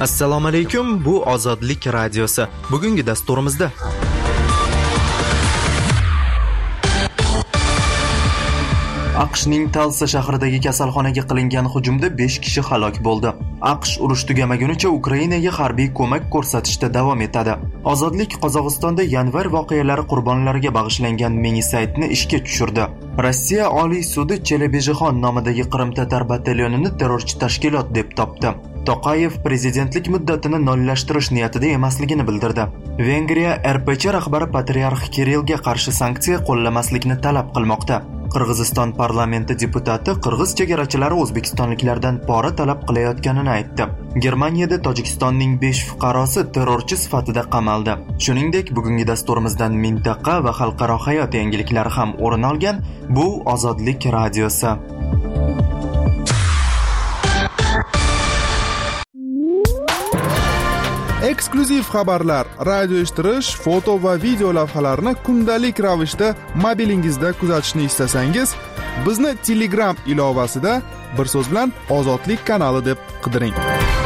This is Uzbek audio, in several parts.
Assalomu alaykum, bu Ozodlik radiosi. Bugungi dasturimizda AQShning Tulsa shahridagi kasalxonaga qilingan hujumda 5 kishi halok bo'ldi. AQSh urush tugamagunicha Ukrainaga harbiy ko'mak ko'rsatishda davom etadi. Ozodlik Qozog'istonda yanvar voqealari qurbonlariga bag'ishlangan mini saytni ishga tushirdi. Rossiya Oliy sudi Chelebejixon nomidagi Qrim-tatar batalyonini terrorchi tashkilot deb topdi. Toqayev prezidentlik muddatini nollashtirish niyatida emasligini bildirdi. Vengriya RPC rahbari patriarx Kirillga qarshi sanksiya qo'llamaslikni talab qilmoqda. Qirg'iziston parlamenti deputati qirg'iz chegarachilari o'zbekistonliklardan pora talab qilayotganini aytdi. Germaniyada Tojikistonning 5 fuqarosi terrorchi sifatida qamaldi. Shuningdek, bugungi dasturimizdan mintaqa va xalqaro hayot yangiliklari ham o'rin olgan. Bu Ozodlik radiosi. Eksklyuziv xabarlar, radio eshittirish, foto va video lavhalarni kundalik ravishda mobilingizda kuzatishni istasangiz, bizni Telegram ilovasida bir so'z bilan Ozodlik kanali deb qidiring.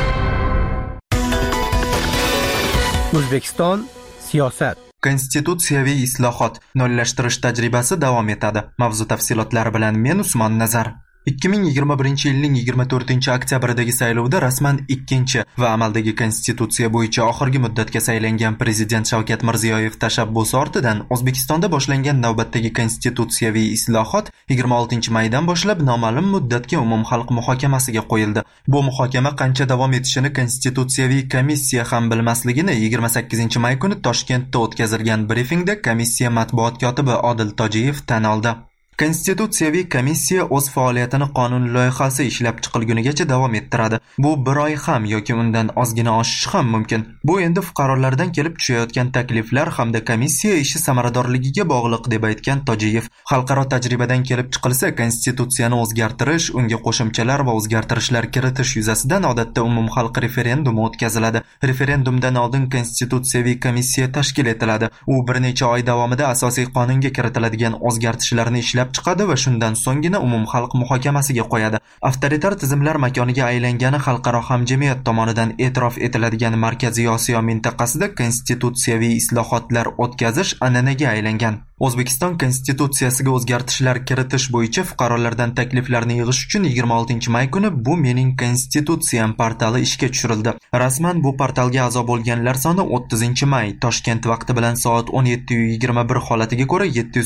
O'zbekiston siyosat. Konstitutsiyaviy islohot, nollashtirish tajribasi davom etadi. Mavzu tafsilotlari bilan men Usmon Nazar. 2021 yilning 24-oktябrdagi saylovda rasman ikkinchi va amaldagi konstitutsiya bo'yicha oxirgi muddatga saylangan prezident Shavkat Mirziyoyev tashabbusi ortidan O'zbekistonda boshlangan navbatdagi konstitutsiyaviy islohot 26-maydan boshlab noma'lum muddatga umumxalq muhokamasiga qo'yildi. Bu muhokama qancha davom etishini konstitutsiyaviy komissiya ham bilmasligini 28-may kuni Toshkentda o'tkazilgan brifingda komissiya matbuot kotibi Odil Tojiyev tan oldi. Konstitutsiyaviy komissiya o'z faoliyatini qonun loyihasi ishlab chiqilgunigacha davom ettiradi. Bu bir oy ham yoki undan ozgina oshishi ham mumkin. Bu endi fuqarolardan kelib tushayotgan takliflar hamda komissiya ishi samaradorligiga bog'liq deb aytgan Tojiyev. Xalqaro tajribadan kelib chiqilsa, konstitutsiyani o'zgartirish, unga qo'shimchalar va o'zgartirishlar kiritish yuzasidan odatda umumxalq referendumi o'tkaziladi. Referendumdan oldin konstitutsiyaviy komissiya tashkil etiladi. U bir necha oy davomida asosiy qonunga kiritiladigan o'zgartirishlarni ishlab chiqadi va shundan so'nggina umumxalq muhokamasiga qo'yadi. Avtoritar tizimlar makoniga aylangani xalqaro hamjamiyat tomonidan e'tirof etiladigan Markaziy Osiyo mintaqasida konstitutsiyaviy islohotlar o'tkazish an'anaga aylangan. O'zbekiston konstitutsiyasiga o'zgartirishlar kiritish bo'yicha fuqarolardan takliflarni yig'ish uchun 26-may kuni Bu mening konstitutsiyam portali ishga tushirildi. Rasman bu portalga a'zo bo'lganlar soni 30-may Toshkent vaqti bilan soat 17:21 holatiga ko'ra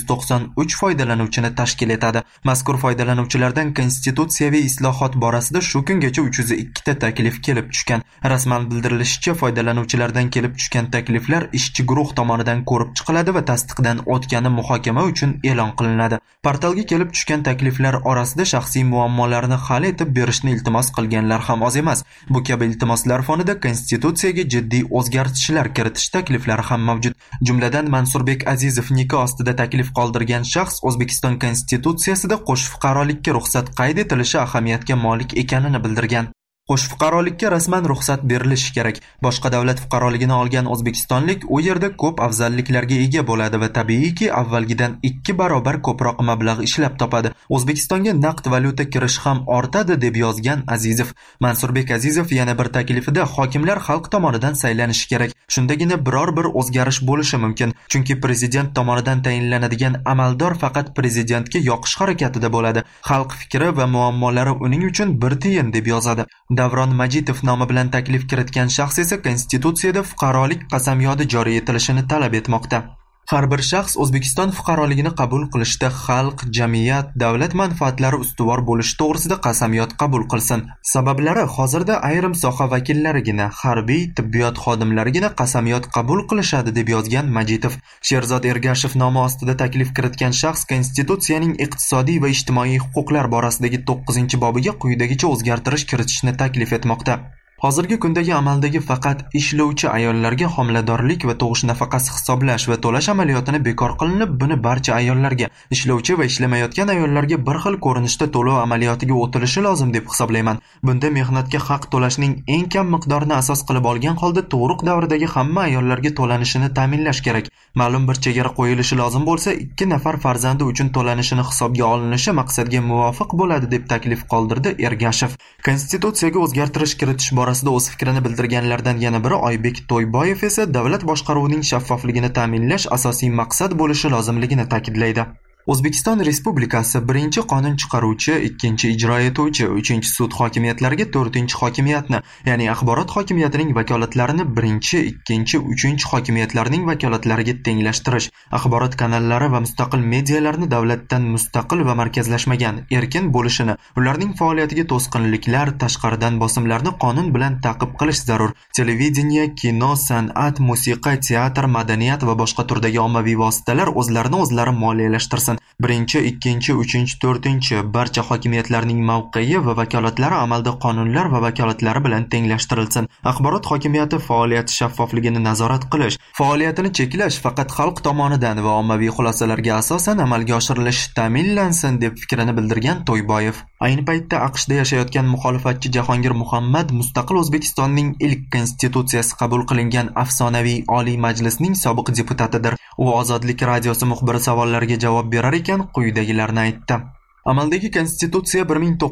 793 foydalanuvchini tashkil etadi. Mazkur foydalanuvchilardan konstitutsiyaviy islohot borasida shu kungacha 302 ta taklif kelib tushgan. Rasman bildirilishicha, foydalanuvchilardan kelib tushgan takliflar ishchi guruh tomonidan ko'rib chiqiladi va tasdiqdan o'tgan muhokama uchun e'lon qilinadi. Portalga kelib tushgan takliflar orasida shaxsiy muammolarni hal etib berishni iltimos qilganlar ham oz emas. Bu kabi iltimoslar fonida konstitutsiyaga jiddiy o'zgartirishlar kiritish takliflari ham mavjud. Jumladan Mansurbek Azizov nikoh ostida taklif qoldirgan shaxs O'zbekiston konstitutsiyasida qo'sh fuqarolikka ruxsat qayd etilishi ahamiyatga molik ekanini bildirgan. Qo'sh fuqarolikka rasman ruxsat berilishi kerak. Boshqa davlat fuqaroligini olgan o'zbekistonlik u yerda ko'p afzalliklarga ega bo'ladi va tabiiyki avvalgidan 2 barobar ko'proq mablag' ishlab topadi. O'zbekistonga naqd valyuta kirishi ham ortadi deb yozgan Azizov. Mansurbek Azizov yana bir taklifida hokimlar xalq tomonidan saylanishi kerak. Shundagina biror bir o'zgarish bo'lishi mumkin. Chunki prezident tomonidan tayinlanadigan amaldor faqat prezidentga yoqish harakatida bo'ladi. Xalq fikri va muammolari uning uchun bir tiyin deb yozadi. Davron Majitov nomi bilan taklif kiritgan shaxs esa konstitutsiyada fuqarolik qasamyodi joriy etilishini talab etmoqda. Har bir shaxs O'zbekiston fuqaroligini qabul qilishda xalq, jamiyat, davlat manfaatlari ustuvor bo'lishi to'g'risida qasamyod qabul qilsin. Sabablari hozirda ayrim soha vakillarigina, harbiy, tibbiyot xodimlarigina qasamyod qabul qilishadi deb yozgan Majitov. Sherzod Ergashev nomi ostida taklif kiritgan shaxs konstitutsiyaning iqtisodiy va ijtimoiy huquqlar borasidagi 9-bobiga quyidagicha o'zgartirish kiritishni taklif etmoqda. Hozirgi kundagi amaldagi faqat ishlovchi ayollarga homiladorlik va tug'ish nafaqasi hisoblash va to'lash amaliyotini bekor qilinib, buni barcha ayollarga, ishlovchi va ishlamayotgan ayollarga bir xil ko'rinishda to'lov amaliyotiga o'tilishi lozim deb hisoblayman. Bunda mehnatga haq to'lashning eng kam miqdorini asos qilib olgan holda tug'ruq davridagi hamma ayollarga to'lanishini ta'minlash kerak. Ma'lum bir chegara qo'yilishi lozim bo'lsa, 2 nafar farzandi uchun to'lanishini hisobga olinishi maqsadga muvofiq bo'ladi deb taklif qoldirdi Ergashev. Konstitutsiyaga o'zgartirish kiritish borasida o'z fikrini bildirganlardan yana biri Oybek To'yboyev esa davlat boshqaruvining shaffofligini ta'minlash asosiy maqsad bo'lishi lozimligini ta'kidlaydi. O'zbekiston Respublikasi 1-qonun chiqaruvchi, 2-ijro etuvchi, 3-sud hokimiyatlariga 4-hokimiyatni, ya'ni axborot hokimiyatining vakolatlarini 1-, 2-, 3-hokimiyatlarning vakolatlariga tenglashtirish, axborot kanallari va mustaqil medialarni davlatdan mustaqil va markazlashmagan, erkin bo'lishini, ularning faoliyatiga to'sqinliklar, tashqaridan bosimlarni qonun bilan ta'qib qilish zarur. Televideniya, kino, san'at, musiqa, teatr, madaniyat va boshqa turdagi ommaviy vositalar o'zlarini o'zlari moliyalashtirsin. 1, 2, 3, 4 barcha hokimiyatlarning mavqei va vakolatlari amalda qonunlar va vakolatlari bilan tenglashtirilsin. Axborot hokimiyati faoliyati shaffofligini nazorat qilish, faoliyatini cheklash faqat xalq tomonidan va ommaviy xulosalarga asosan amalga oshirilishi ta'minlansin deb fikrini bildirgan To'yboyev. Ayni paytda AQShda yashayotgan muxolifatchi Jahongir Muhammad mustaqil O'zbekistonning ilk konstitutsiyasi qabul qilingan afsonaviy Oliy Majlisning sobiq deputatidir. U Ozodlik radiosi muxbiri savollariga javob berar ekan quyidagilarni aytdi. Amaldagi konstitutsiya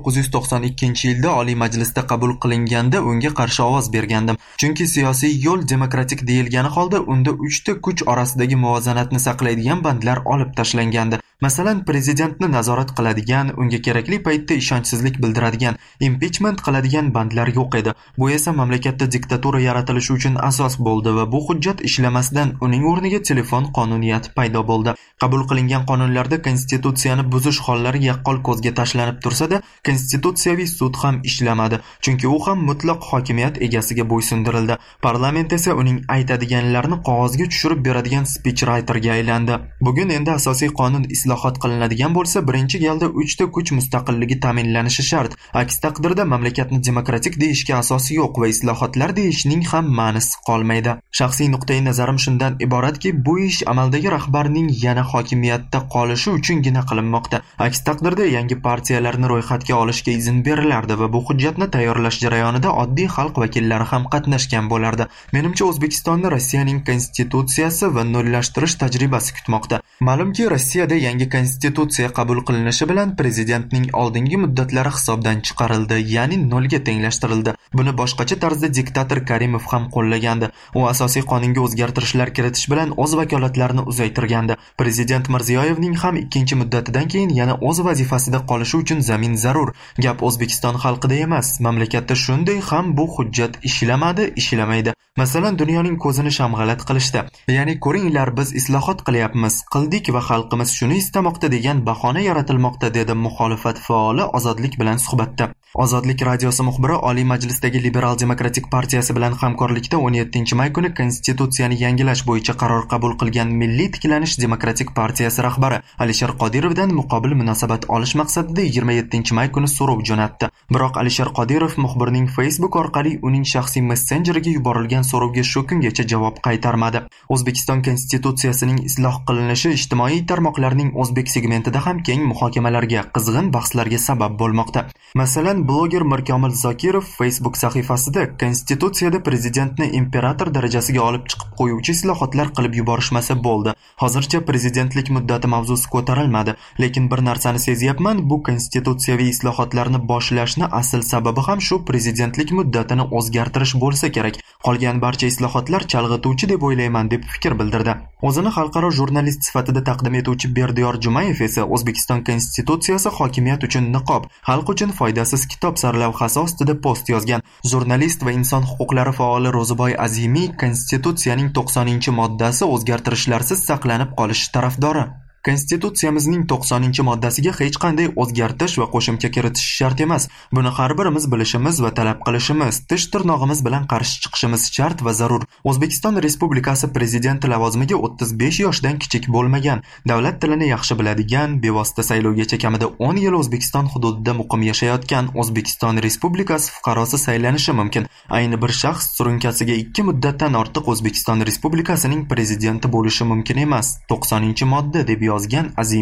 1992-yilda Oliy Majlisda qabul qilinganda unga qarshi ovoz bergandim. Chunki siyosiy yo'l demokratik deyilgani holda unda 3 ta kuch orasidagi muvozanatni saqlaydigan bandlar olib tashlangandi. Masalan, prezidentni nazorat qiladigan, unga kerakli paytda ishonchsizlik bildiradigan, impichment qiladigan bandlar yo'q edi. Bu esa mamlakatda diktatura yaratilishi uchun asos bo'ldi va bu hujjat ishlamasdan uning o'rniga telefon qonuniyati paydo bo'ldi. Qabul qilingan qonunlarda konstitutsiyani buzish hollari yaqqol ko'zga tashlanib tursa-da, konstitutsiyaviy sud ham ishlamadi, chunki u ham mutlaq hokimiyat egasiga bo'ysundirildi. Parlament esa uning aytadiganlarini qog'ozga tushirib beradigan speech writerga aylandi. Bugun endi asosiy qonun islohot qilinadigan bo'lsa, birinchi galda 3 ta kuch mustaqilligi ta'minlanishi shart. Aks taqdirda mamlakatni demokratik deyishga asosi yo'q va islohotlar deyishning ham ma'nosi qolmaydi. Shaxsiy nuqtai nazarim shundan iboratki, bu ish amaldagi rahbarning yana hokimiyatda qolishi uchungina qilinmoqda. Aks taqdirda yangi partiyalarni ro'yxatga olishga izn berilardi va bu hujjatni tayyorlash jarayonida oddiy xalq vakillari ham qatnashgan bo'lardi. Menimcha O'zbekistonni Rossiyaning konstitutsiyasi va nollashtirish tajribasi kutmoqda. Ma'lumki, Rossiyada yangi konstitutsiya qabul qilinishi bilan prezidentning oldingi muddatlari hisobdan chiqarildi, ya'ni nolga tenglashtirildi. Buni boshqacha tarzda diktator Karimov ham qo'llagandi. U asosiy qonunga o'zgartirishlar kiritish bilan o'z vakolatlarini uzaytirgandi. Prezident Mirziyoyevning ham ikkinchi muddatidan keyin yana o'z vazifasida qolishi uchun zamin zarur. Gap O'zbekiston xalqida emas, mamlakatda shunday ham bu hujjat ishlamaydi. Masalan, dunyoning ko'zini shamg'alat qilishdi. Ya'ni ko'ringlar, biz islohot qilyapmiz, qildik va xalqimiz shuni istamoqda degan bahona yaratilmoqda, dedi muxolifat faoli Ozodlik bilan suhbatda. Ozodlik radiosi muxbiri Oliy Majlisdagi Liberal Demokratik partiyasi bilan hamkorlikda 17-may kuni konstitutsiyani yangilash bo'yicha qaror qabul qilgan Milliy tiklanish demokratik partiyasi rahbari Alisher Qodirovdan muqobil munosabat olish maqsadida 27-may kuni so'rov jo'natdi. Biroq Alisher Qodirov muxbirning Facebook orqali uning shaxsiy messenjeriga yuborilgan so'rovga shu kungacha javob qaytarmadi. O'zbekiston konstitutsiyasining isloh qilinishi ijtimoiy tarmoqlarning o'zbek segmentida ham keng muhokamalarga, qizg'in bahslarga sabab bo'lmoqda. Masalan, bloger Mirkomil Zokirov Facebook sahifasida konstitutsiyada prezidentni imperator darajasiga olib chiqib qo'yuvchi islohotlar qilib yuborishmasa bo'ldi. Hozircha prezidentlik muddati mavzusi ko'tarilmadi, lekin bir narsani sezyapman, bu konstitutsiyaviy islohotlarni boshlashni asl sababi ham shu prezidentlik muddatini o'zgartirish bo'lsa kerak. Qolgan barcha islohotlar chalg'ituvchi deb o'ylayman, deb fikr bildirdi. O'zini xalqaro jurnalist sifatida taqdim etuvchi Berdiyor Jumayev esa O'zbekiston konstitutsiyasi hokimiyat uchun niqob, xalq uchun foydasiz kitob sarlavhasi ostida post yozgan. Jurnalist va inson huquqlari faoli Ro'ziboy Azimiy konstitutsiyaning 90-moddasi o'zgartirishlarsiz saqlanib qolishi tarafdori. Konstitutsiyamizning 90-moddasiga hech qanday o'zgartirish va qo'shimcha kiritish shart emas. Buni har birimiz bilishimiz va talab qilishimiz, tish tirnog'imiz bilan qarshi chiqishimiz shart va zarur. O'zbekiston Respublikasi prezidenti lavozimiga 35 yoshdan kichik bo'lmagan, davlat tilini yaxshi biladigan, bevosita saylovgacha kamida 10 yil O'zbekiston hududida muqim yashayotgan O'zbekiston Respublikasi fuqarosi saylanishi mumkin. Ayni bir shaxs surunkasiga 2 muddatdan ortiq O'zbekiston Respublikasining prezidenti bo'lishi mumkin emas. 90-modda deb yozgan Azimiy.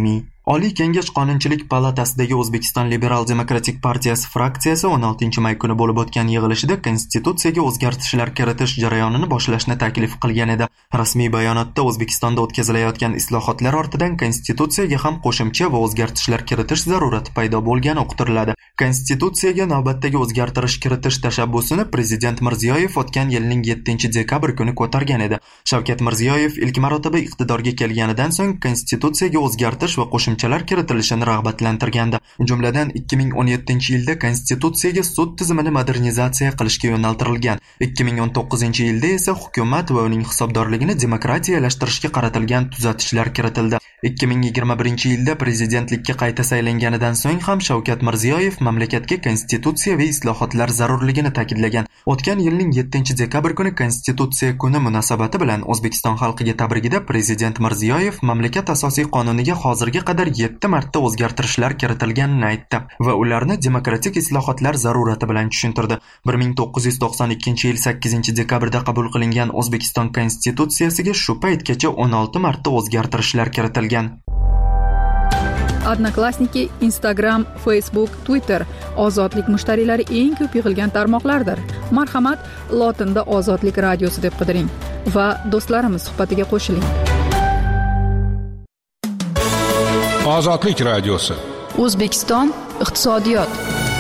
Oliy Kengash Qonunchilik palatasidagi O'zbekiston Liberal Demokratik partiyasi fraksiyasi 16-may kuni bo'lib o'tgan yig'ilishida konstitutsiyaga o'zgartishlar kiritish jarayonini boshlashni taklif qilgan edi. Rasmiy bayonotda O'zbekistonda o'tkazilayotgan islohotlar ortidan konstitutsiyaga ham qo'shimcha va o'zgartishlar kiritish zarurati paydo bo'lgani uqtiriladi. Konstitutsiyaga navbatdagi o'zgartirish kiritish tashabbusini Prezident Mirziyoyev o'tgan yilning 7-dekabr kuni ko'targan edi. Shavkat Mirziyoyev ilk marotaba iqtidorga kelganidan so'ng konstitutsiyaga o'zgartirish va qo'shimchalar kiritilishini rag'batlantirgandi. Jumladan 2017-yilda konstitutsiyaga sud tizimini modernizatsiya qilishga yo'naltirilgan. 2019-yilda esa hukumat va uning hisobdorligini demokratiyalashtirishga qaratilgan tuzatishlar kiritildi. 2021-yilda prezidentlikka qayta saylanganidan so'ng ham Shavkat Mirziyoyev mamlakatga konstitutsiya va islohotlar zarurligini ta'kidlagan. O'tgan yilning 7-dekabr kuni konstitutsiya kuni munosabati bilan O'zbekiston xalqiga tabrigida Prezident Mirziyoyev mamlakat asosiy qonuniga hozirga qadar 7 marta o'zgartirishlar kiritilganini aytdi va ularni demokratik islohotlar zarurati bilan tushuntirdi. 1992-yil 8-dekabrda qabul qilingan O'zbekiston konstitutsiyasiga shu paytgacha 16 marta o'zgartirishlar kiritilgan. Odnoklassniki, Instagram, Facebook, Twitter ozodlik mushtariylari eng ko'p yig'ilgan tarmoqlardir. Marhamat, lotinda Ozodlik radiosi deb qidiring va do'stlarimiz suhbatiga qo'shiling. Ozodlik radiosi. O'zbekiston iqtisodiyot.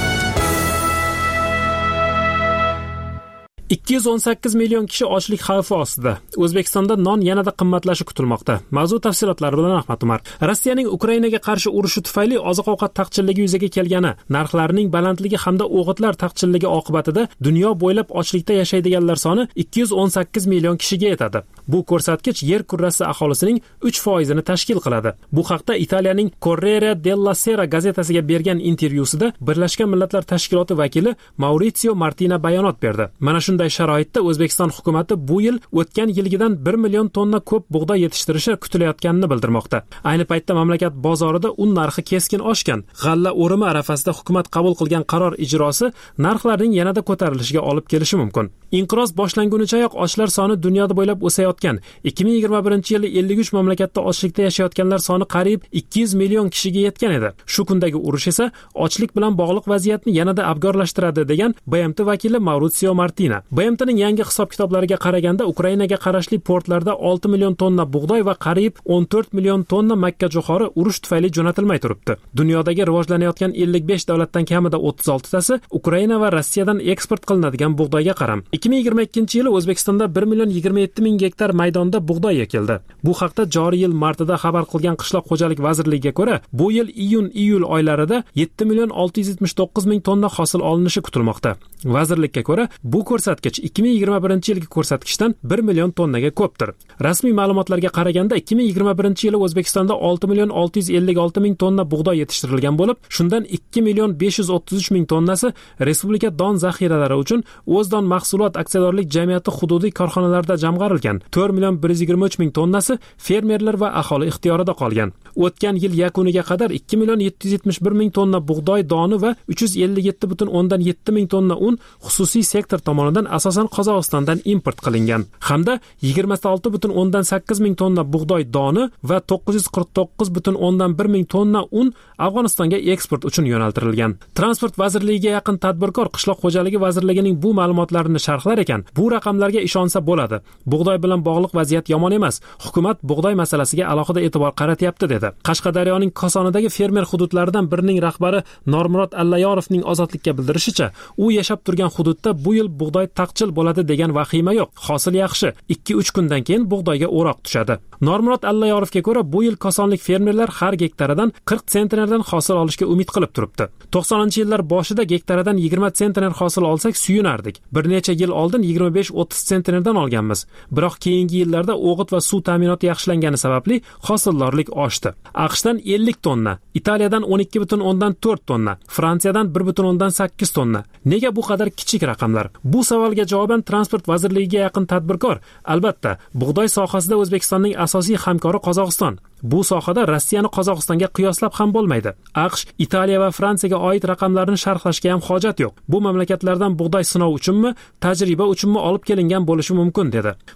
218 million kishi ochlik xavfi ostida. O'zbekistonda non yanada qimmatlashi kutilmoqda. Mavzu tafsilotlari bilan Ahmad Umar. Rossiyaning Ukrainaga qarshi urushi tufayli oziq-ovqat taqchilligi yuzaga kelgani, narxlarning balandligi hamda o'g'itlar taqchilligi oqibatida dunyo bo'ylab ochlikda yashaydiganlar soni 218 million kishiga yetadi. Bu ko'rsatkich yer kurrasi aholisining 3% tashkil qiladi. Bu haqda Italiyaning Corriere della Sera gazetasiga bergan intervyusida Birlashgan Millatlar Tashkiloti vakili Maurizio Martina bayonot berdi. Mana shunday sharoitda O'zbekiston hukumati bu yil o'tgan yilgidan 1 million tonna ko'p bug'doy yetishtirishi kutilayotganini bildirmoqda. Ayni paytda mamlakat bozorida un narxi keskin oshgan. G'alla o'rimi arafasida hukumat qabul qilgan qaror ijrosi narxlarning yanada ko'tarilishiga olib kelishi mumkin. Inqiroz boshlangunichayoq ochlar soni dunyoda bo'ylab o'sayotgan. 2021-yili 53 mamlakatda ochlikda yashayotganlar soni qariyb 200 million kishiga yetgan edi. Shu kundagi urush esa ochlik bilan bog'liq vaziyatni yanada abgorlashtiradi degan BMT vakili Maurizio Martina. BMTning yangi hisob-kitoblariga qaraganda Ukrainaga qarashli portlarda 6 million tonna bug'doy va qariyb 14 million tonna makka jo'xori urush tufayli jo'natilmay turibdi. Dunyodagi rivojlanayotgan 55 davlatdan kamida 36 tasi Ukraina va Rossiyadan eksport qilinadigan bug'doyga qaram. 2022-yili O'zbekistonda 1 million 27 ming gektar maydonda bug'doy ekildi. Bu haqda joriy yil martida xabar qilgan Qishloq xo'jalik vazirligiga ko'ra, bu yil iyun-iyul oylarida 7 million 679 ming tonna hosil olinishi kutilmoqda. Vazirlikka ko'ra, bu ko'rsatkich 2021-yilgi ko'rsatkichdan 1 million tonnaga ko'pdir. Rasmiy ma'lumotlarga qaraganda 2021-yili O'zbekistonda 6 million 656 ming tonna bug'doy yetishtirilgan bo'lib, shundan 2 million 533 ming tonnasi respublika don zaxiralari uchun O'zdon mahsulot aksiyadorlik jamiyati hududiy korxonalarida jamg'arilgan. 4 million 123 ming tonnasi fermerlar va aholi ixtiyorida qolgan. O'tgan yil yakuniga qadar 2 million 771 ming tonna bug'doy doni va 357,7 ming tonna un xususiy sektor tomonidan asosan Qozog'istondan import qilingan hamda 26,8 ming tonna bug'doy doni va 949,1 ming tonna un Afg'onistonga eksport uchun yo'naltirilgan. Transport vazirligiga yaqin tadbirkor Qishloq xo'jaligi vazirligining bu ma'lumotlarini sharhlar ekan, bu raqamlarga ishonsa bo'ladi. Bug'doy bilan bog'liq vaziyat yomon emas. Hukumat bug'doy masalasiga alohida e'tibor qaratyapti dedi. Qashqadaryoning Kosonidagi fermer hududlaridan birining rahbari Normurod Allayorovning Ozodlikka bildirishicha, u yashab turgan hududda bu yil bug'doy taqchil bo'ladi degan vahima yo'q. Hosil yaxshi. 2-3 kundan keyin bug'doyga o'roq tushadi. Normurod Allayorovga ko'ra, bu yil kosonlik fermerlar har gektaridan 40 sentnerdan hosil olishga umid qilib turibdi. 90-yillar boshida gektaridan 20 sentner hosil olsak suyunardik. Bir necha yil oldin 25-30 sentnerdan olganmiz. Biroq keyingi yillarda o'g'it va suv ta'minoti yaxshilangani sababli hosildorlik oshdi. AQShdan 50 tonna, Italiyadan 12,4 tonna, Fransiyadan 1,8 tonna. Nega bu qadar kichik raqamlar? Bu savolga javoban Transport vazirligiga yaqin tadbirkor, albatta, bug'doy sohasida O'zbekistonning asosiy hamkori Qozog'iston. Bu sohada Rossiyani Qozog'istonga qiyoslab ham bo'lmaydi. AQSh, Italiya va Fransiyaga oid raqamlarni sharhlashga ham hojat yo'q. Bu mamlakatlardan bug'doy sinov uchunmi, tajriba uchunmi olib kelingan bo'lishi mumkin dedi. Qishloq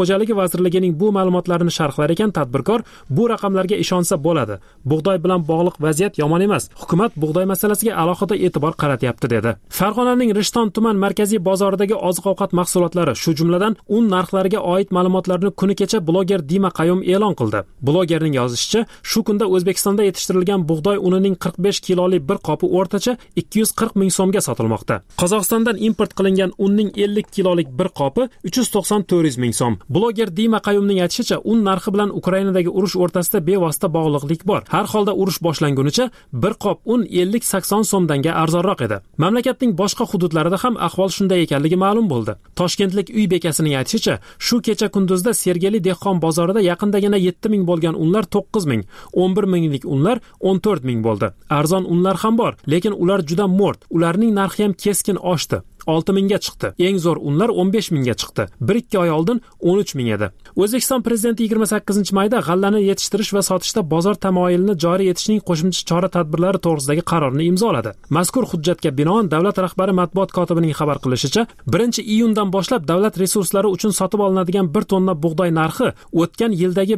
xo'jaligi vazirligining bu ma'lumotlarini sharhlar ekan tadbirkor bu raqamlarga ishonsa bo'ladi. Bug'doy bilan bog'liq vaziyat yomon emas. Hukumat bug'doy masalasiga alohida e'tibor qaratyapti dedi. Farg'onaning Rishton tuman markaziy bozoridagi oziq-ovqat mahsulotlari, shu jumladan un narxlariga oid ma'lumotlarni kuni kecha bloger Dima Qayum e'lon qildi. Blogerning yozishicha, shu kunda O'zbekistonda yetishtirilgan bug'doy unining 45 kilolik bir qopi o'rtacha 240 ming so'mga sotilmoqda. Qozog'istondan import qilingan unning 50 kilolik bir qopi 390-400 ming so'm. Bloger Dima Qayumning aytishicha, un narxi bilan Ukrainadagi urush o'rtasida bevosita bog'liqlik bor. Har holda urush boshlangunicha bir qop un 50-80 so'mdanga arzonroq edi. Mamlakatning boshqa hududlarida ham ahvol shunday ekanligi ma'lum bo'ldi. Toshkentlik uy bekasining aytishicha, shu kecha kunduzda Sergeli dehqon bozorida yaqindagina 7 ming bo'lgan unlar 9 ming, 11 minglik unlar 14 ming bo'ldi. Arzon unlar ham bor, lekin ular juda mo'rt. Ularning narxi ham keskin oshdi. 6 mingga chiqdi. Eng zo'r unlar 15 mingga chiqdi. 1-2 oy oldin 13 ming edi. O'zbekiston prezidenti 28-mayda g'allani yetishtirish va sotishda bozor tamoyilini joriy etishning qo'shimcha chora-tadbirlari to'g'risidagi qarorni imzoladi. Mazkur hujjatga binoan davlat rahbari matbuot kotibining xabar qilishicha, 1-iyundan boshlab davlat resurslari uchun sotib olinadigan 1 tonna bug'doy narxi o'tgan yildagi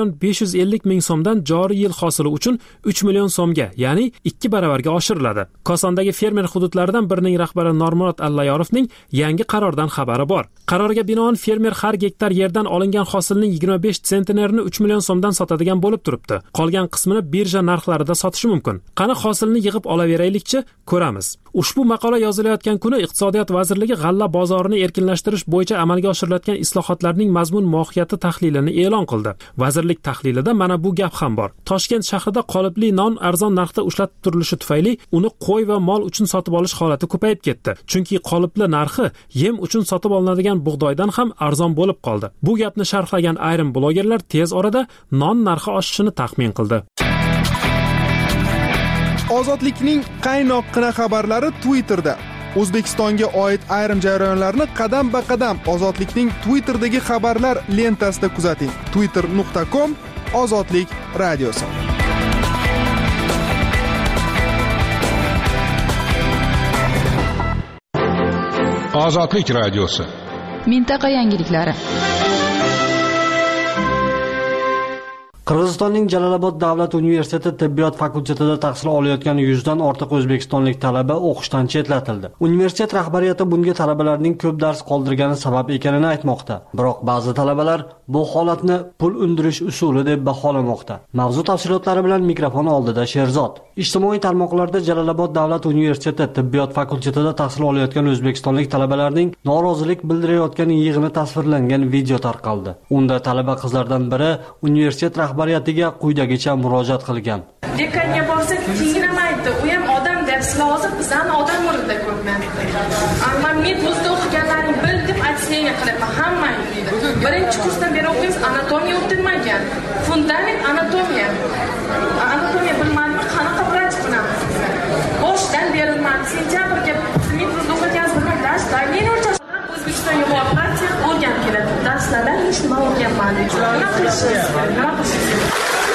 1,550 ming so'mdan joriy yil hosili uchun 3 million so'mga, ya'ni 2 baravarga oshiriladi. Kosondagi fermer hududlaridan birining rahbari Normurod Allayorovning yangi qarordan xabari bor. Qarorga binoan fermer har gektar yerdan olingan hosilning 25 sentnerini 3 million so'mdan sotadigan bo'lib turibdi. Qolgan qismini birja narxlarida sotishi mumkin. Qani hosilni yig'ib olaveraylikchi, ko'ramiz. Ushbu maqola yozilayotgan kuni Iqtisodiyot vazirligi g'alla bozorini erkinlashtirish bo'yicha amalga oshirilayotgan islohotlarning mazmun mohiyati tahlilini e'lon qildi. Vazirlik tahlilida mana bu gap ham bor. Toshkent shahrida qolipli non arzon narxda ushlatib turilishi tufayli uni qo'y va mol uchun sotib olish holati ko'payib ketdi. Chunki qolipli narxi yem uchun sotib olinadigan bug'doydan ham arzon bo'lib qoldi. Bu gapni sharhlagan ayrim blogerlar tez orada non narxi oshishini taxmin qildi. Ozodlikning qaynoqqina xabarlari Twitterda. O'zbekistonga oid ayrim jarayonlarni qadam-ba-qadam Ozodlikning Twitterdagi xabarlar lentasida kuzating. twitter.com/ozodlik radiosi. Ozodlik radiosi. Mintaqa yangiliklari. Qirg'izistonning Jalolobod davlat universiteti tibbiyot fakultetida tahsil olayotgan 100 dan ortiq o'zbekistonlik talaba o'qishdan chetlatildi. Universitet rahbariyati bunga talabalarning ko'p dars qoldirgani sabab ekanini aytmoqda. Biroq ba'zi talabalar bu holatni pul undirish usuli deb baholamoqda. Mavzu tafsilotlari bilan mikrofon oldida Sherzod. Ijtimoiy tarmoqlarda Jalolobod davlat universiteti tibbiyot fakultetida tahsil olayotgan o'zbekistonlik talabalarning norozilik bildirayotgan yig'ini tasvirlangan video tarqaldi. Unda talaba qizlardan biri universitet rahbariyatiga quyidagicha murojaat qilgan. Dekanga borsak kiyinamaydi, u ham odam darsi lozim, bizani odam o'rnida ko'rman. Men medvuzda o'qiganlaring bil deb aksiyaga qilaman, hammang deydi. Birinchi kursdan beri o'qiymiz, anatomiya o'qitilmagan. Fundament anatomiya. Anatomiya bilmadimi, qanaqa vrach qilamiz? Boshdan berilmadi. Sentyabrga medvuzda o'qigansiz bilmay, darslarni o'rtash O'zbekistonga borib o'rganib keladi. Darslardan hech nima o'rganmadik. Nima qilishimiz?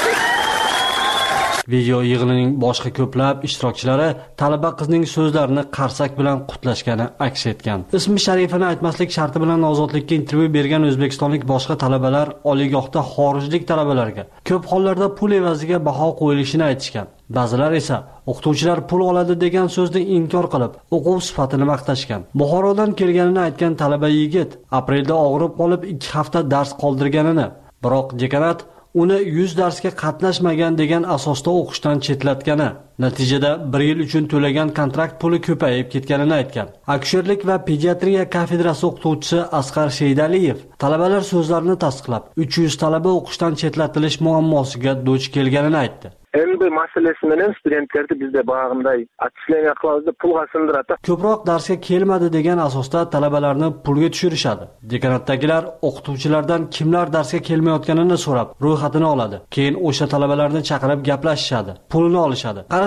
Video yig'inining boshqa ko'plab ishtirokchilari talaba qizning so'zlarini qarsak bilan qutlashgani aks etgan. Ismi sharifini aytmaslik sharti bilan Ozodlikka intervyu bergan o'zbekistonlik boshqa talabalar oliygohda xorijlik talabalarga ko'p hollarda pul evaziga baho qo'yilishini aytishgan. Ba'zilar esa o'qituvchilar pul oladi degan so'zni inkor qilib, o'quv sifatini maqtashgan. Buxorodan kelganini aytgan talaba yigit aprelda og'rib qolib 2 hafta dars qoldirganini, biroq dekanat uni 100 darsga qatnashmagan degan asosda o'qishdan chetlatgani, natijada 1 yil uchun to'lagan kontrakt puli ko'payib ketganini aytgan. Akusherlik va pediatriya kafedrasi o'qituvchisi Asqar Sheydaliyev talabalar so'zlarini tasdiqlab, 300 talaba o'qishdan chetlatilish muammosiga duch kelganini aytdi. Endi masalasi bilan studentlarni bizda bag'imday atchilangan qiladi, pulga sindiradi. Ko'proq darsga kelmadi degan asosda talabalarni pulga tushirishadi. Dekanatdagilar o'qituvchilardan kimlar darsga kelmayotganini so'rab, ro'yxatini oladi. Keyin o'sha talabalarni chaqirib gaplashishadi, pulini olishadi.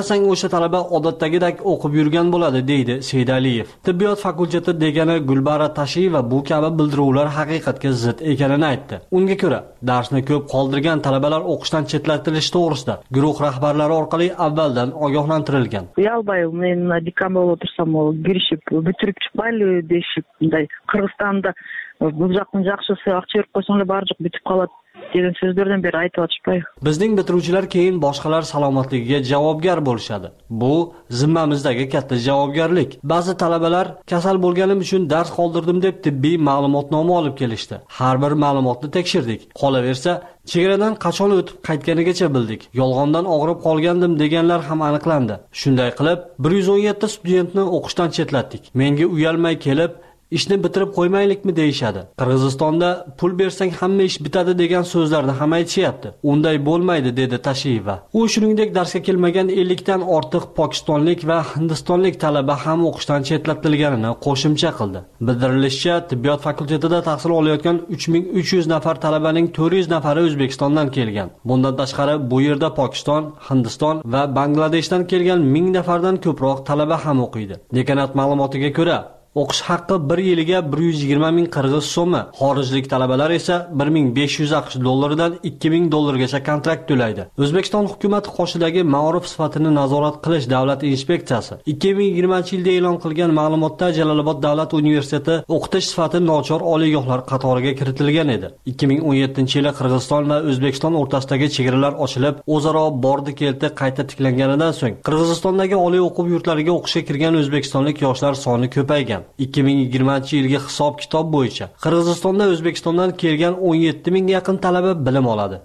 Shundan so'ng o'sha talaba odatdagidek o'qib yurgan bo'ladi, deydi Seydaliyev. Tibbiyot fakulteti degani Gulbara Tashiyeva bu kabi bildiruvlar haqiqatga zid ekanini aytdi. Unga ko'ra, darsni ko'p qoldirgan talabalar o'qishdan chetlatilishi to'g'risida guruh rahbarlari orqali avvaldan ogohlantirilgan. Uyalбай, men dekamol o'tirsam, girishib, bitirib chiqmayli deyishib, bunday Qirg'izistonda bu yoqni yaxshisi aqcha berib qo'ysanglar bari joq bitib qoladi degan so'zlardan beri aytib o'tishpay. Bizning bitiruvchilar keyin boshqalar salomatligiga javobgar bo'lishadi. Bu zimmamizdagi katta javobgarlik. Ba'zi talabalar kasal bo'lganim uchun dars qoldirdim deb tibbiy ma'lumotnoma olib kelishdi. Har bir ma'lumotni tekshirdik. Qolaversa, chegaradan qachon o'tib qaytganigacha bildik. Yolg'ondan og'rib qolgandim deganlar ham aniqlandi. Shunday qilib, 117 studentni o'qishdan chetlatdik. Menga uyalmay kelib, ishni bitirib qo'ymaylikmi deyishadi. Qirg'izistonda pul bersang hamma ish bitadi degan so'zlarni ham aytishyapti. Unday bo'lmaydi, dedi Tashiyeva. U shuningdek darsga kelmagan 50 dan ortiq pokistonlik va hindistonlik talaba ham o'qishdan chetlatilganini qo'shimcha qildi. Bildirilishicha, tibbiyot fakultetida tahsil olayotgan 3300 nafar talabaning 400 nafari O'zbekistondan kelgan. Bundan tashqari bu yerda Pokiston, Hindiston va Bangladeshdan kelgan 1000 nafardan ko'proq talaba ham o'qiydi. Dekanat ma'lumotiga ko'ra, o'qish haqqi 1 yiliga 120 ming qirg'iz so'mi, xorijlik talabalar esa 1500 AQSh dollaridan 2000 dollargacha kontrakt to'laydi. O'zbekiston hukumati qoshidagi ma'ruf sifatini nazorat qilish davlat inspeksiyasi 2020-yilda e'lon qilgan ma'lumotda Jalolobod davlat universiteti o'qitish sifati nochor oliygohlar qatoriga kiritilgan edi. 2017-yili Qirg'iziston va O'zbekiston o'rtasidagi chegaralar ochilib, o'zaro bordi-keldi qayta tiklanganidan so'ng Qirg'izistondagi oliy o'quv yurtlariga o'qishga kirgan o'zbekistonlik yoshlar soni ko'paygan. 2020-yilgi hisob-kitob bo'yicha Qirg'izistonda O'zbekistondan kelgan 17 mingga yaqin talaba bilim oladi.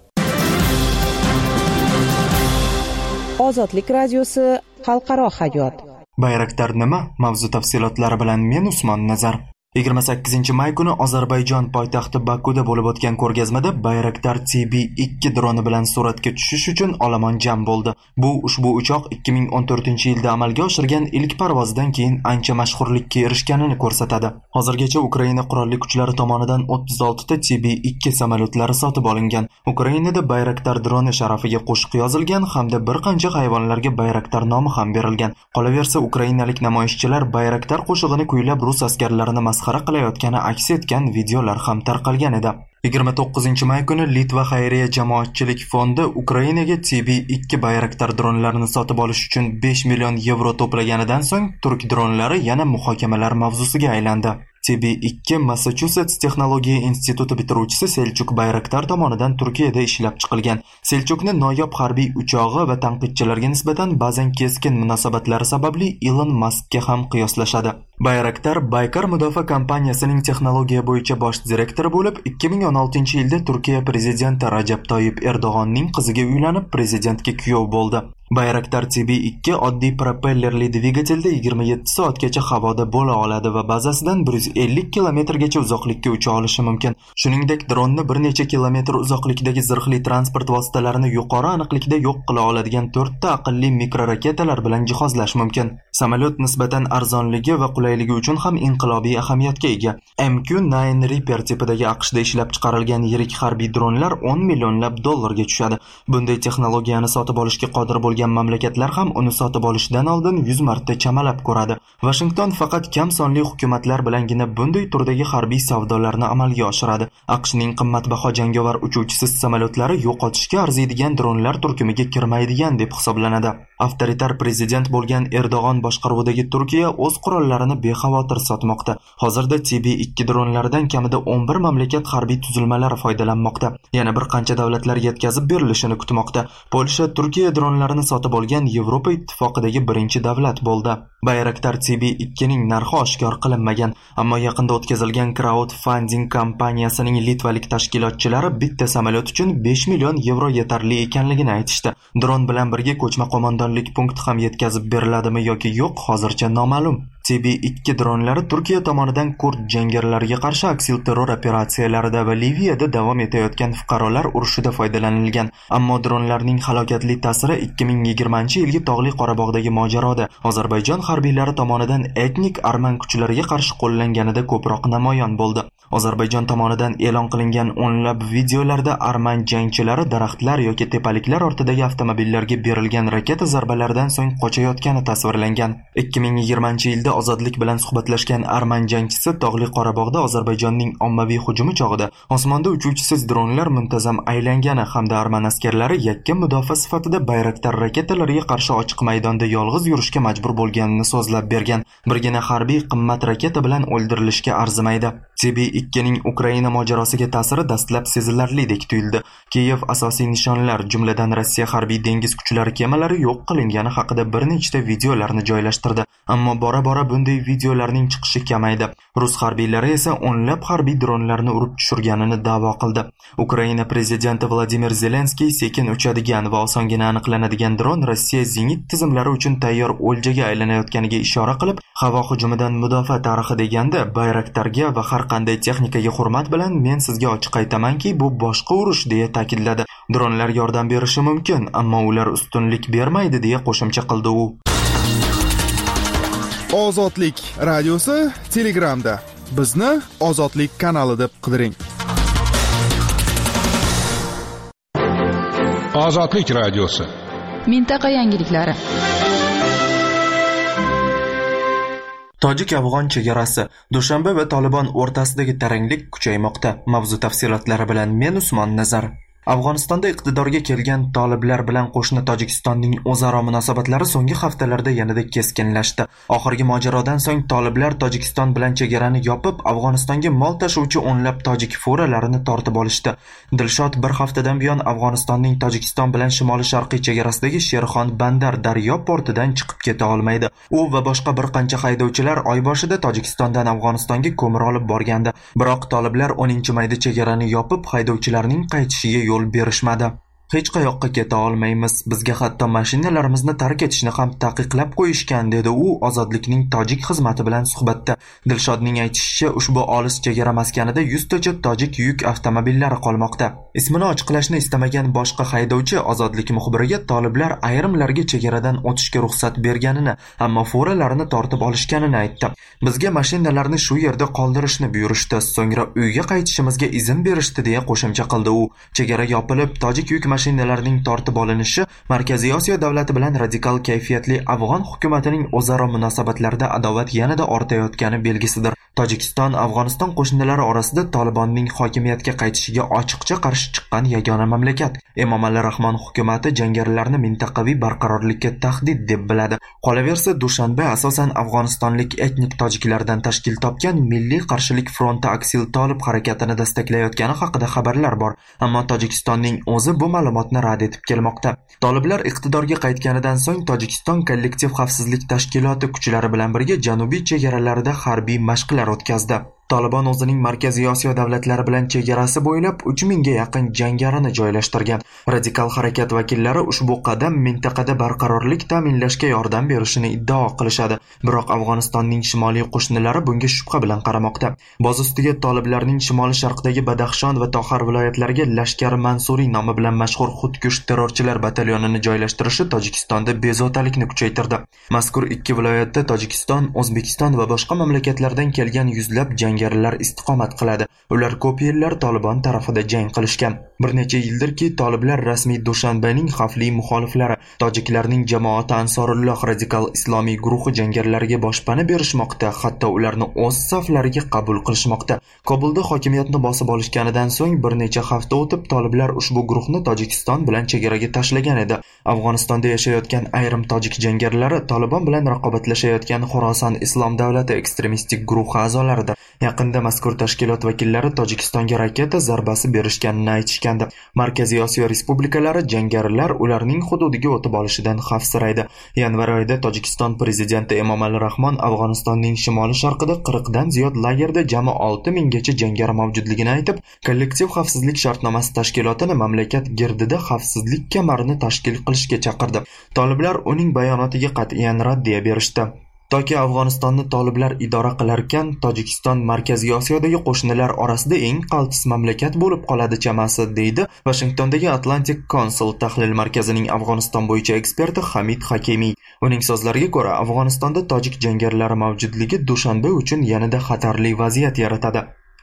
Ozodlik radiosi xalqaro hayot. Bayraktar nima? Mavzu tafsilotlari bilan men Usmon Nazar. 28-may kuni Ozarbayjon poytaxti Bakuda bo'lib o'tgan ko'rgazmada Bayraktar TB2 droni bilan suratga tushish uchun olomon jam bo'ldi. Bu ushbu uchoq 2014-yilda amalga oshirgan ilk parvozdan keyin ancha mashhurlikka erishganini ko'rsatadi. Hozirgacha Ukraina qurolli kuchlari tomonidan 36 ta TB2 samolyotlari sotib olingan. Ukrainada Bayraktar droni sharafiga qo'shiq yozilgan hamda bir qancha hayvonlarga Bayraktar nomi ham berilgan. Qolaversa, ukrainalik namoyishchilar Bayraktar qo'shig'ini kuylab rus askarlarini masxara qilayotgani aks etgan videolar ham tarqalgan edi. 29-may kuni Litva xayriya jamoatchilik fondi Ukrainaga TB2 Bayraktar dronlarini sotib olish uchun 5 million yevro to'plaganidan so'ng turk dronlari yana muhokamalar mavzusiga aylandi. TB2 Massachusetts texnologiya instituti bitiruvchisi Selchuk Bayraktar tomonidan Turkiyada ishlab chiqilgan. Selchukni noyob harbiy uchog'i va tanqidchilarga nisbatan ba'zan keskin munosabatlari sababli Elon Muskga ham qiyoslashadi. Bayraktar Baykar mudofaa kompaniyasining texnologiya bo'yicha bosh direktori bo'lib, 2016-yilda Turkiya prezidenti Rajab Toyyib Erdo'g'onning qiziga uylanib, prezidentga kuyov bo'ldi. Bayraktar TB2 oddiy propellerli dvigatelda 27 soatgacha havoda bo'la oladi va bazasidan 150 kilometrgacha uzoqlikka ucha olishi mumkin. Shuningdek, dronni bir necha kilometr uzoqlikdagi zirhli transport vositalarini yuqori aniqlikda yo'q qila oladigan 4 ta aqlli mikroraketalar bilan jihozlash mumkin. Samolyot nisbatan arzonligi va qulayligi uchun ham inqilobiy ahamiyatga ega. MQ-9 Reaper tipidagi AQShda ishlab chiqarilgan yirik harbiy dronlar 10 millionlab dollarga tushadi. Bunday texnologiyani sotib olishga qodir bo'lgan mamlakatlar ham uni sotib olishdan oldin 100 marta chamalab ko'radi. Washington faqat kam sonli hukumatlar bilangina bunday turdagi harbiy savdolarni amalga oshiradi. AQShning qimmatbaho jangovar uchuvchisiz samolyotlari yo'qotishga arziydigan dronlar turkumiga kirmaydigan deb hisoblanadi. Avtoritar prezident bo'lgan Erdo'g'on boshqaruvidagi Turkiya o'z qurollarini bexavotir sotmoqda. Hozirda TB2 dronlaridan kamida 11 mamlakat harbiy tuzilmalari foydalanmoqda. Yana bir qancha davlatlar yetkazib berilishini kutmoqda. Polsha Turkiya dronlarini sotib olgan Yevropa ittifoqidagi birinchi davlat bo'ldi. Bayraktar TB2ning narxi oshkor qilinmagan, ammo yaqinda o'tkazilgan crowdfunding kompaniyasining litvalik tashkilotchilari bitta samolyot uchun 5 million yevro yetarli ekanligini aytishdi. Dron bilan birga ko'chma qo'mondonlik punkti ham yetkazib beriladimi yoki yo'q, hozircha noma'lum. TB2 dronlari Turkiya tomonidan kurd jangarilarga qarshi aksil terror operatsiyalarida va Liviyada davom etayotgan fuqarolar urushida foydalanilgan. Ammo dronlarning halokatli ta'siri 2020-yilgi Tog'li Qorabog'dagi mojaroda Ozarbayjon harbiylari tomonidan etnik arman kuchlariga qarshi qo'llanganida ko'proq namoyon bo'ldi. Ozarbayjon tomonidan e'lon qilingan o'nlab videolarda arman jangchilari daraxtlar yoki tepaliklar ortidagi avtomobillarga berilgan raketa zarbalaridan so'ng qochayotgani tasvirlangan. 2020-yilda Ozodlik bilan suhbatlashgan arman jangchisi Tog'li Qorabog'da Ozarbayjonning ommaviy hujumi chog'ida osmonda uchuvchisiz dronlar muntazam aylangani hamda arman askarlari yakka mudofaa sifatida Bayraktar raketalariga qarshi ochiq maydonda yolg'iz yurishga majbur bo'lganini so'zlab bergan. Birgina harbiy qimmat raketa bilan o'ldirilishga arzimaydi. TB2ning Ukraina mojarosiga ta'siri dastlab sezilarlidek tuyuldi. Kiyev asosiy nishonlar, jumladan Rossiya harbiy dengiz kuchlari kemalari yo'q qilingani haqida bir nechta videolarni joylashtirdi. Ammo bora-bora bunday videolarning chiqishi kamaydi. Rus harbiylari esa o'nlab harbiy dronlarni urib tushirganini da'vo qildi. Ukraina prezidenti Vladimir Zelenskiy sekin uchadigan va osongina aniqlanadigan dron Rossiya zenit tizimlari uchun tayyor o'ljaga aylanayotganiga ishora qilib, havo hujumidan mudofaa tarixi deganda Bayraktarga va har qanday texnikaga hurmat bilan men sizga ochiq aytamanki, bu boshqa urush deya ta'kidladi. Dronlar yordam berishi mumkin, ammo ular ustunlik bermaydi deya qo'shimcha qildi u. Ozodlik radiosi Telegramda. Bizni Ozodlik kanali deb qidiring. Ozodlik radiosi. Mintaqa yangiliklari. Tojik-afg'on chegarasi, Dushanbe va Tolibon o'rtasidagi taranglik kuchaymoqda. Mavzu tafsilotlari bilan men Usmon Nazar. Afg'onistonda iqtidorga kelgan toliblar bilan qo'shni Tojikistonning o'zaro munosabatlari so'nggi haftalarda yanada keskinlashdi. Oxirgi mojarodan so'ng toliblar Tojikiston bilan chegarani yopib, Afg'onistonga mol tashuvchi o'nlab tojik furalarini tortib olishdi. Dilshod bir haftadan buyon Afg'onistonning Tojikiston bilan shimoli-sharqiy chegarasidagi Sherxon Bandar daryo portidan chiqib keta olmaydi. U va boshqa bir qancha haydovchilar oy boshida Tojikistondan Afg'onistonga ko'mir olib borgandi. Biroq toliblar 10-mayda chegarani yopib, haydovchilarning qaytishiga yo'l berishmadi. Hech qayoqqa keta olmaymiz. Bizga hatto mashinalarimizni tark etishni ham taqiqlab qo'yishgan, dedi u Ozodlikning tojik xizmati bilan suhbatda. Dilshodning aytishicha, ushbu olis chegara maskanida 100 tacha tojik yuk avtomobillari qolmoqda. Ismini ochiqlashni istamagan boshqa haydovchi Ozodlik muxbiriga toliblar ayrimlarga chegaradan o'tishga ruxsat berganini, ammo furalarini tortib olishganini aytdi. Bizga mashinalarni shu yerda qoldirishni buyurishdi, so'ngra uyga qaytishimizga izn berishdi, deya qo'shimcha qildi u. Chegara yopilib, tojik yuk mashinalarning tortib olinishi Markaziy Osiyo davlati bilan radikal kayfiyatli afg'on hukumatining o'zaro munosabatlarida adovat yanada ortayotgani belgisidir. Tojikiston Afg'oniston qo'shnilari orasida Tolibonning hokimiyatga qaytishiga ochiqcha qarshi chiqqan yagona mamlakat. Emomali Rahmon hukumati jangarilarni mintaqaviy barqarorlikka tahdid deb biladi. Qolaversa, Dushanbe asosan afg'onistonlik etnik tojiklardan tashkil topgan Milliy qarshilik fronti Aksil Tolib harakatini destaklayotgani haqida xabarlar bor, ammo Tojikistonning o'zi bu ma'lumotni rad etib kelmoqda. Toliblar iqtidorga qaytganidan so'ng Tojikiston kollektiv xavfsizlik tashkiloti kuchlari bilan birga janubiy chegaralarida harbiy mashqlar o'tkazdi. Tolibon o'zining Markaziy Osiyo davlatlari bilan chegarasi bo'ylab 3000 ga yaqin jangarini joylashtirgan. Radikal harakat vakillari ushbu qadam mintaqada barqarorlik ta'minlashga yordam berishini iddao qilishadi. Biroq Afg'onistonning shimoliy qo'shnilari bunga shubha bilan qaramoqda. Boz ustiga toliblarning shimoli-sharqdagi Badaxshon va Toxar viloyatlariga Lashkari Mansuriy nomi bilan mashhur xudkush terrorchilar batalyonini joylashtirishi Tojikistonda bezovtalikni kuchaytirdi. Mazkur ikki viloyatda Tojikiston, O'zbekiston va boshqa mamlakatlardan kelgan yuzlab jangarilar istiqomat qiladi. Ular ko'p yillar Tolibon tarafida jang qilishgan. Bir necha yildirki, toliblar rasmiy Dushanbening xavfli muxoliflari, tojiklarning jamoati Ansorulloh radikal islomiy guruhi jangarilariga boshpana berishmoqda, hatto ularni o'z saflariga qabul qilishmoqda. Kobulda hokimiyatni bosib olishganidan so'ng bir necha hafta o'tib, toliblar ushbu guruhni Tojikiston bilan chegaraga tashlagan edi. Afg'onistonda yashayotgan ayrim tojik jangarilari Tolibon bilan raqobatlashayotgan Xorason Islom davlati ekstremistik guruhi a'zolaridir. Yaqinda mazkur tashkilot vakillari Tojikistonga raketa zarbasi berishganini aytishgandi. Markaziy Osiyo respublikalari jangarilar ularning hududiga o'tib olishidan xavfsiraydi. Yanvar oyida Tojikiston prezidenti Emomali Rahmon Afg'onistonning shimoli-sharqida 40 dan ziyod lagerda jami 6000 gacha jangari mavjudligini aytib, kollektiv xavfsizlik shartnomasi tashkilotini mamlakat girdida xavfsizlik kamarini tashkil qilishga chaqirdi. Toliblar uning bayonotiga qat'iyan raddiya berishdi. Toki Afg'onistonni toliblar idora qilarkan, Tojikiston Markaziy Osiyodagi qo'shnilar orasida eng qaltis mamlakat bo'lib qoladi chamasi, deydi Washingtondagi Atlantic Council tahlil markazining Afg'oniston bo'yicha eksperti Hamid Hakimiy. Uning so'zlariga ko'ra, Afg'onistonda tojik jangarilari mavjudligi Dushanbe uchun yanada xatarli vaziyat yaratadi.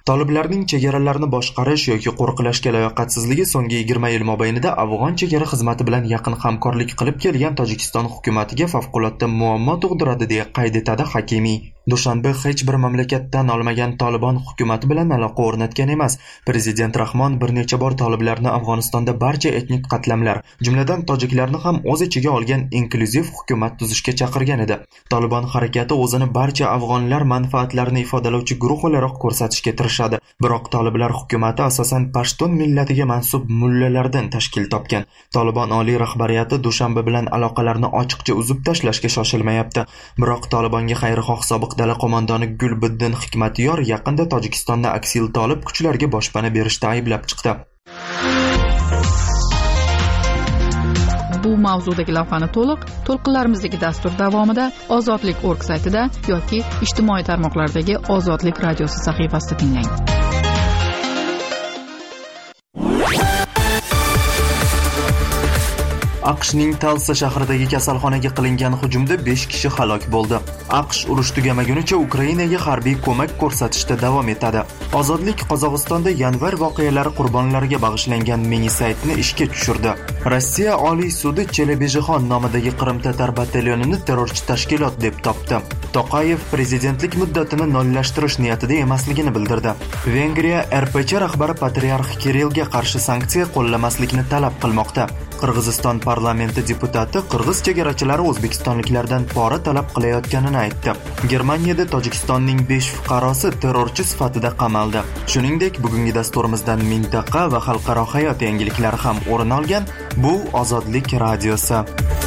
Toliblarning chegaralarni boshqarish yoki qo'riqlashga layoqatsizligi so'nggi 20 yil mobaynida afg'on chegara xizmati bilan yaqin hamkorlik qilib kelgan Tojikiston hukumatiga favqulodda muammo tug'diradi deya qayd etadi Hakimiy. Dushanbe hech bir mamlakatdan olmagan Tolibon hukumati bilan aloqa o'rnatgan emas. Prezident Rahmon bir necha bor toliblarni Afg'onistonda barcha etnik qatlamlar, jumladan tojiklarni ham o'z ichiga olgan inklyuziv hukumat tuzishga chaqirgan edi. Tolibon harakati o'zini barcha afg'onlar manfaatlarini ifodalovchi guruh o'laroq ko'rsatishga tirishadi. Biroq toliblar hukumati asosan pashtun millatiga mansub mullalardan tashkil topgan. Tolibon oliy rahbariyati Dushanbe bilan aloqalarni ochiqcha uzib tashlashga shoshilmayapti. Biroq Tolibonga xayrixoh sobiq dala qo'mondoni Gulbiddin Hikmatyor yaqinda Tojikistonni aksil tolib kuchlarga boshpana berishda ayblab chiqdi. Bu mavzudagi lavhani to'lqinlarimizdagi dastur davomida Ozodlik.org saytida yoki ijtimoiy tarmoqlardagi Ozodlik radiosi sahifasida tinglang. AQShning Tulsa shahridagi kasalxonaga qilingan hujumda 5 kishi halok bo'ldi. AQSh urush tugamagunicha Ukrainaga harbiy ko'mak ko'rsatishda davom etadi. Ozodlik Qozog'istonda yanvar voqealari qurbonlariga bag'ishlangan mini saytni ishga tushirdi. Rossiya Oliy sudi Chelebejixon nomidagi Qrim-tatar batalyonini terrorchi tashkilot deb topdi. Toqayev prezidentlik muddatini nollashtirish niyatida emasligini bildirdi. Vengriya RPC rahbari patriarx Kirillga qarshi sanksiya qo'llamaslikni talab qilmoqda. Qirg'iziston parlamenti deputati qirg'iz chegarachilari o'zbekistonliklardan pora talab qilayotganini aytdi. Germaniyada Tojikistonning 5 fuqarosi terrorchi sifatida qamaldi. Shuningdek, bugungi dasturimizdan mintaqa va xalqaro hayot yangiliklari ham o'rin olgan. Bu Ozodlik radiosi.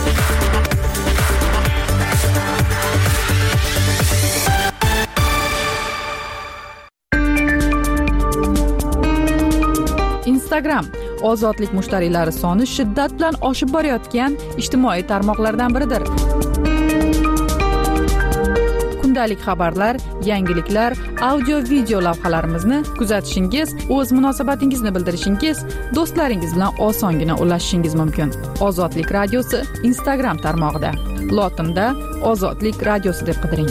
Instagram ozodlik mushtariylari soni shiddat bilan oshib borayotgan ijtimoiy tarmoqlardan biridir. Kundalik xabarlar, yangiliklar, audio-video lavhalarimizni kuzatishingiz, o'z munosabatingizni bildirishingiz, do'stlaringiz bilan osongina ulashishingiz mumkin. Ozodlik radiosi Instagram tarmog'ida. Lotinda Ozodlik radiosi deb qidiring.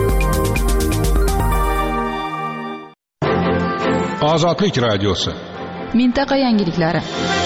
Ozodlik radiosi. Mintaqa yangiliklari.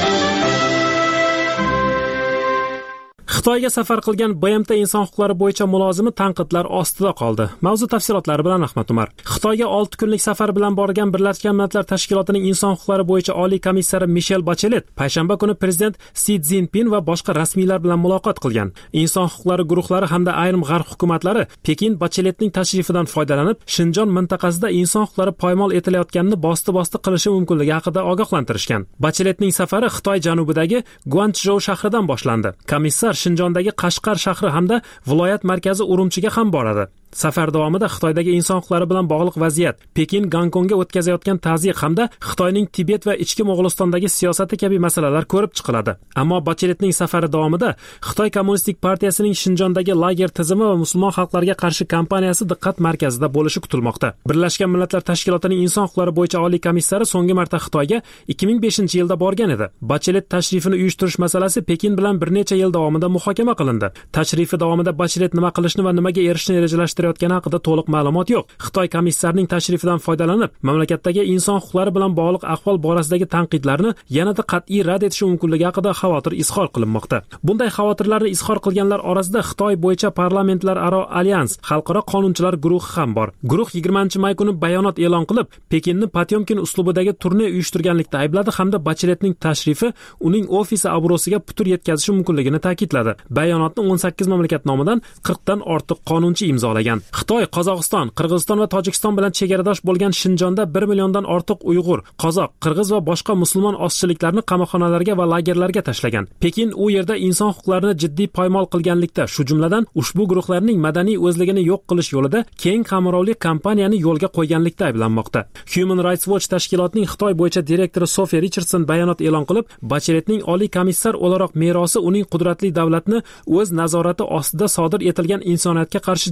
Xitoyga safar qilgan BMT inson huquqlari bo'yicha mulozimi tanqidlar ostida qoldi. Mavzu tafsilotlari bilan Ahmad Umar. Xitoyga 6 kunlik safar bilan borgan Birlashgan Millatlar Tashkilotining inson huquqlari bo'yicha oliy komissari Michel Bachelet payshanba kuni prezident Si Szinpin va boshqa rasmiylar bilan muloqot qilgan. Inson huquqlari guruhlari hamda ayrim g'arb hukumatlari Pekin Bacheletning tashrifidan foydalanib, Shinjon mintaqasida inson huquqlari poymol etilayotganini bosti qilishi mumkinligi haqida ogohlantirishgan. Bacheletning safari Xitoy janubidagi Guanchjou shahridan boshlandi. Komissar Shinjondagi Qashqar shahri hamda viloyat markazi Urumchiga ham boradi. Safar davomida Xitoydagi inson huquqlari bilan bog'liq vaziyat, Pekin Gonkongga o'tkazayotgan tazyiq hamda Xitoyning Tibet va ichki Mo'g'ulistondagi siyosati kabi masalalar ko'rib chiqiladi. Ammo Bacheletning safari davomida Xitoy Kommunistik partiyasining Shinjondagi lager tizimi va musulmon xalqlarga qarshi kampaniyasi diqqat markazida bo'lishi kutilmoqda. Birlashgan Millatlar Tashkilotining inson huquqlari bo'yicha oliy komissari so'nggi marta Xitoyga 2005-yilda borgan edi. Bachelet tashrifini uyushtirish masalasi Pekin bilan bir necha yil davomida muhokama qilindi. Tashrifi davomida Bachelet nima qilishni va nimaga erishishni rejalashtirayotgani haqida to'liq ma'lumot yo'q. Xitoy komissarining tashrifidan foydalanib, mamlakatdagi inson huquqlari bilan bog'liq ahvol borasidagi tanqidlarni yanada qat'iy rad etishi mumkinligi haqida xavotir izhor qilinmoqda. Bunday xavotirlarni izhor qilganlar orasida Xitoy bo'yicha parlamentlararo alyans, xalqaro qonunchilar guruhi ham bor. Guruh 20-may kuni bayonot e'lon qilib, Pekinni Potyomkin uslubidagi turne uyushtirganlikda aybladi hamda Bacheletning tashrifi uning ofisi obro'siga putur yetkazishi mumkinligini ta'kidladi. Bayonotni 18 mamlakat nomidan 40 dan ortiq qonunchi imzolagan. Xitoy, Qozog'iston, Qirg'iziston va Tojikiston bilan chegaradosh bo'lgan Shinjonda 1 milliondan ortiq Uyg'ur, qozoq, qirg'iz va boshqa musulmon ozchiliklarni qamoqxonalarga va lagerlarga tashlagan. Pekin u yerda inson huquqlarini jiddiy poymol qilganlikda, shu jumladan ushbu guruhlarning madaniy o'zligini yo'q qilish yo'lida keng qamrovli kampaniyani yo'lga qo'yganlikda ayblanmoqda. Human Rights Watch tashkilotining Xitoy bo'yicha direktori Sophie Richardson bayonot e'lon qilib, Bacheletning oliy komissar o'laroq merosi uning qudratli davlatni o'z nazorati ostida sodir etilgan insoniyatga qarshi jinoyatlar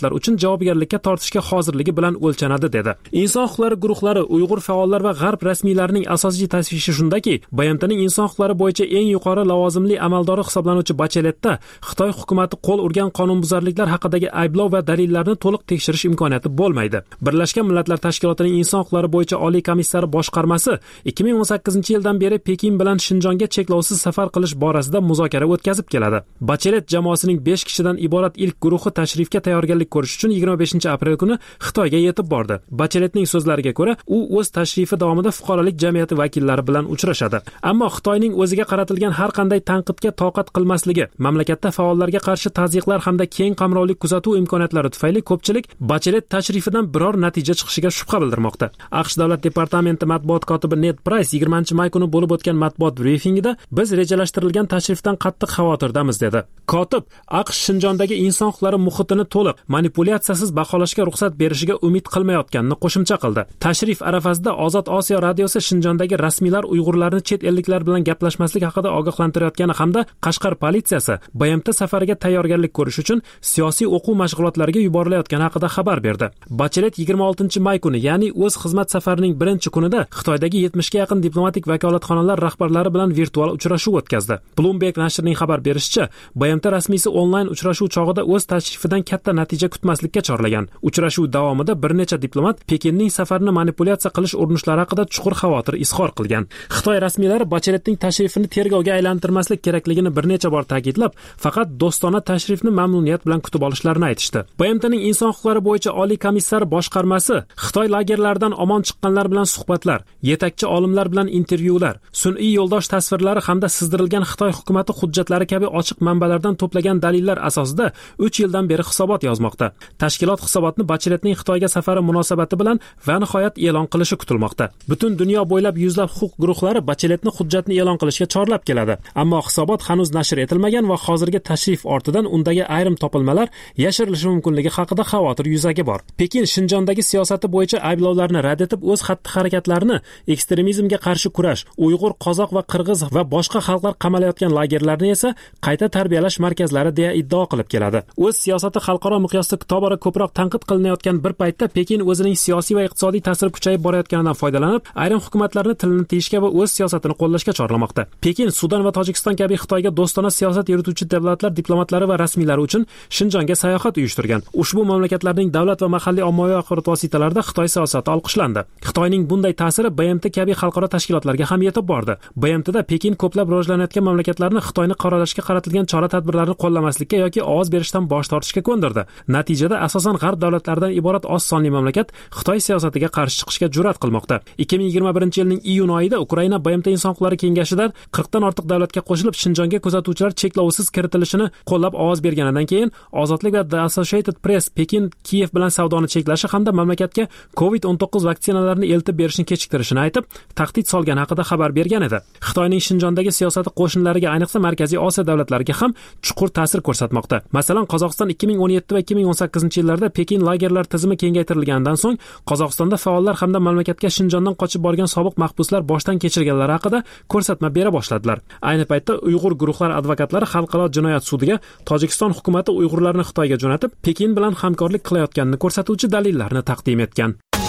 jinoyatlar uchun javobgarlikka tortishga hozirligi bilan o'lchanadi dedi. Inson huquqlari guruhlari, Uyg'ur faollar va G'arb rasmiylarining asosiy tashvishi shundaki, BMTning inson huquqlari bo'yicha eng yuqori lavozimli amaldori hisoblanuvchi Bacheletda Xitoy hukumatı qo'l urgan qonunbuzarliklar haqidagi ayblov va dalillarni to'liq tekshirish imkoniyati bo'lmaydi. Birlashgan Millatlar Tashkilotining inson huquqlari bo'yicha oliy komissari boshqarmasi 2018-yildan beri Pekin bilan Shinjonga cheklovsiz safar qilish borasida muzokara o'tkazib keladi. Bachelet jamoasining 5 kishidan iborat ilk guruhi tashrifga tayyorgarlik ko'rish uchun 25-aprel kuni Xitoyga yetib bordi. Bacheletning so'zlariga ko'ra, u o'z tashrifi davomida fuqarolik jamiyati vakillari bilan uchrashadi. Ammo Xitoyning o'ziga qaratilgan har qanday tanqidga toqat qilmasligi, mamlakatda faollarga qarshi tazyiqlar hamda keng qamrovli kuzatuv imkoniyatlari tufayli ko'pchilik Bachelet tashrifidan biror natija chiqishiga shubha bildirmoqda. AQSh davlat departamenti matbuot kotibi Ned Price 20-may kuni bo'lib o'tgan matbuot brifingida biz rejalashtirilgan tashrifdan qattiq xavotirdamiz dedi. Kotib AQSh Shinjondagi inson huquqlari muhitini to'liq manipulyatsiyasiz baholashga ruxsat berishiga umid qilmayotganini qo'shimcha qildi. Tashrif arafasida Ozod Osiyo radiosi Shinjondagi rasmiylar Uyg'urlarni chet elliklar bilan gaplashmaslik haqida ogohlantirayotgani hamda Qashqar politsiyasi BMT safariga tayyorgarlik ko'rish uchun siyosiy o'quv mashg'ulotlariga yuborilayotgani haqida xabar berdi. Bachelet 26-may kuni, ya'ni o'z xizmat safarining birinchi kunida Xitoydagi 70 ga yaqin diplomatik vakolatxonalar rahbarlari bilan virtual uchrashuv o'tkazdi. Bloomberg nashrining xabar berishicha, BMT rasmiysi onlayn uchrashuv chog'ida o'z tashrifidan katta natija kutmaslikka chorlagan. Uchrashuv davomida bir necha diplomat Pekinning safarini manipulyatsiya qilish urinishlari haqida chuqur xavotir izhor qilgan. Xitoy rasmiylari Bacheletning tashrifini tergovga aylantirmaslik kerakligini bir necha bor ta'kidlab, faqat do'stona tashrifni mamnuniyat bilan kutib olishlarini aytishdi. BMTning inson huquqlari bo'yicha oliy komissari boshqarmasi Xitoy lagerlaridan omon chiqqanlar bilan suhbatlar, yetakchi olimlar bilan intervyular, sun'iy yo'ldosh tasvirlari hamda sizdirilgan Xitoy hukumati hujjatlari kabi ochiq manbalardan to'plagan dalillar asosida 3 yildan beri hisobot yozmoqda. Tashkilot hisobotni Bacheletning Xitoyga safari munosabati bilan va nihoyat e'lon qilishi kutilmoqda. Butun dunyo bo'ylab yuzlab huquq guruhlari Bacheletni hujjatni e'lon qilishga chorlab keladi. Ammo hisobot hanuz nashr etilmagan va hozirgi tashrif ortidan undagi ayrim topilmalar yashirilishi mumkinligi haqida xavotir yuzaga bor. Pekin Shinjondagi siyosati bo'yicha ayblovlarni rad etib, o'z xatti-harakatlarini ekstremizmga qarshi kurash, Uyg'ur, qozoq va qirg'iz va boshqa xalqlar qamalayotgan lagerlarni esa qayta tarbiyalash markazlari deya iddao qilib keladi. O'z siyosati xalqaro miqyosda tobora ko'proq tanqid qilinayotgan bir paytda Pekin o'zining siyosiy va iqtisodiy ta'siri kuchayib borayotganidan foydalanib, ayrim hukumatlarni tilini tiyishga va o'z siyosatini qo'llashga chorlamoqda. Pekin Sudan va Tojikiston kabi Xitoyga do'stona siyosat yurituvchi davlatlar diplomatlari va rasmiylari uchun Shinjonga sayohat uyushtirgan. Ushbu mamlakatlarning davlat va mahalliy ommaviy axborot vositalarida Xitoy siyosati olqishlandi. Xitoyning bunday ta'siri BMT kabi xalqaro tashkilotlarga ham yetib bordi. BMTda Pekin ko'plab rivojlanayotgan mamlakatlarni Xitoyni qoralashga qaratilgan chora-tadbirlarni qo'llamaslikka yoki ovoz berishdan bosh tortishga ko'ndirdi. Natijada asosan g'arb davlatlaridan iborat oz sonli mamlakat Xitoy siyosatiga qarshi chiqishga jur'at qilmoqda. 2021-yilning iyun oyida Ukraina BMT inson huquqlari kengashidan 40 dan ortiq davlatga qo'shilib Shinjonga kuzatuvchilar cheklovsiz kiritilishini qo'llab ovoz berganidan keyin Ozodlik va The Associated Press Pekin Kiyev bilan savdoni cheklashi hamda mamlakatga COVID-19 vaksinalarini eltib berishni kechiktirishini aytib, tahdid solgani haqida xabar bergan edi. Xitoyning Shinjondagi siyosati qo'shnilariga, ayniqsa Markaziy Osiyo davlatlariga ham chuqur ta'sir ko'rsatmoqda. Masalan, Qozog'iston 2017 va 2018-yillarda Pekin lagerlar tizimi kengaytirilganidan so'ng Qozog'istonda faollar hamda mamlakatga Shinjondan qochib borgan sobiq mahbuslar boshdan kechirganlari haqida ko'rsatma bera boshladilar. Ayni paytda Uyg'ur guruhlari advokatlari xalqaro jinoyat sudiga Tojikiston hukumati Uyg'urlarni Xitoyga jo'natib, Pekin bilan hamkorlik qilayotganini ko'rsatuvchi dalillarni taqdim etgan.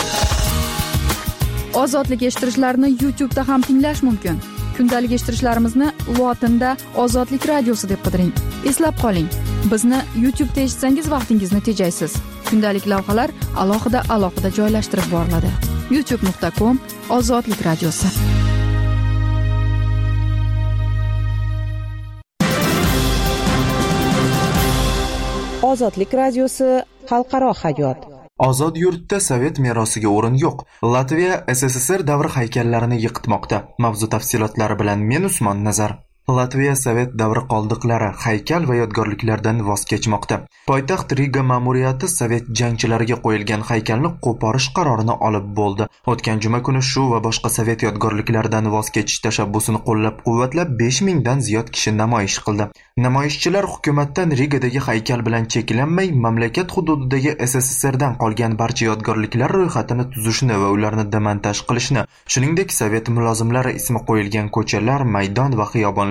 Ozodlik eshittirishlarni YouTube'da ham tinglash mumkin. Kundalik eshittirishlarimizni lotinda Ozodlik radiosi deb qidiring. Eslab qoling, bizni YouTube'da eshitsangiz vaqtingizni tejaysiz. Kundalik lavhalar alohida joylashtirib boriladi. youtube.com/ozodlik radiosi. Ozodlik radiosi xalqaro hayot. Ozod yurtda Sovet merosiga o'rin yo'q. Latviya SSSR davri haykallarini yiqitmoqda. Mavzu tafsilotlari bilan men Usmon Nazar. Latviya Sovet davri qoldiqlari, haykal va yodgorliklardan voz kechmoqda. Poytaxt Riga ma'muriyati Sovet jangchilariga qo'yilgan haykalni qo'porish qarorini olib bo'ldi. O'tgan juma kuni shu va boshqa Sovet yodgorliklaridan voz kechish tashabbusini qo'llab-quvvatlab 5000 dan ziyod kishi namoyish qildi. Namoyishchilar hukumatdan Rigadagi haykal bilan cheklanmay, mamlakat hududidagi SSSRdan qolgan barcha yodgorliklar ro'yxatini tuzishni va ularni demontaj qilishni, shuningdek Sovet mulozimlari ismi qo'yilgan ko'chalar, maydon va xiyobonlar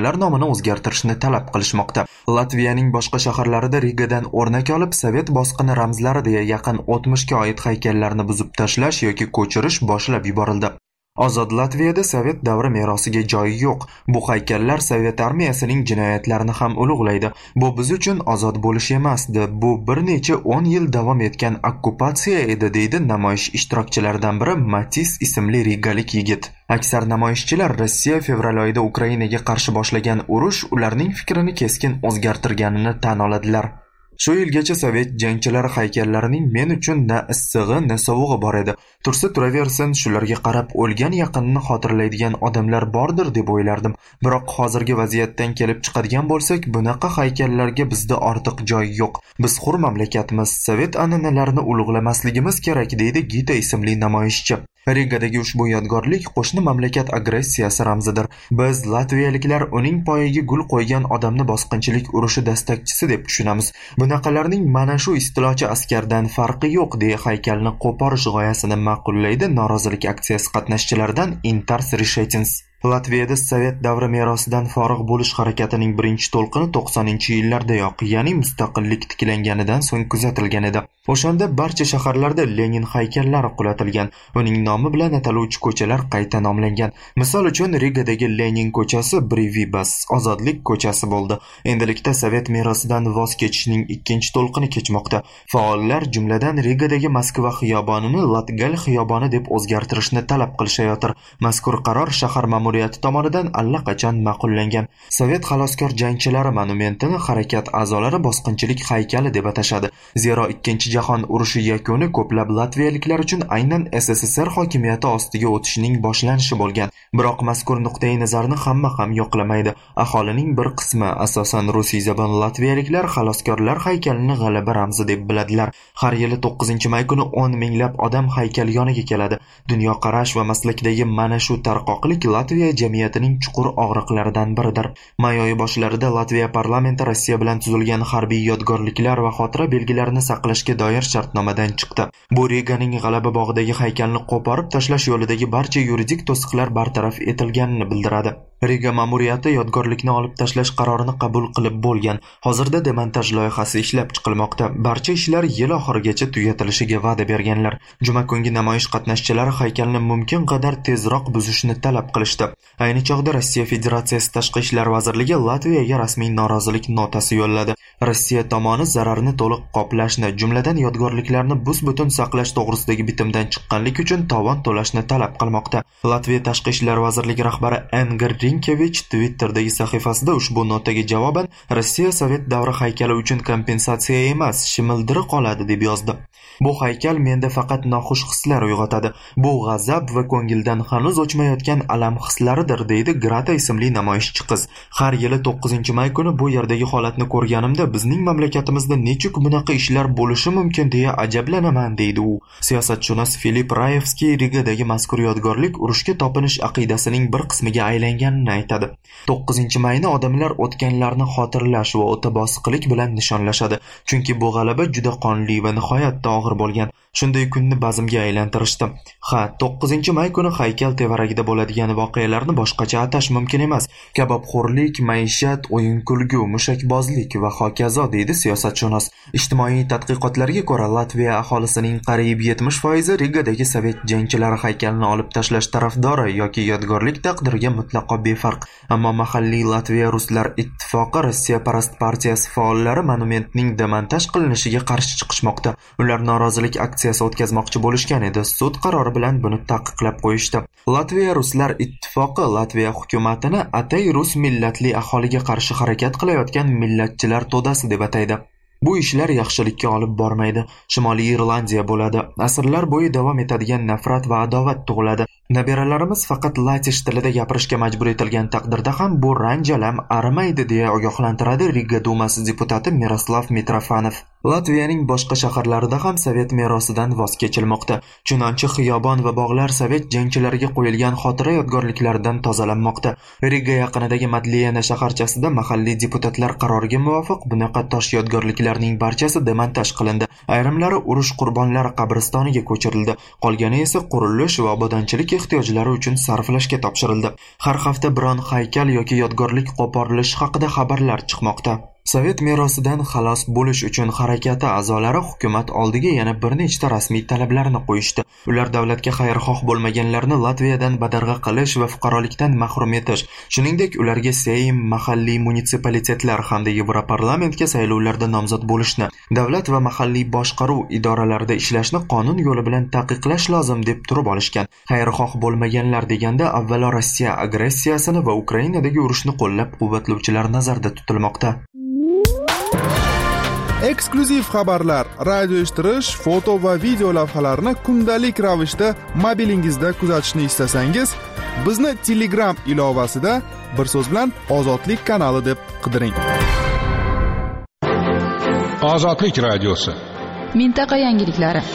haykallar nomini o'zgartirishni talab qilishmoqda. Latviyaning boshqa shaharlarida Rigadan o'rnak olib, Sovet bosqini ramzlari deya yaqin 60 ga oid haykallarni buzib tashlash yoki ko'chirish boshlab yuborildi. Ozod Latviyada Sovet davri merosiga joy yo'q. Bu haykallar Sovet armiyasining jinoyatlarini ham ulug'laydi. Bu biz uchun ozod bo'lish emasdi. Bu bir necha 10 yil davom etgan okkupatsiya edi, deydi namoyish ishtirokchilaridan biri Matis ismli rigalik yigit. Aksar namoyishchilar Rossiya fevral oyida Ukrainaga qarshi boshlagan urush ularning fikrini keskin o'zgartirganini tan oladilar. Shu yilgacha Sovet jangchilari haykallarining men uchun na issig'i, na sovug'i bor edi. Tursa turaversin, shularga qarab o'lgan yaqinini xotirlaydigan odamlar bordir deb o'ylardim. Biroq hozirgi vaziyatdan kelib chiqadigan bo'lsak, bunaqa haykallarga bizda ortiq joy yo'q. Biz hur mamlakatmiz, Sovet an'analarini ulug'lamasligimiz kerak, deydi Gita ismli namoyishchi. Rigadagi ushbu yodgorlik qo'shni mamlakat agressiyasi ramzidir. Biz latviyaliklar uning poyiga gul qo'ygan odamni bosqinchilik urushi dastakchisi deb tushunamiz. Bunaqalarning mana shu istilochi askardan farqi yo'q, deya haykalni qo'porish g'oyasini ma'qullaydi norozilik aksiyasi qatnashchilaridan Intars Rishetins. Latviyada Sovet davri merosidan forig' bo'lish harakatining birinchi to'lqini 90-yillardayoq, ya'ni mustaqillik tiklanganidan so'ng kuzatilgan edi. O'shanda barcha shaharlarda Lenin haykallari qulatilgan, uning nomi bilan ataluvchi ko'chalar qayta nomlangan. Misol uchun Rigadagi Lenin ko'chasi Brivibas, ozodlik ko'chasi bo'ldi. Endilikda Sovet merosidan voz kechishning ikkinchi to'lqini kechmoqda. Faollar jumladan Rigadagi Moskva xiyobonini Latgal xiyoboni deb o'zgartirishni talab qilishayotir. Mazkur qaror shahar ma'muriyati tomonidan allaqachon ma'qullangan. Sovet xaloskor jangchilari monumentini harakat a'zolari bosqinchilik haykali deb atashadi. Zero ikkinchi jahon urushi yakuni ko'plab latviyaliklar uchun aynan SSSR hokimiyati ostiga o'tishining boshlanishi bo'lgan. Biroq mazkur nuqtai nazarni hamma ham yoqlamaydi. Aholining bir qismi, asosan rusiyzabon latviyaliklar, xaloskorlar haykalini g'alaba ramzi deb biladilar. Har yili 9-may kuni 10 minglab odam haykal yoniga keladi. Dunyoqarash va maslakdagi mana shu tarqoqlik Latviya jamiyatining chuqur og'riqlaridan biridir. May oyi boshlarida Latviya parlamenti Rossiya bilan tuzilgan harbiy yodgorliklar va xotira belgilarini saqlashga doir shartnomadan chiqdi. Bu Riganing G'alaba bog'idagi haykalni qo'porib tashlash yo'lidagi barcha yuridik to'siqlar bartaraf etilganini bildiradi. Riga ma'muriyati yodgorlikni olib tashlash qarorini qabul qilib bo'lgan. Hozirda demontaj loyihasi ishlab chiqilmoqda. Barcha ishlar yil oxirigacha tugatilishiga va'da berganlar. Juma kungi namoyish qatnashchilari haykalni mumkin qadar tezroq buzishni talab qilishdi. Ayni chog'da Rossiya Federatsiyasi Tashqi ishlar vazirligi Latviyaga rasmiy norozilik notasi yo'lladi. Rossiya tomoni zararni to'liq qoplashni, jumladan yodgorliklarni bus-butun saqlash to'g'risidagi bitimdan chiqqanlik uchun tovon to'lashni talab qilmoqda. Latviya Tashqi ishlar vazirligi rahbari Engir Rinkevich Twitter'dagi sahifasida ushbu notaga javoban Rossiya Sovet davri haykali uchun kompensatsiya emas, shimildiri qoladi deb yozdi. Bu haykal menda faqat noxush hislar uyg'otadi. Bu g'azab va ko'ngildan hanuz o'chmayotgan alam hislaridir, deydi Grata ismli namoyishchi qiz. Har yili 9-may kuni bu yerdagi holatni ko'rganimda bizning mamlakatimizda nechuk bunaqa ishlar bo'lishi mumkin deya ajablanaman, deydi u. Siyosatshunos Filip Rayevskiy Rigadagi mazkur yodgorlik urushga topinish aqidasining bir qismiga aylanganini aytadi. 9-mayni odamlar o'tganlarni xotirlash va o'ta bosiqlik bilan nishonlashadi. Chunki bu g'alaba juda qonli va nihoyatda og'ir bo'lgan. Shunday kunni bazmga aylantirishdi. 9-may kuni haykal tevaragida bo'ladigan voqealarni boshqacha atash mumkin emas. Kabobxo'rlik, maishat, o'yin-kulgu, mushakbozlik va hokazo, deydi siyosatshunos. Ijtimoiy tadqiqotlarga ko'ra, Latviya aholisining qariyb 70% Rigadagi Sovet jangchilari haykalini olib tashlash tarafdori yoki yodgorlik taqdiriga mutlaqo befarq. Ammo mahalliy Latviya Ruslar ittifoqi Rossiya parast partiyasi faollari monumentning demontaj qilinishiga qarshi chiqishmoqda. Ular norozilik aksiyasi o'tkazmoqchi bo'lishgan edi. Sud qarori bilan buni taqiqlab qo'yishdi. Latviya Ruslar ittifoqi Latviya hukumatini atay rus millatli aholiga qarshi harakat qilayotgan millatchilar to'dasi deb ataydi. Bu ishlar yaxshilikka olib bormaydi. Shimoliy Irlandiya bo'ladi. Asrlar bo'yi davom etadigan nafrat va adovat tug'iladi. Nabiralarimiz faqat latish tilida gapirishga majbur etilgan taqdirda ham bu ranjalam arimaydi, deya ogohlantiradi Riga dumasi deputati Miroslav Mitrofanov. Latviyaning boshqa shaharlarida ham sovet merosidan voz kechilmoqda. Chunonchi xiyobon va bog'lar sovet jangchilariga qo'yilgan xotira yodgorliklaridan tozalanmoqda. Riga yaqinidagi Madliyana shaharchasida mahalliy deputatlar qaroriga muvofiq bunaqa tosh yodgorliklarning barchasi demontaj qilindi. Ayrimlari urush qurbonlari qabristoniga ko'chirildi. Qolgani esa qurilish va obodonchilik ehtiyojlari uchun sarflashga topshirildi. Har hafta biron haykal yoki yodgorlik qo'porilishi haqida xabarlar chiqmoqda. Sovet merosidan xalos bo'lish uchun harakati a'zolari hukumat oldiga yana bir nechta rasmiy talablarni qo'yishdi. Ular davlatga xayrixoh bo'lmaganlarni Latviyadan badarg'a qilish va fuqarolikdan mahrum etish, shuningdek ularga Seym, mahalliy munitsipalitetlar hamda Yevroparlamentga saylovlarda nomzod bo'lishni, davlat va mahalliy boshqaruv idoralarida ishlashni qonun yo'li bilan taqiqlash lozim deb turib olishgan. Xayrixoh bo'lmaganlar deganda avvalo Rossiya agressiyasini va Ukrainadagi urushni qo'llab-quvvatlovchilar nazarda tutilmoqda. Eksklyuziv xabarlar, radio eshittirish, foto va video lavhalarni kundalik ravishda mobilingizda kuzatishni istasangiz, bizni Telegram ilovasida bir so'z bilan Ozodlik kanali deb qidiring. Ozodlik radiosi. Mintaqa yangiliklari.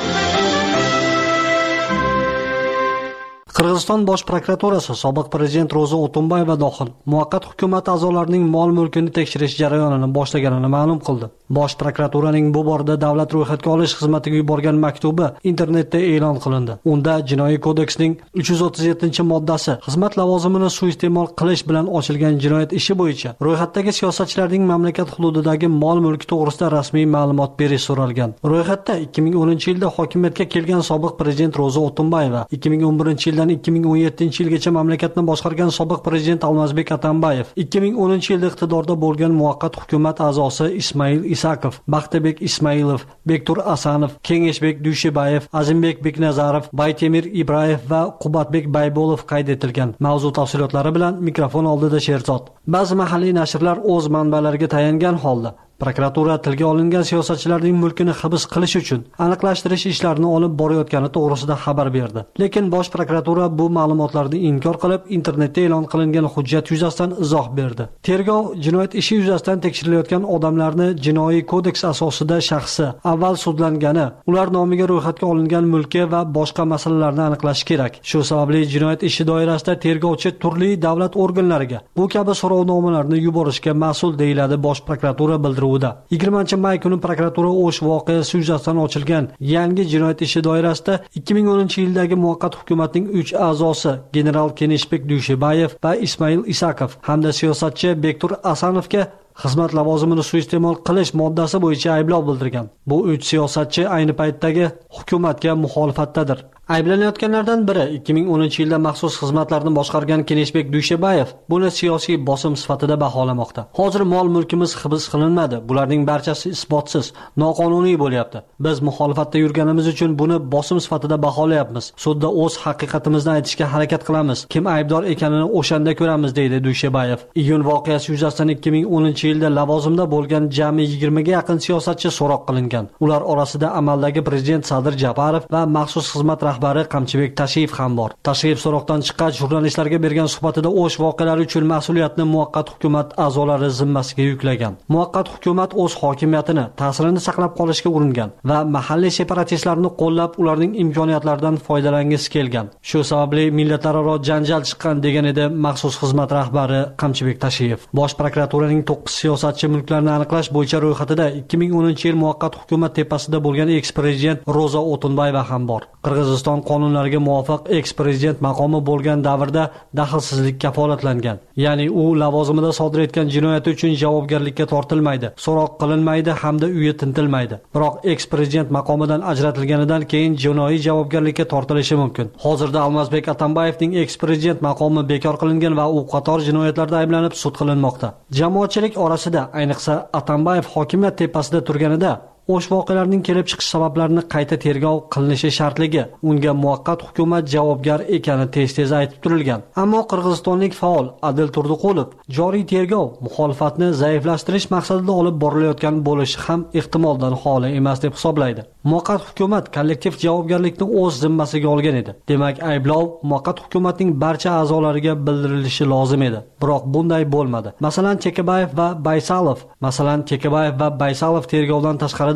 Qirg'iziston bosh prokuraturasi sobiq prezident Ro'za O'tunbayeva dohil muvaqqat hukumat a'zolarining mol-mulkini tekshirish jarayonini boshlaganini ma'lum qildi. Bosh prokuraturaning bu borada davlat ro'yxatga olish xizmatiga yuborgan maktubi internetda e'lon qilindi. Unda Jinoiy kodeksning 337-moddasi xizmat lavozimini suiiste'mol qilish bilan ochilgan jinoyat ishi bo'yicha ro'yxatdagi siyosatchilarning mamlakat hududidagi mol-mulki to'g'risida rasmiy ma'lumot berish so'ralgan. Ro'yxatda 2010-yilda hokimiyatga kelgan sobiq prezident Ro'za O'tunbayeva, 2011-yildan 2017-yilgacha mamlakatni boshqargan sobiq prezident Almazbek Atambayev, 2010-yilda iqtidorda bo'lgan muvaqqat hukumat a'zosi Ismail Isakov, Baxtabek Ismailov, Bektur Asanov, Kengeshbek Dushibayev, Azimbek Beknazarov, Baytemir Ibrayev va Qubatbek Baybolov qayd etilgan. Mavzu tafsilotlari bilan mikrofon oldida Sherzod. Ba'zi mahalliy nashrlar o'z manbalariga tayangan holda prokuratura tilga olingan siyosatchilarning mulkini hibs qilish uchun aniqlashtirish ishlarini olib borayotgani to'g'risida xabar berdi. Lekin bosh prokuratura bu ma'lumotlarni inkor qilib, internetda e'lon qilingan hujjat yuzasidan izoh berdi. Tergov jinoyat ishi yuzasidan tekshirilayotgan odamlarni jinoiy kodeks asosida shaxsi avval sudlangani, ular nomiga ro'yxatga olingan mulki va boshqa masalalarni aniqlash kerak. Shu sababli jinoyat ishi doirasida tergovchi turli davlat organlariga bu kabi so'rovnomalarni yuborishga mas'ul deyiladi bosh prokuratura bildirdi. 20-may kuni prokuratura O'sh voqeasi yuzasidan ochilgan yangi jinoyat ishi doirasida 2010-yildagi muvaqqat hukumatning 3 a'zosi general Keneshbek Dushibayev va Ismail Isakov hamda siyosatchi Bektur Asanovga xizmat lavozimini suiiste'mol qilish moddasi bo'yicha ayblov bildirgan. Bu 3 siyosatchi ayni paytdagi hukumatga muxolifatdadir. Ayblanayotganlardan biri 2010-yilda maxsus xizmatlarni boshqargan Keneshbek Dushibayev buni siyosiy bosim sifatida baholamoqda. Hozir mol-mulkimiz hibs qilinmadi. Bularning barchasi isbotsiz, noqonuniy bo'lyapti. Biz muxolifatda yurganimiz uchun buni bosim sifatida baholayapmiz. Sudda o'z haqiqatimizni aytishga harakat qilamiz. Kim aybdor ekanini o'shanda ko'ramiz, deydi Dushibayev. Iyun voqeasi yuzasidan 2010-yilda lavozimda bo'lgan jami 20 ga yaqin siyosatchi so'roq qilingan. Ular orasida amaldagi prezident Sadir Japarov va maxsus xizmat rahbari Qamchibek Tashiyev ham bor. Tashiyev so'roqdan chiqqach jurnalistlarga bergan suhbatida O'sh voqealari uchun mas'uliyatni muvaqqat hukumat a'zolari zimmasiga yuklagan. Muvaqqat hukumat o'z hokimiyatini, ta'sirini saqlab qolishga uringan va mahalliy separatistlarni qo'llab, ularning imkoniyatlaridan foydalangisi kelgan. Shu sababli millatlararo janjal chiqqan, degan edi maxsus xizmat rahbari Qamchibek Tashiyev. Bosh prokuraturaning 9 siyosatchi mulklarni aniqlash bo'yicha ro'yxatida 2010-yil muvaqqat hukumat tepasida bo'lgan eks-prezident Ro'za O'tunbayeva ham bor. Qirg'iziston qonunlariga muvofiq eks-prezident maqomi bo'lgan davrda daxlsizlik kafolatlangan. Ya'ni u lavozimida sodir etgan jinoyati uchun javobgarlikka tortilmaydi, so'roq qilinmaydi hamda uyi tintilmaydi. Biroq eks-prezident maqomidan ajratilganidan keyin jinoiy javobgarlikka tortilishi mumkin. Hozirda Almazbek Atambayevning eks-prezident maqomi bekor qilingan va u qator jinoyatlarda ayblanib sud qilinmoqda. Jamoatchilik orasida, ayniqsa Atambayev hokimiyat tepasida turganida O'sh voqealarining kelib chiqish sabablarini qayta tergov qilinishi shartligi, unga muvaqqat hukumat javobgar ekani tez-tez aytib turilgan. Ammo qirg'izistonlik faol Adil Turdiqulov joriy tergov muxolifatni zaiflashtirish maqsadida olib borilayotgan bo'lishi ham ehtimoldan xoli emas deb hisoblaydi. Muvaqqat hukumat kollektiv javobgarlikni o'z zimmasiga olgan edi. Demak, ayblov muvaqqat hukumatning barcha a'zolariga bildirilishi lozim edi. Biroq bunday bo'lmadi. Masalan, Chekabayev va Baysalov tergovdan tashqarida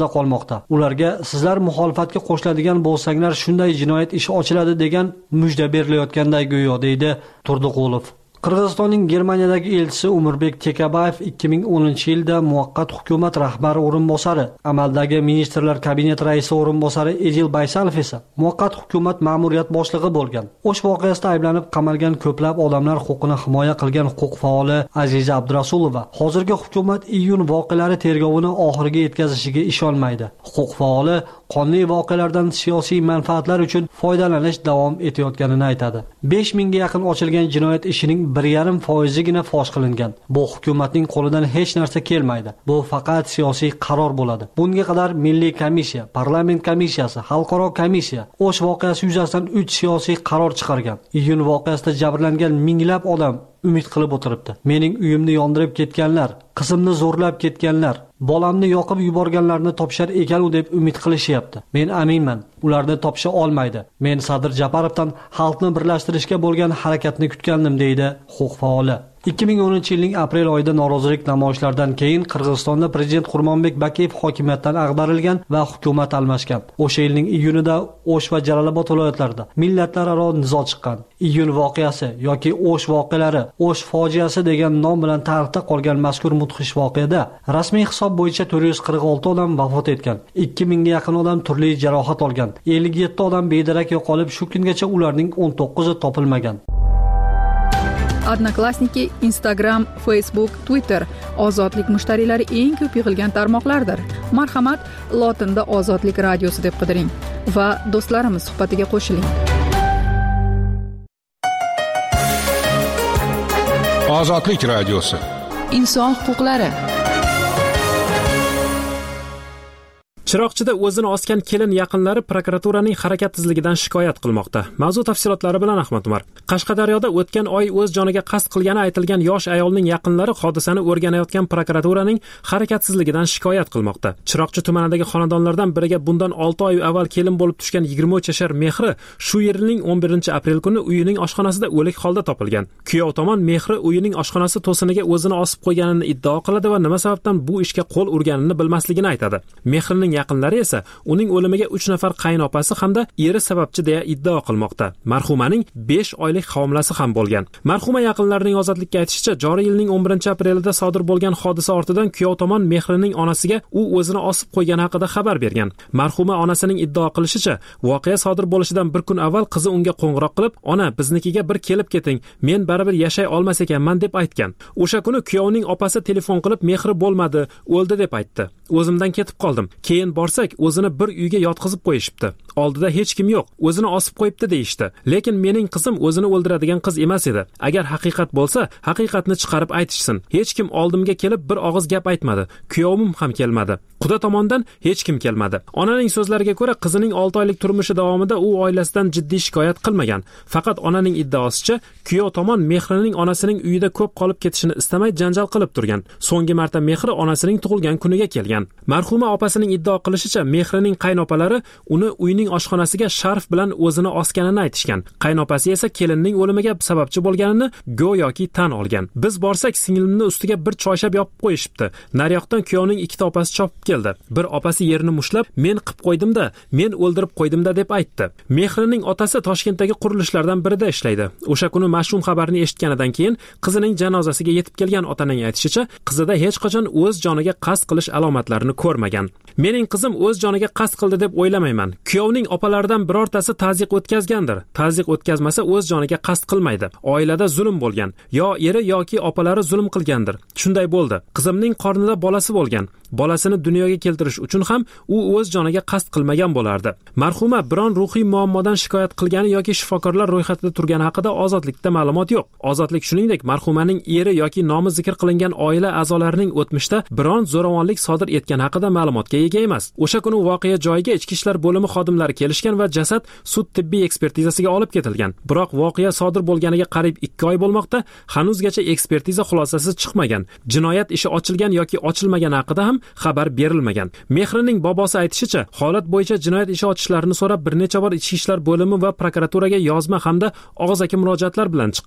ostida qolmoqda. Ularga sizlar muxolifatga qo'shiladigan bo'lsanglar shunday jinoyat ishi ochiladi degan mujda berilayotganday go'yo, deydi Turdiqulov. Qirg'izistonning Germaniyadagi elchisi Umurbek Tekabayev 2010-yilda muvaqqat hukumat rahbari o'rinbosari, amaldagi ministrlar kabinet raisi o'rinbosari Edil Baysalov esa muvaqqat hukumat ma'muriyat boshlig'i bo'lgan. O'sh voqeasida ayblanib qamalgan ko'plab odamlar huquqini himoya qilgan huquq faoli Aziza Abdurasulova hozirgi hukumat iyun voqealari tergovini oxiriga yetkazishiga ishonmaydi. Huquq faoli qonli voqealardan siyosiy manfaatlar uchun foydalanish davom etayotganini aytadi. 5000 ga yaqin ochilgan jinoyat ishining 1.5% fosh qilingan. Bu hukumatning qo'lidan hech narsa kelmaydi. Bu faqat siyosiy qaror bo'ladi. Bunga qadar Milliy komissiya, parlament komissiyasi, xalqaro komissiya O'sh voqeasi yuzasidan 3 siyosiy qaror chiqargan. Iyun voqeasida jabrlangan minglab odam umid qilib o'tiribdi. Mening uyimni yondirib ketganlar, qizimni zo'rlab ketganlar, bolamni yoqib yuborganlarni topishar ekan deb umid qilishyapti. Men aminman, ularni topisha olmaydi. Men Sadir Japarovdan xalqni birlashtirishga bo'lgan harakatni kutgandim, deydi huquq faoli. 2010-yilning aprel oyida norozilik namoyishlaridan keyin Qirg'izistonda prezident Qurmonbek Bakiyev hokimiyatdan ag'darilgan va hukumat almashgan. O'sha yilning iyunida O'sh va Jalolobod viloyatlarida millatlararo nizo chiqqan. Iyun voqeasi yoki O'sh voqealari, O'sh fojiasi degan nom bilan tarixda qolgan mazkur mudhish voqeada rasmiy hisob bo'yicha 446 odam vafot etgan, 2000 ga yaqin odam turli jarohat olgan, 57 odam bedarak yo'qolib, shu kungacha ularning 19i topilmagan. Odnoklassniki, Instagram, Facebook, Twitter ozodlik mushtariylari eng ko'p yig'ilgan tarmoqlardir. Marhamat, lotinda Ozodlik radiosi deb qidiring va do'stlarimiz suhbatiga qo'shiling. Ozodlik radiosi. Inson huquqlari. Chiroqchida o'zini osgan kelin yaqinlari prokuraturaning harakatsizligidan shikoyat qilmoqda. Mavzu tafsilotlari bilan Ahmad Umar. Qashqadaryoda o'tgan oy o'z joniga qasd qilgani aytilgan yosh ayolning yaqinlari hodisani o'rganayotgan prokuraturaning harakatsizligidan shikoyat qilmoqda. Chiroqchi tumanidagi xonadonlardan biriga bundan 6 oy avval kelin bo'lib tushgan 23 yashar Mehri shu yilning 11-aprel kuni uyining oshxonasida o'lik holda topilgan. Kuyov tomon Mehri uyining oshxonasi to'siniga o'zini osib qo'yganini iddao qiladi va nima sababdan bu ishga qo'l urganini bilmasligini aytadi. Mehrining yaqinlari esa uning o'limiga 3 nafar qaynopasi hamda eri sababchi deya iddao qilmoqda. Marhumaning 5 oylik homilasi ham bo'lgan. Marhuma yaqinlarining ozodlikka aytishicha, joriy yilning 11-aprelida sodir bo'lgan hodisa ortidan kuyov tomon Mehrining onasiga u o'zini osib qo'ygani haqida xabar bergan. Marhuma onasining iddao qilishicha, voqea sodir bo'lishidan bir kun avval qizi unga qo'ng'iroq qilib, "Ona, biznikiga bir kelib keting, men baribir yashay olmas ekanman" deb aytgan. O'sha kuni kuyovning opasi telefon qilib, "Mehri bo'lmadi, o'ldi" deb aytdi. "O'zimdan ketib qoldim. Keyin borsak, o'zini bir uyga yotqizib qo'yishibdi. Oldida hech kim yo'q, o'zini osib qo'yibdi" deyishdi. Lekin mening qizim o'zini o'ldiradigan qiz emas edi. Agar haqiqat bo'lsa, haqiqatni chiqarib aytishsin. Hech kim oldimga kelib bir og'iz gap aytmadi. Kuyovim ham kelmadi. Quda tomondan hech kim kelmadi. Onaning so'zlariga ko'ra, qizining 6 oylik turmushi davomida u oilasidan jiddiy shikoyat qilmagan. Faqat onaning iddaosicha, kuyov tomon Mehrining onasining uyida ko'p qolib ketishini istamay janjal qilib turgan. So'nggi marta Mehri onasining tug'ilgan kuniga kelgan. Marhuma opasining iddao qilishicha, Mehrining qaynopalari uni uyning oshxonasiga sharf bilan o'zini osganini aytishgan. Qaynopasi esa kelinning o'limiga sababchi bo'lganini go'yoki tan olgan. "Biz borsak, singlimni ustiga bir choyshab yopib qo'yishibdi. Naryoqdan kuyovning ikkita opasi chopib keldi. Bir opasi yerini mushlab, men qilib qo'ydim-da, men o'ldirib qo'ydim-da" deb aytdi. Mehrining otasi Toshkentdagi qurilishlardan birida ishlaydi. O'sha kuni mash'um xabarni eshitganidan keyin qizining janozasiga yetib kelgan otaning aytishicha, qizida hech qachon o'z joniga qasd qilish alomatlarini ko'rmagan. "Mening qizim o'z joniga qasd qildi deb o'ylamayman. Kuyovning opalaridan birortasi ta'ziq o'tkazgandir. Ta'ziq o'tkazmasa o'z joniga qasd qilmaydi. Oilada zulm bo'lgan. Yo eri yoki opalari zulm qilgandir. Shunday bo'ldi. Qizimning qornida bolasi bo'lgan. Bolasini dunyoga keltirish uchun ham u o'z joniga qasd qilmagan bo'lardi." Marhuma biron ruhiy muammodan shikoyat qilgani yoki shifokorlar ro'yxatida turgani haqida ozodlikda ma'lumot yo'q. Ozodlik shuningdek marhumaning eri yoki nomi zikr qilingan oila a'zolarining o'tmishda biron zo'ravonlik sodir etgani haqida ma'lumotga ega emas. O'sha kuni voqea joyiga ichki ishlar bo'limi xodimlari kelishgan va jasad sud tibbiy ekspertizasiga olib ketilgan. Biroq voqea sodir bo'lganiga qariyb 2 oy bo'lmoqda, hanuzgacha ekspertiza xulosasi chiqmagan. Jinoyat ishi ochilgan yoki ochilmagani haqida ham xabar berilmagan. Mehrining bobosi aytishicha, holat bo'yicha jinoyat ishi ochishlarini so'rab bir necha bor ichki ishlar bo'limi va prokuraturaga yozma hamda og'zaki murojaatlar bilan chiqqan.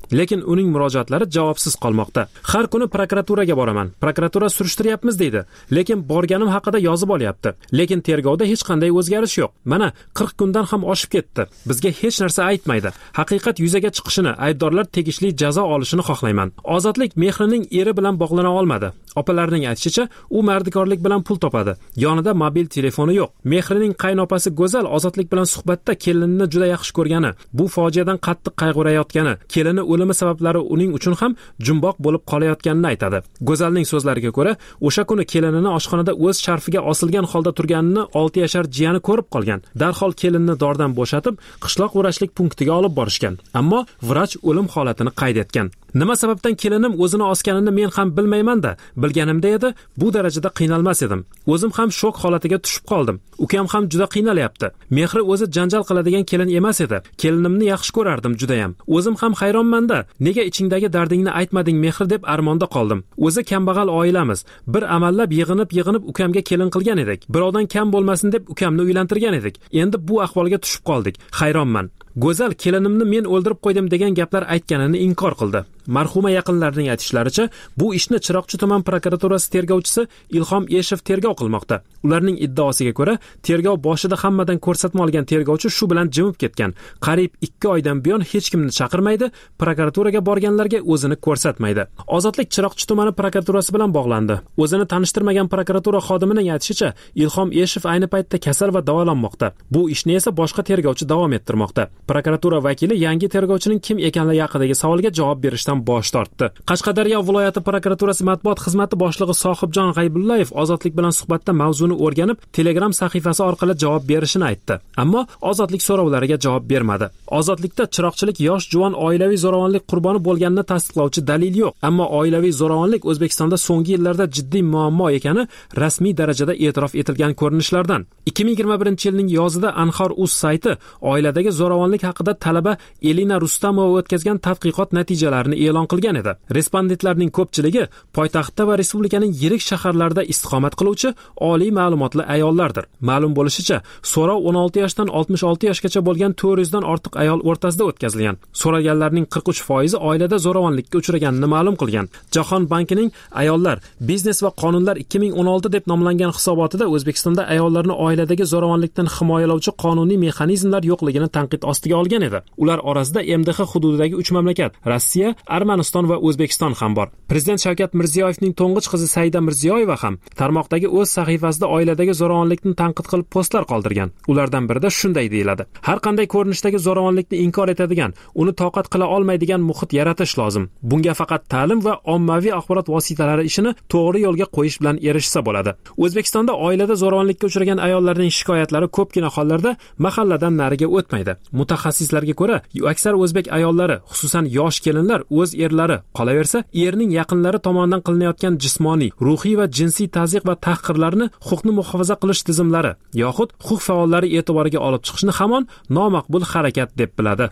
lekin uning murojaatlari javobsiz qolmoqda. Har kuni prokuraturaga boraman, prokuratura surishtiryapmiz deydi, lekin borganim haqida yozib olyapti, lekin tergovda hech qanday o'zgarish yo'q. Mana 40 kundan ham oshib ketdi, bizga hech narsa aytmaydi. Haqiqat yuzaga chiqishini, aybdorlar tegishli jazo olishini xohlayman. Ozodlik Mehrining eri bilan bog'lana olmadi. Opalarining aytishicha, u mardikorlik bilan pul topadi. Yonida mobil telefoni yo'q. Mehrining qaynopasi Go'zal Ozodlik bilan suhbatda kelinini juda yaxshi ko'rgani, bu fojiadan qattiq qayg'urayotgani, kelini o'limi sabablari uning uchun ham jumboq bo'lib qolayotganini aytadi. Go'zalning so'zlariga ko'ra, o'sha kuni kelinini oshxonada o'z sharfiga osilgan holda turganini 6 yashar jiyani ko'rib qolgan. Darhol kelinni dordan bo'shatib, qishloq vrachlik punktiga olib borishgan. Ammo vrach o'lim holatini qayd etgan. Nima sababdan kelinim o'zini osganini men ham bilmayman-da, bilganimda edi, bu darajada qiynalmas edim. O'zim ham shok holatiga tushib qoldim. Ukam ham juda qiynalyapti. Mehri o'zi janjal qiladigan kelin emas edi. Kelinimni yaxshi ko'rardim juda ham. O'zim ham hayronman-da, nega ichingdagi dardingni aytmading Mehri deb armonda qoldim. O'zi kambag'al oilamiz. Bir amallab yig'inib ukamga kelin qilgan edik. Birovdan kam bo'lmasin deb ukamni uylantirgan edik. Endi bu ahvolga tushib qoldik. Hayronman. Go'zal kelinimni men o'ldirib qo'ydim degan gaplar aytganini inkor qildi. Marhuma yaqinlarining aytishlaricha, bu ishni Chiroqchi tuman prokuraturasi tergovchisi Ilhom Eshev tergov qilmoqda. Ularning iddaosiga ko'ra, tergov boshida hammadan ko'rsatma olgan tergovchi shu bilan jimib ketgan. Qariyb 2 oydan buyon hech kimni chaqirmaydi, prokuraturaga borganlarga o'zini ko'rsatmaydi. Ozodlik Chiroqchi tumani prokuraturasi bilan bog'landi. O'zini tanishtirmagan prokuratura xodimining aytishicha, Ilhom Eshev ayni paytda kasal va davolanmoqda. Bu ishni esa boshqa tergovchi davom ettirmoqda. Prokuratura vakili yangi tergovchining kim ekanligi haqidagi savolga javob berishdan bosh tortdi. Qashqadaryo viloyati prokuraturasi matbuot xizmati boshlig'i Sohibjon G'aybullayev Ozodlik bilan suhbatda mavzuni o'rganib, Telegram sahifasi orqali javob berishini aytdi. Ammo Ozodlik so'rovlariga javob bermadi. Ozodlikda chiroqchilik yosh juvon oilaviy zo'ravonlik qurboni bo'lganini tasdiqlovchi dalil yo'q. Ammo oilaviy zo'ravonlik O'zbekistonda so'nggi yillarda jiddiy muammo ekani rasmiy darajada e'tirof etilgan ko'rinishlardan. 2021-yilning yozida Anhor.uz sayti oiladagi zo'ravonlik haqida talaba Elina Rustamova o'tkazgan tadqiqot natijalarini e'lon qilgan edi. Respondentlarning ko'pchiligi poytaxtda va respublikaning yirik shaharlarida istiqomat qiluvchi oliy ma'lumotli ayollardir. Ma'lum bo'lishicha, so'rov 16 yoshdan 66 yoshgacha bo'lgan 400 dan ortiq ayol o'rtasida o'tkazilgan. So'raganlarning 43% oilada zo'ravonlikka uchraganini ma'lum qilgan. Jahon bankining ayollar, biznes va qonunlar 2016 deb nomlangan hisobotida O'zbekistonda ayollarni oiladagi zo'ravonlikdan himoyalovchi qonuniy mexanizmlar yo'qligini tanqid ostiga olgan edi. Ular orasida MDH hududidagi 3 mamlakat, Rossiya, Armaniston va O'zbekiston ham bor. Prezident Shavkat Mirziyoyevning to'ng'ich qizi Saida Mirziyoyeva ham tarmoqdagi o'z sahifasida oiladagi zo'ravonlikni tanqid qilib postlar qoldirgan. Ulardan birida shunday deyiladi: har qanday ko'rinishdagi zo'ravonlikni inkor etadigan, uni toqat qila olmaydigan muhit yaratish lozim. Bunga faqat ta'lim va ommaviy axborot vositalari ishini to'g'ri yo'lga qo'yish bilan erishsa bo'ladi. O'zbekistonda oilada zo'ravonlikka uchragan ayollarning shikoyatlari ko'pgina hollarda mahalladan nariga o'tmaydi. Mutaxassislarga ko'ra, aksar o'zbek ayollari, xususan yosh kelinlar o'z erlari, qolaversa, erning yaqinlari tomonidan qilinayotgan jismoniy, ruhiy va jinsiy tazyiq va tahqirlarni huquqni muhofaza qilish tizimlari yoxud huquq faollari e'tiboriga olib chiqishni hamon nomaqbul harakat deb biladi.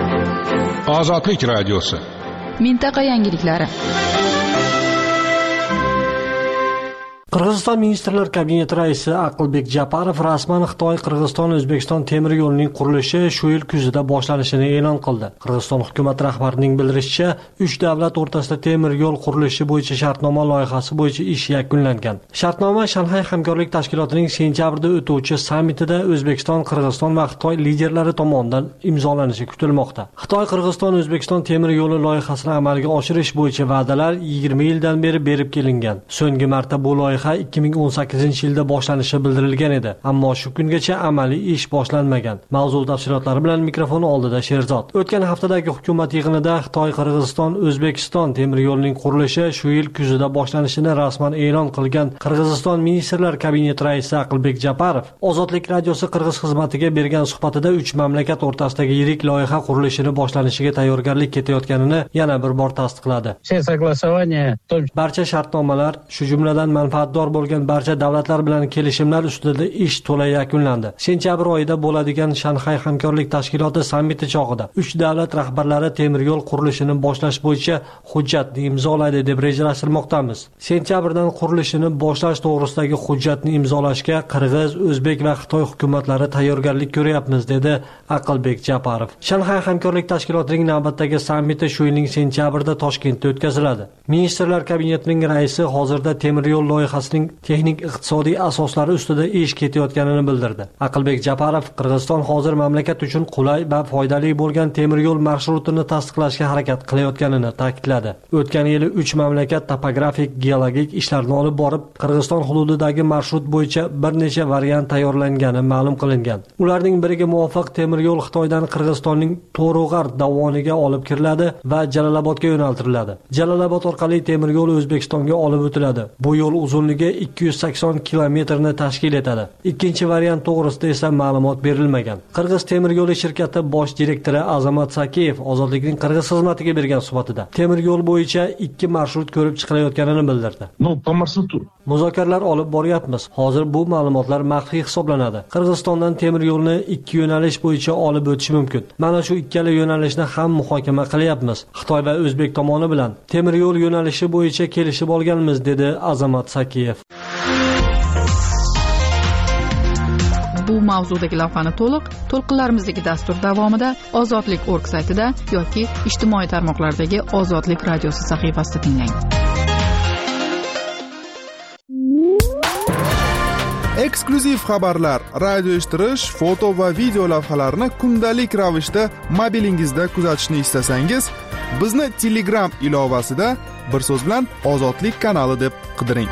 Ozodlik radiosi. Mintaqa yangiliklari. Qirg'iziston Ministrlar Kabineti raisi Aqlbek Japarov rasman Xitoy Qirg'iziston O'zbekiston temir yo'lining qurilishi shu yil kuzida boshlanishini e'lon qildi. Qirg'iziston hukumat rahbarining bildirishicha, 3 davlat o'rtasida temir yo'l qurilishi bo'yicha shartnoma loyihasi bo'yicha ish yakunlangan. Shartnoma Shanxay hamkorlik tashkilotining sentabrda o'tuvchi sammitida O'zbekiston, Qirg'iziston va Xitoy liderlari tomonidan imzolanishi kutilmoqda. Xitoy Qirg'iziston O'zbekiston temir yo'li loyihasini amalga oshirish bo'yicha va'dalar 20 yildan beri berib kelingan. So'nggi marta bu loyiha 2018-yilda boshlanishi bildirilgan edi, ammo shu kungacha amaliy ish boshlanmagan. Mavzu tafsilotlari bilan mikrofon oldida Sherzod. O'tgan haftadagi hukumat yig'inida Xitoy Qirg'iziston O'zbekiston temir yo'lining qurilishi shu yil kuzida boshlanishini rasman e'lon qilgan Qirg'iziston Ministrlar Kabineti raisi Aqlbek Japarov Ozodlik radiosi Qirg'iz xizmatiga bergan suhbatida 3 mamlakat o'rtasidagi yirik loyiha qurilishini boshlanishiga tayyorgarlik ketayotganini yana bir bor tasdiqladi. Barcha shartnomalar, shu jumladan manfaat manfaatdor bo'lgan barcha davlatlar bilan kelishimlar ustida ish to'la yakunlandi. Sentyabr oyida bo'ladigan Shanxay hamkorlik tashkiloti sammiti chog'ida 3 davlat rahbarlari temir yo'l qurilishini boshlash bo'yicha hujjatni imzolaydi deb rejalashtirmoqdamiz. Sentyabrdan qurilishini boshlash to'g'risidagi hujjatni imzolashga Qirg'iz, O'zbek va Xitoy hukumatlari tayyorgarlik ko'ryapmiz, dedi Aqlbek Japarov. Shanxay hamkorlik tashkilotining navbatdagi sammiti shu yilning sentyabrida Toshkentda o'tkaziladi. Ministrlar kabinetining raisi hozirda temir yo'l loyihasining texnik iqtisodiy asoslari ustida ish ketayotganini bildirdi. Aqlbek Japarov Qirg'iziston hozir mamlakat uchun qulay va foydali bo'lgan temir yo'l marshrutini tasdiqlashga harakat qilayotganini ta'kidladi. O'tgan yili 3 mamlakat topografik, geologik ishlarni olib borib, Qirg'iziston hududidagi marshrut bo'yicha bir necha variant tayyorlangani ma'lum qilingan. Ularning biriga muvofiq temir yo'l Xitoydan Qirg'izistonning To'rug'ar dovoniga olib kiriladi va Jalolobodga yo'naltiriladi. Jalolobod orqali temir yo'l O'zbekistonga olib o'tiladi. Bu yo'l uzunligi 280 kilometrni tashkil etadi. Ikkinchi variant to'g'risida esa ma'lumot berilmagan. Qirg'iz temir yo'li shirkati bosh direktori Azamat Sakiyev Ozodlikning Qirg'iz xizmatiga bergan suhbatida temir yo'l bo'yicha 2 marshrut ko'rib chiqilayotganini bildirdi. Muzokaralar olib boryapmiz. Hozir bu ma'lumotlar maxfiy hisoblanadi. Qirg'izistondan temir yo'lni 2 yo'nalish bo'yicha olib o'tish mumkin. Mana shu ikkala yo'nalishni ham muhokama qilyapmiz. Xitoy va O'zbek tomoni bilan temir yo'l yo'nalishi bo'yicha kelishib olganmiz, dedi Azamat Sakiyev. Bu mavzudagi lavhani to'lqinlarimizdagi dastur davomida Ozodlik.org saytida yoki ijtimoiy tarmoqlardagi Ozodlik radiosi sahifasida tinglang. Eksklyuziv xabarlar, radio eshittirish, foto va video lavhalarni kundalik ravishda mobilingizda kuzatishni istasangiz, bizni Telegram ilovasida bir so'z bilan Ozodlik kanali deb qidiring.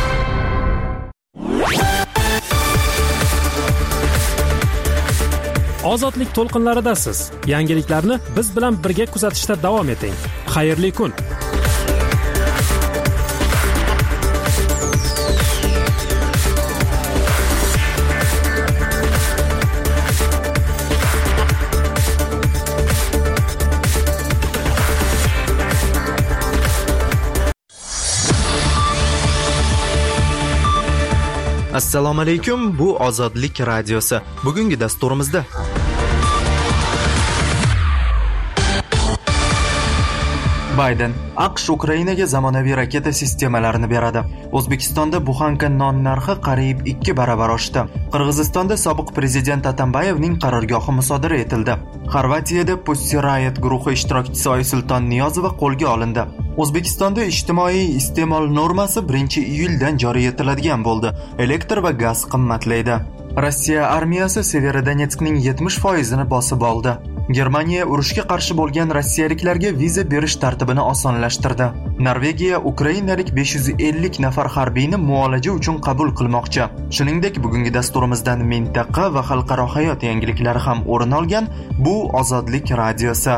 Ozodlik to'lqinlaridasiz. Yangiliklarni biz bilan birga kuzatishda davom eting. Xayrli kun. Assalomu alaykum, bu Ozodlik radiosi. Bugungi dasturimizda Bayden AQSh Ukrainaga zamonaviy raketa sistemalarini beradi. O'zbekistonda buxanka non narxi qariyb 2 barobar oshdi. Qirg'izistonda sobiq prezident Atambayevning qarorgohi musodara etildi. Xorvatiyada Pussy Riot guruhi ishtirokchisi Oysulton Niyozova qo'lga olindi. O'zbekistonda ijtimoiy iste'mol normasi 1-iyuldan joriy etiladigan bo'ldi. Elektr va gaz qimmatlaydi. Rossiya armiyasi Severodonetskning 70%ni bosib oldi. Germaniya urushga qarshi bo'lgan rossiyaliklarga viza berish tartibini osonlashtirdi. Norvegiya ukrainalik 550 nafar harbiyni muolaja uchun qabul qilmoqchi. Shuningdek, bugungi dasturimizdan mintaqa va xalqaro hayot yangiliklari ham o'rin olgan. Bu Ozodlik radiosi.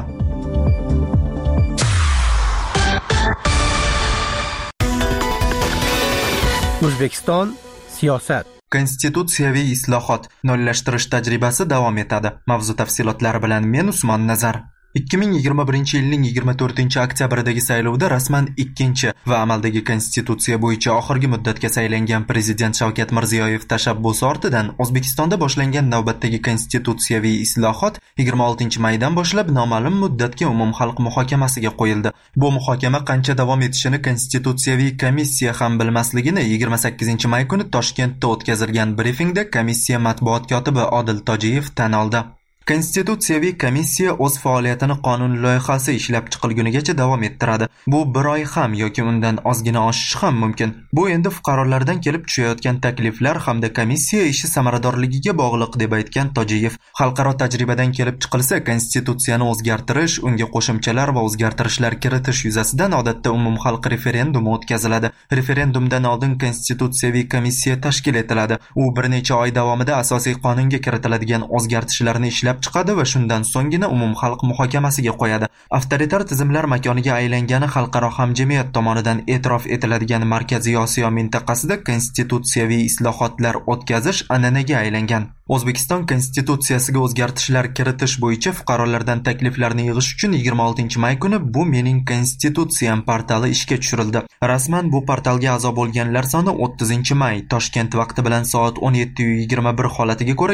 O'zbekiston siyosat. Konstitutsiyaviy islohot, nollashtirish tajribasi davom etadi. Mavzu tafsilotlari bilan men Usmon Nazar. 2021-yilning 24-oktyabrdagi saylovda rasman ikkinchi va amaldagi konstitutsiya bo'yicha oxirgi muddatga saylangan prezident Shavkat Mirziyoyev tashabbusi ortidan O'zbekistonda boshlangan navbatdagi konstitutsiyaviy islohot 26-maydan boshlab noma'lum muddatga umumxalq muhokamasiga qo'yildi. Bu muhokama qancha davom etishini konstitutsiyaviy komissiya ham bilmasligini 28-may kuni Toshkentda o'tkazilgan brifingda komissiya matbuot kotibi Odil Tojiyev tan oldi. Konstitutsiyaviy komissiya o'z faoliyatini qonun loyihasi ishlab chiqilgunigacha davom ettiradi. Bu bir oy ham yoki undan ozgina oshishi ham mumkin. Bu endi fuqarolardan kelib tushayotgan takliflar hamda komissiya ishi samaradorligiga bog'liq deb aytgan Tojiyev. Xalqaro tajribadan kelib chiqilsa, konstitutsiyani o'zgartirish, unga qo'shimchalar va o'zgartirishlar kiritish yuzasidan odatda umumxalq referendumi o'tkaziladi. Referendumdan oldin konstitutsiyaviy komissiya tashkil etiladi. U bir necha oy davomida asosiy qonunga kiritiladigan o'zgartirishlarni ishlab chiqadi va shundan so'nggina umumxalq muhokamasiga qo'yadi. Avtoritar tizimlar makoniga aylangani xalqaro hamjamiyat tomonidan e'tirof etiladigan Markaziy Osiyo mintaqasida konstitutsiyaviy islohotlar o'tkazish an'anaga aylangan. O'zbekiston Konstitutsiyasiga o'zgartishlar kiritish bo'yicha fuqarolardan takliflarni yig'ish uchun 26 may kuni Bu mening konstitutsiyam portali ishga tushirildi. Rasman bu portalga a'zo bo'lganlar soni 30 may Toshkent vaqti bilan soat 17:21 holatiga ko'ra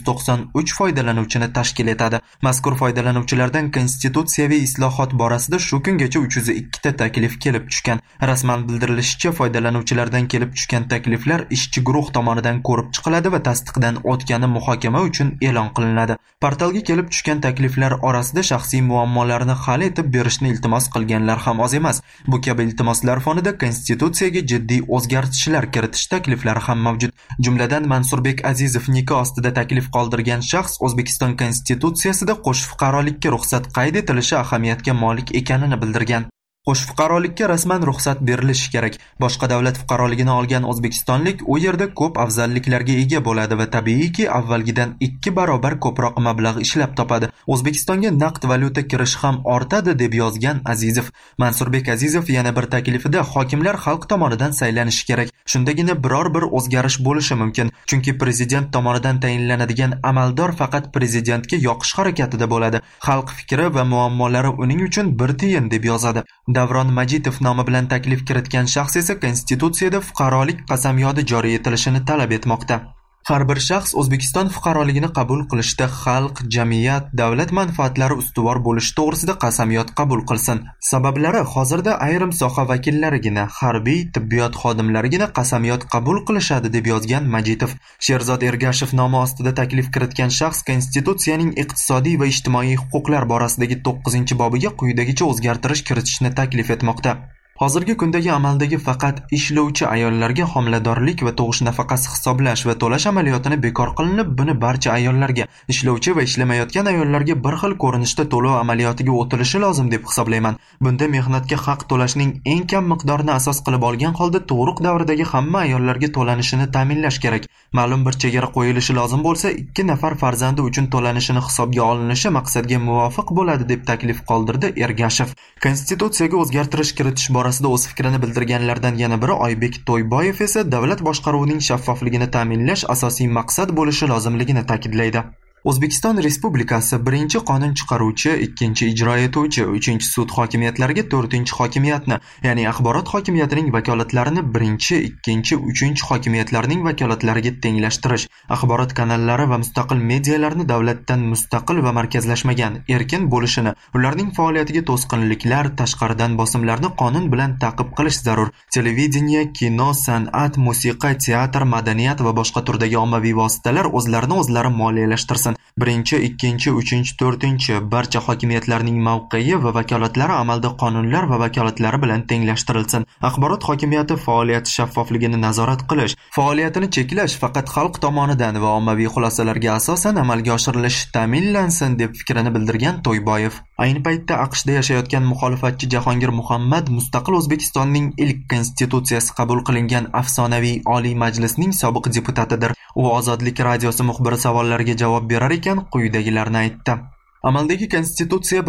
793 foydalanuvchini tashkil etadi. Mazkur foydalanuvchilardan konstitutsiyaviy islohot borasida shu kungacha 302 ta taklif kelib tushgan. Rasman bildirilishicha, foydalanuvchilardan kelib tushgan takliflar ishchi guruh tomonidan ko'rib chiqiladi va tasdiqdan o'tgan muhokama uchun e'lon qilinadi. Portalga kelib tushgan takliflar orasida shaxsiy muammolarni hal etib berishni iltimos qilganlar ham oz emas. Bu kabi iltimoslar fonida konstitutsiyaga jiddiy o'zgartishlar kiritish takliflari ham mavjud. Jumladan Mansurbek Azizov nikoh ostida taklif qoldirgan shaxs O'zbekiston konstitutsiyasida qo'sh fuqarolikka ruxsat qayd etilishi ahamiyatga molik ekanini bildirgan. Qo'sh fuqarolikka rasman ruxsat berilishi kerak. Boshqa davlat fuqaroligini olgan o'zbekistonlik u yerda ko'p afzalliklarga ega bo'ladi va tabiiyki avvalgidan 2 barobar ko'proq mablag' ishlab topadi. O'zbekistonga naqd valyuta kirishi ham ortadi deb yozgan Azizov. Mansurbek Azizov yana bir taklifida hokimlar xalq tomonidan saylanishi kerak. Shundagina biror bir o'zgarish bo'lishi mumkin. Chunki prezident tomonidan tayinlanadigan amaldor faqat prezidentga yoqish harakatida bo'ladi. Xalq fikri va muammolari uning uchun bir tiyin deb yozadi. Davron Majitov nomi bilan taklif kiritgan shaxs esa konstitutsiyada fuqarolik qasamyodi joriy etilishini talab etmoqda. Har bir shaxs O'zbekiston fuqaroligini qabul qilishda xalq, jamiyat, davlat manfaatlari ustuvor bo'lishi to'g'risida qasamyod qabul qilsin. Sabablari hozirda ayrim soha vakillarigina, harbiy, tibbiyot xodimlarigina qasamyod qabul qilishadi deb yozgan Majitov. Sherzod Ergashev nomi ostida taklif kiritgan shaxs konstitutsiyaning iqtisodiy va ijtimoiy huquqlar borasidagi 9-bobiga quyidagicha o'zgartirish kiritishni taklif etmoqda. Hozirgi kundagi amaldagi faqat ishlovchi ayollarga homiladorlik va tug'ish nafaqasi hisoblash va to'lash amaliyotini bekor qilinib, buni barcha ayollarga, ishlovchi va ishlamayotgan ayollarga bir xil ko'rinishda to'lov amaliyotiga o'tilishi lozim deb hisoblayman. Bunda mehnatga haq to'lashning eng kam miqdorini asos qilib olgan holda tug'ruq davridagi hamma ayollarga to'lanishini ta'minlash kerak. Ma'lum bir chegara qo'yilishi lozim bo'lsa, 2 nafar farzandi uchun to'lanishini hisobga olinishi maqsadga muvofiq bo'ladi deb taklif qoldirdi Ergashev. Konstitutsiyaga o'zgartirish kiritish borasida o'z fikrini bildirganlardan yana biri Oybek To'yboyev esa davlat boshqaruvining shaffofligini ta'minlash asosiy maqsad bo'lishi lozimligini ta'kidlaydi. O'zbekiston Respublikasi 1-qonun chiqaruvchi, 2-ijro etuvchi, 3-sud hokimiyatlariga 4-hokimiyatni, ya'ni axborot hokimiyatining vakolatlarini 1-, 2-, 3-hokimiyatlarning vakolatlariga tenglashtirish, axborot kanallari va mustaqil medialarni davlatdan mustaqil va markazlashmagan, erkin bo'lishini, ularning faoliyatiga to'sqinliklar, tashqaridan bosimlarni qonun bilan ta'qib qilish zarur. Televideniya, kino, san'at, musiqa, teatr, madaniyat va boshqa turdagi ommaviy vositalar o'zlarini o'zlari moliyalashtirsin. 1, 2, 3, 4 barcha hokimiyatlarning mavqei va vakolatlari amalda qonunlar va vakolatlari bilan tenglashtirilsin. Axborot hokimiyati faoliyati shaffofligini nazorat qilish, faoliyatini cheklash faqat xalq tomonidan va ommaviy xulosalarga asosan amalga oshirilishi ta'minlansin deb fikrini bildirgan To'yboyev. Ayni paytda AQShda yashayotgan muxolifatchi Jahongir Muhammad mustaqil O'zbekistonning ilk konstitutsiyasi qabul qilingan afsonaviy Oliy Majlisning sobiq deputatidir. U Ozodlik radiosi muxbiri savollariga javob berar ekan quyidagilarni aytdi. Amaldagi konstitutsiya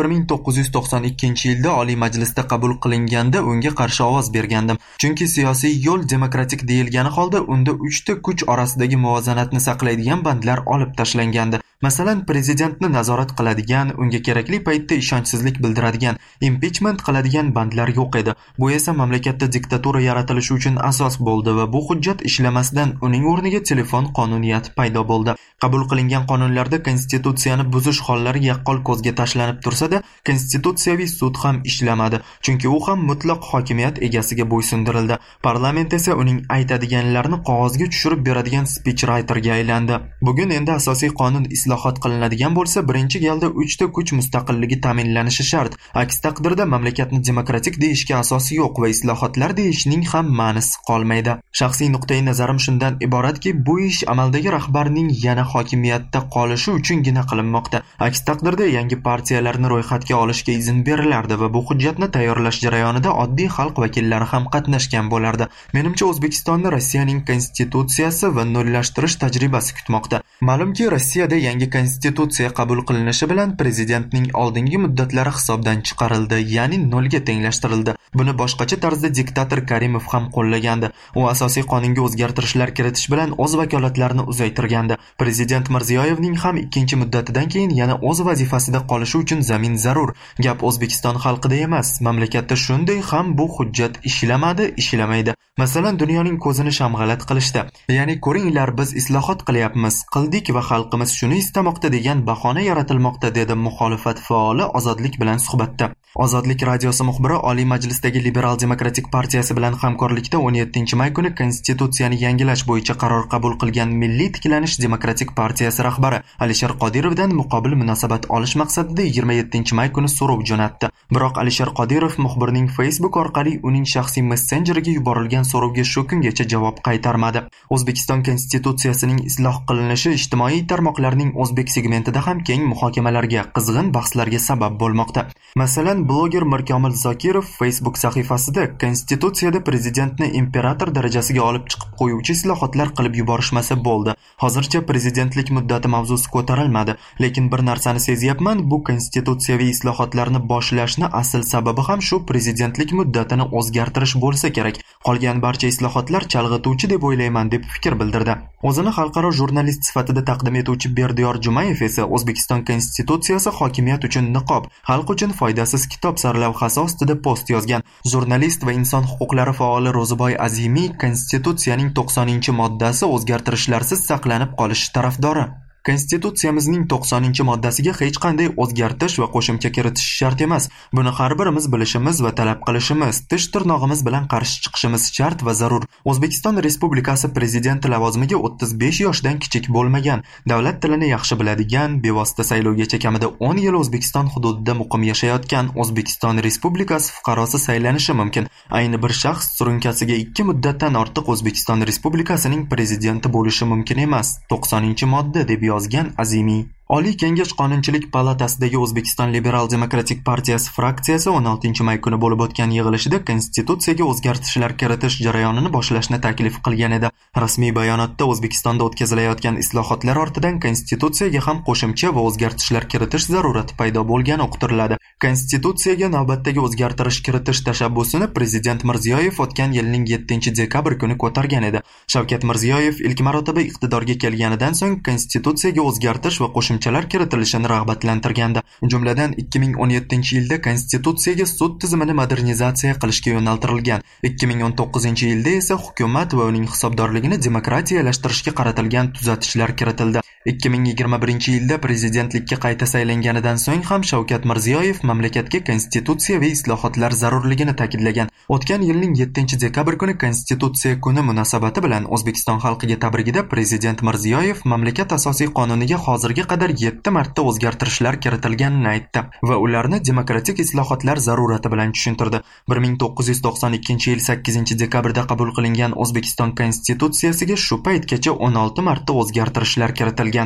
1992-yilda Oliy Majlisda qabul qilinganda unga qarshi ovoz bergandim. Chunki siyosiy yo'l demokratik deyilgani holda unda 3 ta kuch orasidagi muvozanatni saqlaydigan bandlar olib tashlangandi. Masalan, prezidentni nazorat qiladigan, unga kerakli paytda ishonchsizlik bildiradigan, impichment qiladigan bandlar yo'q edi. Bu esa mamlakatda diktatura yaratilishi uchun asos bo'ldi va bu hujjat ishlamasdan uning o'rniga telefon qonuniyati paydo bo'ldi. Qabul qilingan qonunlarda konstitutsiyani buzish hollari yaqqol ko'zga tashlanib tursa-da, konstitutsiyaviy sud ham ishlamadi, chunki u ham mutlaq hokimiyat egasiga bo'ysundirildi. Parlament esa uning aytadiganlarini qog'ozga tushirib beradigan speechwriterga aylandi. Bugun endi asosiy qonun islohot qilinadigan bo'lsa, birinchi galda 3 ta kuch mustaqilligi ta'minlanishi shart. Aks taqdirda mamlakatni demokratik deyishga asosi yo'q va islohotlar deyishning ham ma'nosi qolmaydi. Shaxsiy nuqtai nazarim shundan iboratki, bu ish amaldagi rahbarning yana hokimiyatda qolishi uchungina qilinmoqda. Aks taqdirda taqdirda yangi partiyalarni ro'yxatga olishga izn berilardi va bu hujjatni tayyorlash jarayonida oddiy xalq vakillari ham qatnashgan bo'lardi. Menimcha, O'zbekistonni Rossiyaning konstitutsiyasi va nollashtirish tajribasi kutmoqda. Ma'lumki, Rossiyada yangi konstitutsiya qabul qilinishi bilan prezidentning oldingi muddatlari hisobdan chiqarildi, ya'ni nolga tenglashtirildi. Buni boshqacha tarzda diktator Karimov ham qo'llagandi. U asosiy qonunga o'zgartirishlar kiritish bilan o'z vakolatlarini uzaytirgandi. Prezident Mirziyoyevning ham ikkinchi muddatidan keyin yana o'z vazifasida qolishi uchun zamin zarur. Gap O'zbekiston xalqida emas. Mamlakatda shunday ham bu hujjat ishlamaydi. Masalan, dunyoning ko'zini shamg'alat qilishdi. Ya'ni ko'ringlar, biz islohot qilyapmiz, qildik va xalqimiz shuni istamoqda degan bahona yaratilmoqda, dedi muxolifat faoli Ozodlik bilan suhbatda. Ozodlik radiosi muxbiri Oliy Majlisdagi Liberal Demokratik partiyasi bilan hamkorlikda 17-may kuni konstitutsiyani yangilash bo'yicha qaror qabul qilgan Milliy tiklanish demokratik partiyasi rahbari Alisher Qodirovdan muqobil munosabat olish maqsadida 27-may kuni so'rov jo'natdi. Biroq Alisher Qodirov muxbirning Facebook orqali uning shaxsiy messenjeriga yuborilgan so'rovga shu kungacha javob qaytarmadi. O'zbekiston konstitutsiyasining isloh qilinishi ijtimoiy tarmoqlarning o'zbek segmentida ham keng muhokamalarga, qizg'in bahslarga sabab bo'lmoqda. Masalan, bloger Mirkomil Zokirov Facebook sahifasida konstitutsiyada prezidentni imperator darajasiga olib chiqib qo'yuvchi islohotlar qilib yuborishmasa bo'ldi. Hozircha prezidentlik muddati mavzusi ko'tarilmadi, lekin bir narsani sezyapman, bu konstitutsiyaviy islohotlarni boshlashni asl sababi ham shu prezidentlik muddatini o'zgartirish bo'lsa kerak. Qolgan barcha islohotlar chalg'ituvchi deb o'ylayman, deb fikr bildirdi. O'zini xalqaro jurnalist sifatida taqdim etuvchi Berdiyor Jumayev esa O'zbekiston konstitutsiyasi hokimiyat uchun niqob, xalq uchun foydasiz kitob sarlavhasi ostida post yozgan. Jurnalist va inson huquqlari faoli Ro'ziboy Azimiy konstitutsiyaning 90-moddasi o'zgartirishlarsiz saqlanib qolishi tarafdori. Konstitutsiyamizning 90-moddasiga hech qanday o'zgartirish va qo'shimcha kiritish shart emas. Buni har birimiz bilishimiz va talab qilishimiz, tish tirnog'imiz bilan qarshi chiqishimiz shart va zarur. O'zbekiston Respublikasi prezidenti lavozimiga 35 yoshdan kichik bo'lmagan, davlat tilini yaxshi biladigan, bevosita saylovgacha kamida 10 yil O'zbekiston hududida muqim yashayotgan O'zbekiston Respublikasi fuqarosi saylanishi mumkin. Ayni bir shaxs surunkasiga 2 muddatdan ortiq O'zbekiston Respublikasining prezidenti bo'lishi mumkin emas. 90-modda deb yozgan Azimiy. Oliy Kengash Qonunchilik palatasidagi O'zbekiston Liberal Demokratik partiyasi fraksiyasi 16-may kuni bo'lib o'tgan yig'ilishida konstitutsiyaga o'zgartirishlar kiritish jarayonini boshlashni taklif qilgan edi. Rasmiy bayonotda O'zbekistonda o'tkazilayotgan islohotlar ortidan konstitutsiyaga ham qo'shimcha va o'zgartirishlar kiritish zarurati paydo bo'lgani uqtiriladi. Konstitutsiyaga navbatdagi o'zgartirish kiritish tashabbusini prezident Mirziyoyev o'tgan yilning 7-dekabr kuni ko'targan edi. Shavkat Mirziyoyev ilk marotaba iqtidorga kelganidan so'ng konstitutsiyaga o'zgartirish va qo'shimcha kiritilishini rag'batlantirgandi. Jumladan 2017-yilda konstitutsiyaga sud tizimini modernizatsiya qilishga yo'naltirilgan. 2019-yilda esa hukumat va uning hisobdorligini demokratiyalashtirishga qaratilgan tuzatishlar kiritildi. 2021-yilda prezidentlikka qayta saylanganidan so'ng ham Shavkat Mirziyoyev mamlakatga konstitutsiyaviy islohotlar zarurligini ta'kidlagan. O'tgan yilning 7-dekabr kuni konstitutsiya kuni munosabati bilan O'zbekiston xalqiga tabrigida prezident Mirziyoyev mamlakat asosiy qonuniga hozirga qadar 7 marta o'zgartirishlar kiritilganini aytdi va ularni demokratik islohotlar zarurati bilan tushuntirdi. 1992-yil 8-dekabrda qabul qilingan O'zbekiston konstitutsiyasiga shu paytgacha 16 marta o'zgartirishlar kiritilgan.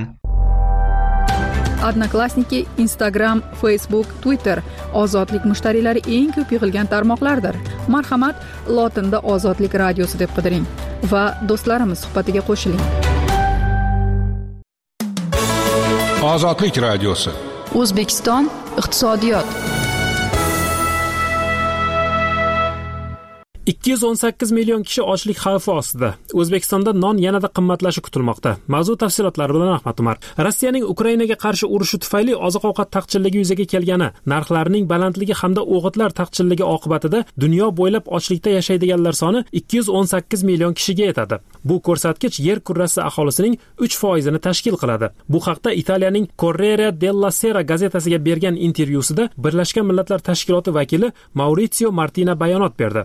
Odnoklassniki, Instagram, Facebook, Twitter ozodlik mushtariylari eng ko'p yig'ilgan tarmoqlardir. Marhamat, lotinda Ozodlik radiosi deb qidiring va do'stlarimiz suhbatiga qo'shiling. Ozodlik radiosi. O'zbekiston iqtisodiyot. 218 million kishi ochlik xavfi ostida. O'zbekistonda non yanada qimmatlashi kutilmoqda. Mavzu tafsilotlari bilan Ahmad Umar. Rossiyaning Ukrainaga qarshi urushi tufayli oziq-ovqat taqchilligi yuzaga kelgani, narxlarning balandligi hamda o'g'itlar taqchilligi oqibatida dunyo bo'ylab ochlikda yashaydiganlar soni 218 million kishiga yetadi. Bu ko'rsatkich yer kurrasi aholisining 3% tashkil qiladi. Bu haqda Italiyaning Corriere della Sera gazetasiga bergan intervyusida Birlashgan Millatlar Tashkiloti vakili Maurizio Martina bayonot berdi. Mana shunday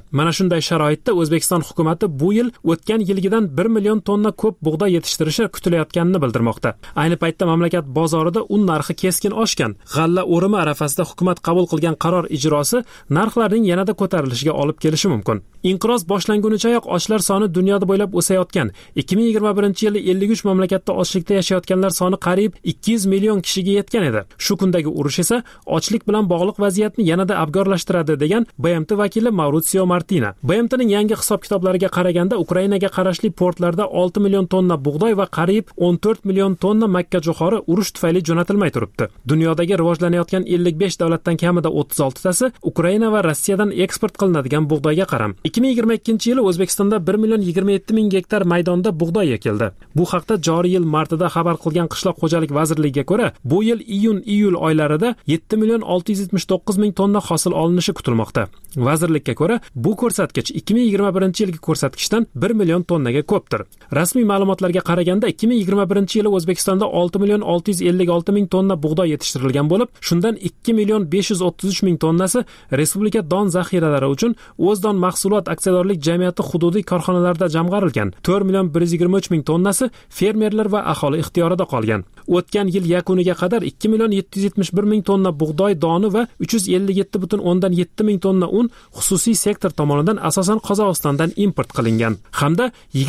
shunday sharoitda O'zbekiston hukumatı bu yil o'tgan yilgidan 1 million tonna ko'p bug'doy yetishtirishi kutilayotganini bildirmoqda. Ayni paytda mamlakat bozorida un narxi keskin oshgan. G'alla o'rimi arafasida hukumat qabul qilgan qaror ijrosi narxlarning yanada ko'tarilishiga olib kelishi mumkin. Inqiroz boshlangunichayoq ochlar soni dunyoda bo'ylab o'sayotgan. 2021-yili 53 mamlakatda ochlikda yashayotganlar soni qariyb 200 million kishiga yetgan edi. Shu kundagi urush esa ochlik bilan bog'liq vaziyatni yanada abgorlashtiradi degan BMT vakili Mauricio Martina. BMTning yangi hisob-kitoblariga qaraganda Ukrainaga qarashli portlarda 6 million tonna bug'doy va qariyb 14 million tonna makka jo'xori urush tufayli jo'natilmay turibdi. Dunyodagi rivojlanayotgan 55 davlatdan kamida 36 tasi Ukraina va Rossiyadan eksport qilinadigan bug'doyga qaram. 2022-yili O'zbekistonda 1 million 27 ming gektar maydonda bug'doy ekildi. Bu haqda joriy yil martida xabar qilgan Qishloq xo'jalik vazirligiga ko'ra, bu yil iyun-iyul oylarida 7 million 679 ming tonna hosil olinishi kutilmoqda. Vazirlikka ko'ra, bu ko'rsatkich 2021-yilgi ko'rsatkichdan 1 million tonnaga ko'pdir. Rasmiy ma'lumotlarga qaraganda 2021-yili O'zbekistonda 6 million 656 ming tonna bug'doy yetishtirilgan bo'lib, shundan 2 million 533 ming tonnasi respublika don zaxiralari uchun O'zdon mahsulot aksiyadorlik jamiyati hududiy korxonalarida jamg'arilgan. 4 million 123 ming tonnasi fermerlar va aholi ixtiyorida qolgan. O'tgan yil yakuniga qadar 2 million 771 ming tonna bug'doy doni va 357,7 ming tonna un xususiy sektor tomonidan asosan Qozog'istondan import qilingan. Hamda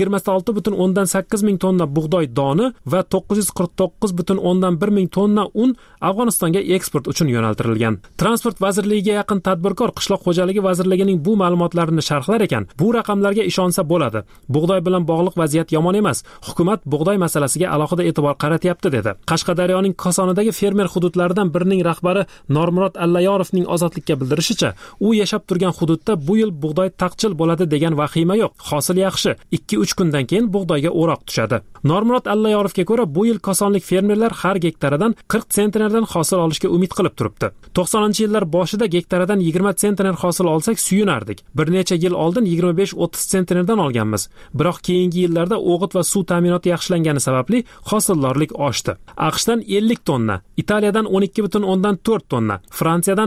26,8 ming tonna bug'doy doni va 949,1 ming tonna un Afg'onistonga eksport uchun yo'naltirilgan. Transport vazirligiga yaqin tadbirkor Qishloq xo'jaligi vazirligining bu ma'lumotlarini sharhlar ekan, bu raqamlarga ishonsa bo'ladi. Bug'doy bilan bog'liq vaziyat yomon emas. Hukumat bug'doy masalasiga alohida e'tibor qaratyapti dedi. Qashqadaryoning Kosonidagi fermer hududlaridan birining rahbari Normurod Allayorovning Ozodlikka bildirishicha, u yashab turgan hududda bu yil bug'doy taqchil bo'ladi degan vahima yo'q. Hosil yaxshi. 2-3 kundan keyin bug'doyga o'roq tushadi. Normurod Allayorovga ko'ra, bu yil kosonlik fermerlar har gektaridan 40 sentnerdan hosil olishga umid qilib turibdi. 90-yillar boshida gektaridan 20 sentner hosil olsak suyunardik. Bir necha yil oldin 25-30 sentnerdan olganmiz. Biroq keyingi yillarda o'g'it va suv ta'minoti yaxshilangani sababli hosildorlik oshdi. AQShdan 50 tonna, Italiyadan 12,4 tonna, Fransiyadan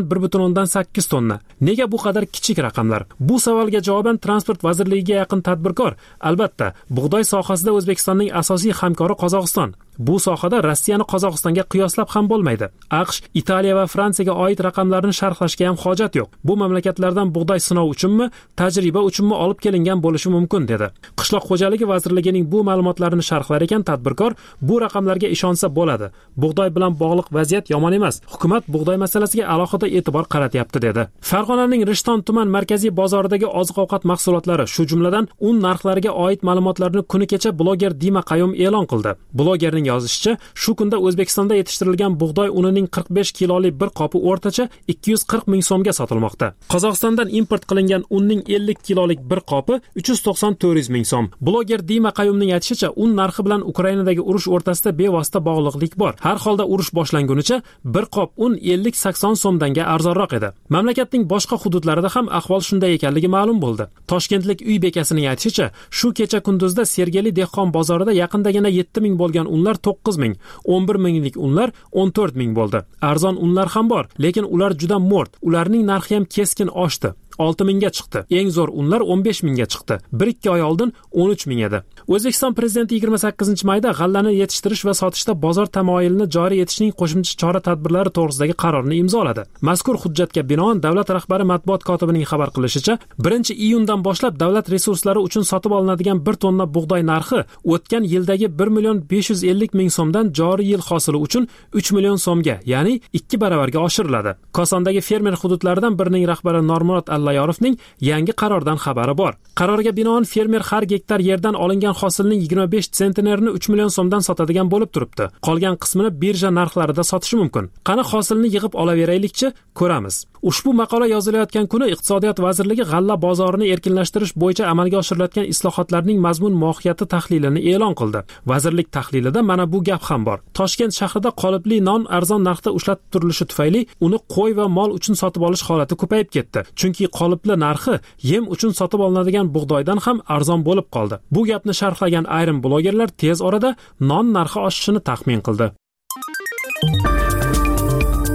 1,8 tonna. Nega bu qadar kichik raqamlar? Bu savolga javoban Transport vazirligiga yaqin tadbirkor, albatta, bug'doy sohasida O'zbekistonning asosiy hamkori Qozog'iston. Bu sohada Rossiyani Qozog'istonga qiyoslab ham bo'lmaydi. AQSh, Italiya va Fransiyaga oid raqamlarni sharhlashga ham hojat yo'q. Bu mamlakatlardan bug'doy sinov uchunmi, tajriba uchunmi olib kelingan bo'lishi mumkin dedi. Qishloq xo'jaligi vazirligining bu ma'lumotlarini sharhlar ekan tadbirkor, bu raqamlarga ishonsa bo'ladi. Bug'doy bilan bog'liq vaziyat yomon emas. Hukumat bug'doy masalasiga alohida e'tibor qaratyapti dedi. Farg'onaning Rishton tuman markaziy bozoridagi oziq-ovqat mahsulotlari, shu jumladan un narxlariga oid ma'lumotlarni kuni kecha bloger Dima Qayum e'lon qildi. Blogerning yozishicha, shu kunda O'zbekistonda yetishtirilgan bug'doy unining 45 kilolik bir qopi o'rtacha 240 ming so'mga sotilmoqda. Qozog'istondan import qilingan unning 50 kilolik bir qopi 390-400 ming so'm. Bloger Dima Qayumning aytishicha, un narxi bilan Ukrainadagi urush o'rtasida bevosita bog'liqlik bor. Har holda urush boshlangunicha bir qop un 50-80 so'mdanga arzonroq edi. Mamlakatning boshqa hududlarida ham ahvol shunday ekanligi ma'lum bo'ldi. Toshkentlik uy bekasining aytishicha, shu kecha kunduzda Sergeli dehqon bozorida yaqindagina 7 ming bo'lgan unlar 9 ming, 11 minglik unlar 14 ming bo'ldi. Arzon unlar ham bor, lekin ular juda mo'rt. Ularning narxi ham keskin oshdi. 6 mingga chiqdi. Eng zo'r unlar 15 mingga chiqdi. 1-2 oy oldin 13 ming edi. O'zbekiston prezidenti 28-mayda g'allani yetishtirish va sotishda bozor tamoyilini joriy etishning qo'shimcha chora-tadbirlari to'g'risidagi qarorni imzoladi. Mazkur hujjatga binoan davlat rahbari matbuot kotibining xabar qilishicha, 1-iyundan boshlab davlat resurslari uchun sotib olinadigan 1 tonna bug'doy narxi o'tgan yildagi 1 million 550 ming so'mdan joriy yil hosili uchun 3 million so'mga, ya'ni 2 baravarga oshiriladi. Kosondagi fermer hududlaridan birining rahbari Normurod Allayorovning yangi qarordan xabari bor. Qarorga binoan fermer har gektar yerdan olingan hosilning 25 sentnerini 3 million so'mdan sotadigan bo'lib turibdi. Qolgan qismini birja narxlarida sotishi mumkin. Qani hosilni yig'ib olaveraylikchi, ko'ramiz. Ushbu maqola yozilayotgan kuni Iqtisodiyot vazirligi g'alla bozorini erkinlashtirish bo'yicha amalga oshirilayotgan islohotlarning mazmun mohiyati tahlilini e'lon qildi. Vazirlik tahlilida mana bu gap ham bor. Toshkent shahrida qolipli non arzon narxda ushlatib turilishi tufayli uni qo'y va mol uchun sotib olish holati ko'payib ketdi. Chunki qolipli narxi yem uchun sotib olinadigan bug'doydan ham arzon bo'lib qoldi. Bu gapni sharhlagan ayrim blogerlar tez orada non narxi oshishini taxmin qildi.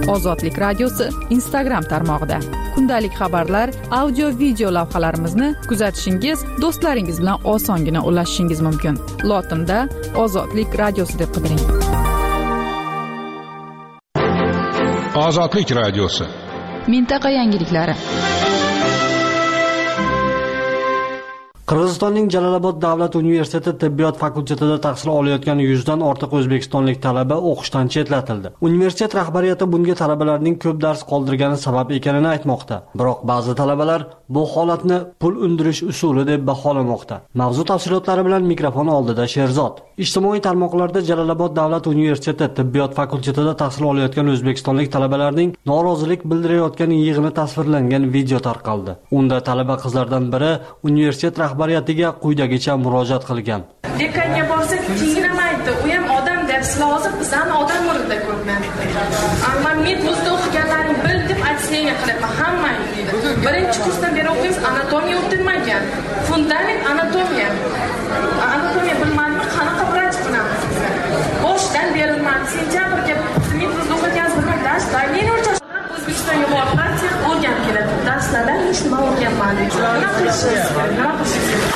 Ozodlik radiosi Instagram tarmog'ida. Kundalik xabarlar, audio video lavhalarimizni kuzatishingiz, do'stlaringiz bilan osongina ulashishingiz mumkin. Lotinda Ozodlik radiosi deb qidiring. Ozodlik radiosi. Mintaqa yangiliklari. Qirg'izistonning Jalolobod davlat universiteti tibbiyot fakultetida tahsil olayotgan 100 dan ortiq o'zbekistonlik talaba o'qishdan chetlatildi. Universitet rahbariyati bunga talabalarning ko'p dars qoldirgani sabab ekanini aytmoqda. Biroq ba'zi talabalar bu holatni pul undirish usuli deb baholamoqda. Mavzu tafsilotlari bilan mikrofon oldida Sherzod. Ijtimoiy tarmoqlarda Jalolobod davlat universiteti tibbiyot fakultetida tahsil olayotgan o'zbekistonlik talabalarning norozilik bildirayotgan yig'ini tasvirlangan video tarqaldi. Unda talaba qizlardan biri universitet rahbariyatiga quyidagicha murojaat qilgan. Dekanga borsak, kiyinamaydi. U ham odam deb hozir bizani odam o'rnida ko'rmayapti. Men medvuzda o'qiganlaring bil deb aytsangiz qilaman hammang deydi. Birinchi kursdan beri o'qiymiz, anatomiya o'qitilmagan. Fundament anatomiya. Anatomiya bilmaymi, qanaqa vrach qilamiz? Boshdan berilmadi. Sentabrga medvuzda o'qigansiz bilmay dars daylini o'rtash. O'zbekistonga borib o'rgan keladi. Darslarda hech nima o'rganmadim. Nima qilishimiz?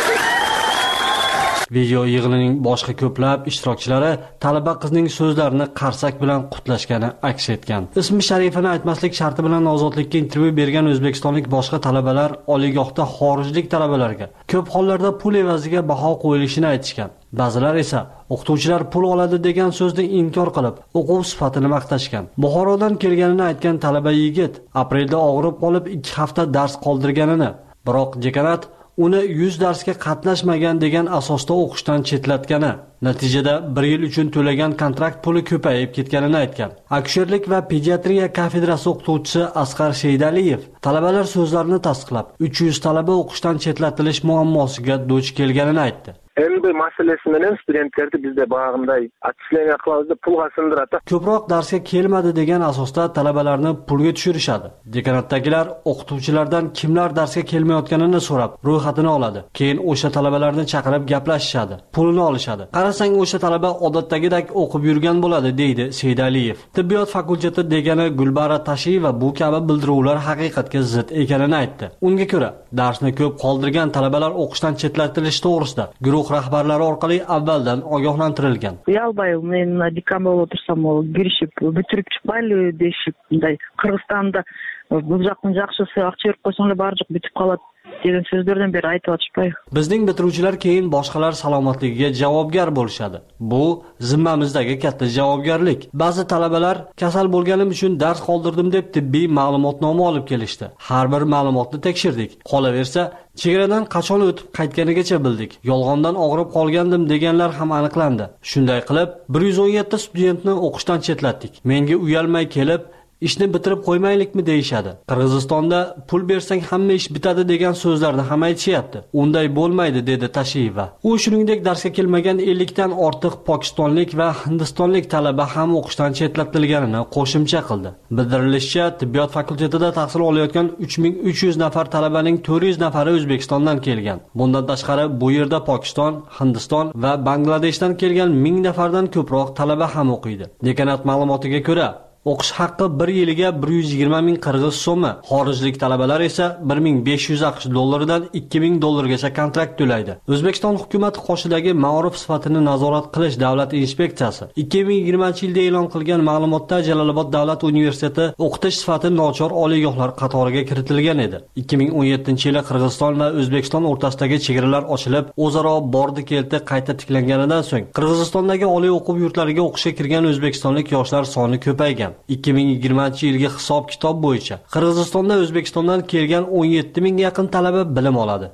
Video yig'inining boshqa ko'plab ishtirokchilari talaba qizning so'zlarini qarsak bilan qutlashgani aks etgan. Ismi sharifini aytmaslik sharti bilan Ozodlikka intervyu bergan o'zbekistonlik boshqa talabalar oliygohda xorijlik talabalarga ko'p hollarda pul evaziga baho qo'yilishini aytishgan. Ba'zilar esa o'qituvchilar pul oladi degan so'zni inkor qilib, o'quv sifatini maqtashgan. Buxorodan kelganini aytgan talaba yigit aprelda og'rib qolib 2 hafta dars qoldirganini, biroq dekanat uni 100 darsga qatnashmagan degan asosda o'qishdan chetlatgani, natijada 1 yil uchun to'lagan kontrakt puli ko'payib ketganini aytgan. Akusherlik va pediatriya kafedrasi o'qituvchisi Asqar Sheydaliyev talabalar so'zlarini tasdiqlab, 300 talaba o'qishdan chetlatilish muammosiga duch kelganini aytdi. Endi masalasi bilan studentlarni bizda bag'imday atchislaniya qiladi, pulga sindiradi. Ko'proq darsga kelmadi degan asosda talabalarni pulga tushirishadi. Dekanatdagilar o'qituvchilardan kimlar darsga kelmayotganini so'rab, ro'yxatini oladi. Keyin o'sha talabalarni chaqirib gaplashishadi, pulini olishadi. Qarasang o'sha talaba odatdagidek o'qib yurgan bo'ladi, deydi Seydaliyev. Tibbiyot fakulteti degani Gulbara Tashiyeva bu kabi bildiruvlar haqiqatga zid ekanini aytdi. Unga ko'ra, darsni ko'p qoldirgan talabalar o'qishdan chetlatilishi to'g'risida guruh rahbarlari orqali avvaldan ogohlantirilgan. Uyalbay, men dekamol o'tirsam, girishib, bitirib chiqmayli deyishib, bunday Qirg'izistonda bu yoqning yaxshisi aqcha berib qo'ysanglar barjoq bitib qoladi degan so'zlardan beri aytib o'tishpay. Bizning bitiruvchilar keyin boshqalar salomatligiga javobgar bo'lishadi. Bu zimmamizdagi katta javobgarlik. Ba'zi talabalar kasal bo'lganim uchun dars qoldirdim deb tibbiy ma'lumotnoma olib kelishdi. Har bir ma'lumotni tekshirdik. Qolaversa, chegaradan qachon o'tib qaytganigacha bildik. Yolg'ondan og'rib qolgandim deganlar ham aniqlandi. Shunday qilib, 117 studentni o'qishdan chetlatdik. Menga uyalmay kelib, ishni bitirib qo'ymaylikmi deyishadi. Qirg'izistonda pul bersang hamma ish bitadi degan so'zlarni ham aytishyapti. Unday bo'lmaydi, dedi Tashiyeva. U shuningdek darsga kelmagan 50 dan ortiq pokistonlik va hindistonlik talaba ham o'qishdan chetlatilganini qo'shimcha qildi. Bildirilishicha, tibbiyot fakultetida tahsil olayotgan 3300 nafar talabaning 400 nafari O'zbekistondan kelgan. Bundan tashqari bu yerda Pokiston, Hindiston va Bangladeshdan kelgan 1000 nafardan ko'proq talaba ham o'qiydi. Dekanat ma'lumotiga ko'ra, o'qish haqqi 1 yiliga 120 ming qirg'iz so'mi, xorijlik talabalar esa 1500 AQSh dollaridan 2000 dollargacha kontrakt to'laydi. O'zbekiston hukumati qoshidagi ma'ruf sifatini nazorat qilish davlat inspeksiyasi 2020-yilda e'lon qilgan ma'lumotda Jalolobod davlat universiteti o'qitish sifati nochor oliygohlar qatoriga kiritilgan edi. 2017-yili Qirg'iziston va O'zbekiston o'rtasidagi chegaralar ochilib, o'zaro bordi-keldi qayta tiklanganidan so'ng Qirg'izistondagi oliy o'quv yurtlariga o'qishga kirgan o'zbekistonlik yoshlar soni ko'paygan. 2020-yilgi hisob-kitob bo'yicha Qirg'izistonda O'zbekistondan kelgan 17 mingga yaqin talaba bilim oladi.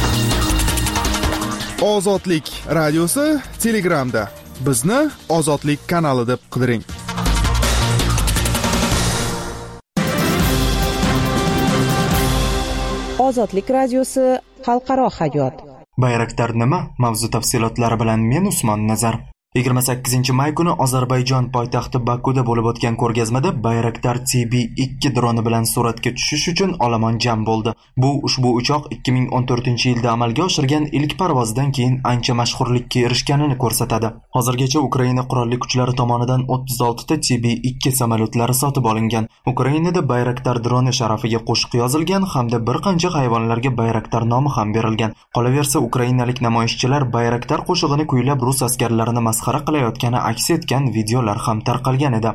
Ozodlik radiosi Telegramda. Bizni Ozodlik kanali deb qidiring. Ozodlik radiosi xalqaro hayot. Bayraktar nima? Mavzu tafsilotlari bilan men Usmon Nazar. 28 may kuni Ozarbayjon poytaxti Bakuda bo'lib o'tgan ko'rgazmada Bayraktar TB2 droni bilan suratga tushish uchun olomon jam bo'ldi. Bu ushbu uchoq 2014-yilda amalga oshirgan ilk parvozdan keyin ancha mashhurlikka erishganini ko'rsatadi. Hozirgacha Ukraina qurolli kuchlari tomonidan 36 ta TB2 samolyotlari sotib olingan. Ukrainada Bayraktar droni sharafiga qo'shiq yozilgan hamda bir qancha hayvonlarga Bayraktar nomi ham berilgan. Qolaversa, ukrainalik namoyishchilar Bayraktar qo'shig'ini kuylab rus askarlarini masxara qilayotgani aks etgan videolar ham tarqalgan edi.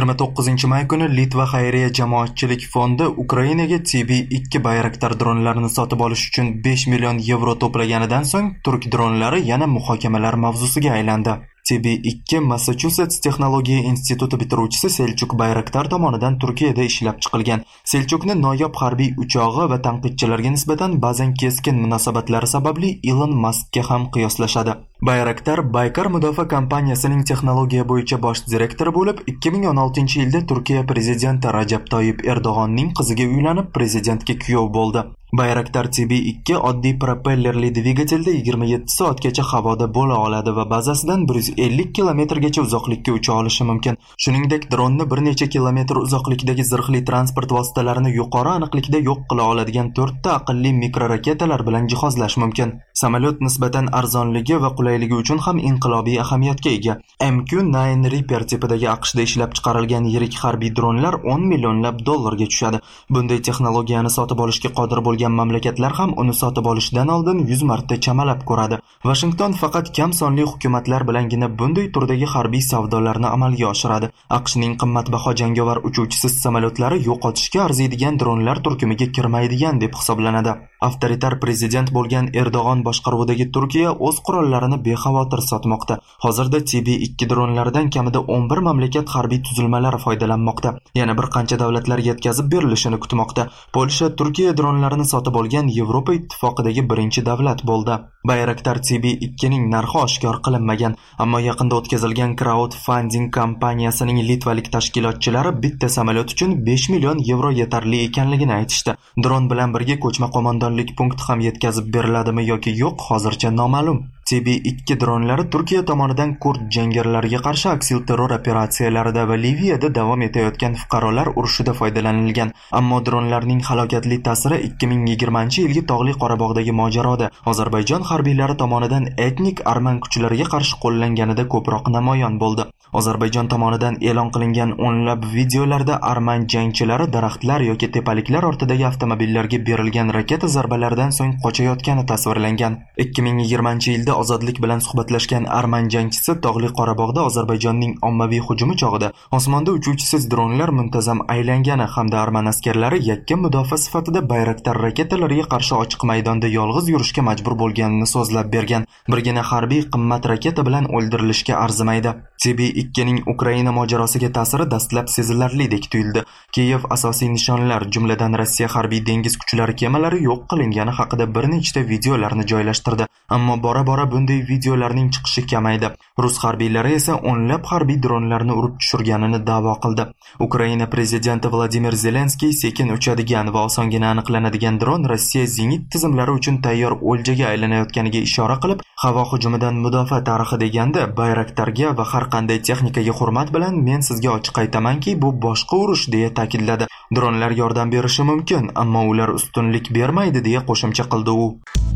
29 may kuni Litva xayriya jamoatchilik fondi Ukrainaga TB2 Bayraktar dronlarini sotib olish uchun 5 million yevro to'plaganidan so'ng turk dronlari yana muhokamalar mavzusiga aylandi. TB2 Massachusetts texnologiya instituti bitiruvchisi Selchuk Bayraktar tomonidan Turkiyada ishlab chiqilgan. Selchukni noyob harbiy uchog'i va tanqidchilarga nisbatan ba'zan keskin munosabatlari sababli Elon Muskga ham qiyoslashadi. Bayraktar Baykar mudofaa kompaniyasining texnologiya bo'yicha bosh direktori bo'lib, 2016-yilda Turkiya prezidenti Rajab Toyyib Erdo'g'onning qiziga uylanib, prezidentga kuyov bo'ldi. Bayraktar TB2 oddiy propellerli dvigatelda 27 soatgacha havoda bo'la oladi va bazasidan 150 kilometrgacha uzoqlikka ucha olishi mumkin. Shuningdek, dronni bir necha kilometr uzoqlikdagi zirhli transport vositalarini yuqori aniqlikda yo'q qila oladigan 4 ta aqlli mikroraketalar bilan jihozlash mumkin. Samolyot nisbatan arzonligi va qulayligi uchun ham inqilobiy ahamiyatga ega. MQ-9 Reaper tipidagi AQShda ishlab chiqarilgan yirik harbiy dronlar 10 millionlab dollarga tushadi. Bunday texnologiyani sotib olishga qodir bo'lgan mamlakatlar ham uni sotib olishdan oldin 100 marta chamalab ko'radi. Washington faqat kam sonli hukumatlar bilangina bunday turdagi harbiy savdolarni amalga oshiradi. AQShning qimmatbaho jangovar uchuvchisiz samolyotlari yo'qotishga arziydigan dronlar turkumiga kirmaydigan deb hisoblanadi. Avtoritar prezident bo'lgan Erdo'g'on boshqaruvidagi Turkiya o'z qurollarini bexavotir sotmoqda. Hozirda TB2 dronlaridan kamida 11 mamlakat harbiy tuzilmalari foydalanmoqda. Yana bir qancha davlatlar yetkazib berilishini kutmoqda. Polsha Turkiya dronlarini sotib olgan Yevropa ittifoqidagi birinchi davlat bo'ldi. Bayraktar TB2ning narxi oshkor qilinmagan, ammo yaqinda o'tkazilgan crowdfunding kompaniyasining litvalik tashkilotchilari bitta samolyot uchun 5 million yevro yetarli ekanligini aytishdi. Dron bilan birga ko'chma qo'mondonlik punkti ham yetkazib beriladimi yoki yo'q, hozircha noma'lum. TB2 dronlari Turkiya tomonidan kurd jangarilarga qarshi aksilterror operatsiyalarida va Liviyada davom etayotgan fuqarolar urushida foydalanilgan. Ammo dronlarning halokatli ta'siri 2020-yilgi Tog'li Qorabog'dagi mojaroda Ozarbayjon harbiylari tomonidan etnik arman kuchlariga qarshi qo'llanganida ko'proq namoyon bo'ldi. Ozarbayjon tomonidan e'lon qilingan o'nlab videolarda arman jangchilari daraxtlar yoki tepaliklar ortidagi avtomobillarga berilgan raketa zarbalaridan so'ng qochayotgani tasvirlangan. 2020-yilda ozodlik bilan suhbatlashgan arman jangchisi Tog'li Qorabog'da Ozarbayjonning ommaviy hujumi chog'ida osmonda uchuvchisiz dronlar muntazam aylangani hamda arman askarlari yakka mudofaa sifatida Bayraktar raketalariga qarshi ochiq maydonda yolg'iz yurishga majbur bo'lganini so'zlab bergan. Birgina harbiy qimmat raketa bilan o'ldirilishga arzimaydi. TB2ning Ukraina mojarosiga ta'siri dastlab sezilarlidek tuyuldi. Kiyev asosiy nishonlar, jumladan Rossiya harbiy dengiz kuchlari kemalari yo'q qilingani haqida bir nechta videolarni joylashtirdi. Ammo bora-bora bunday videolarning chiqishi kamaydi. Rus harbiylari esa o'nlab harbiy dronlarni urib tushirganini da'vo qildi. Ukraina prezidenti Vladimir Zelenskiy sekin uchadigan va osongina aniqlanadigan dron Rossiya zenit tizimlari uchun tayyor o'ljaga aylanayotganiga ishora qilib, havo hujumidan mudofaa tarixi deganda Bayraktarga va har qanday texnikaga hurmat bilan men sizga ochiq aytamanki, bu boshqa urush deya ta'kidladi. Dronlar yordam berishi mumkin, ammo ular ustunlik bermaydi deya qo'shimcha qildi u.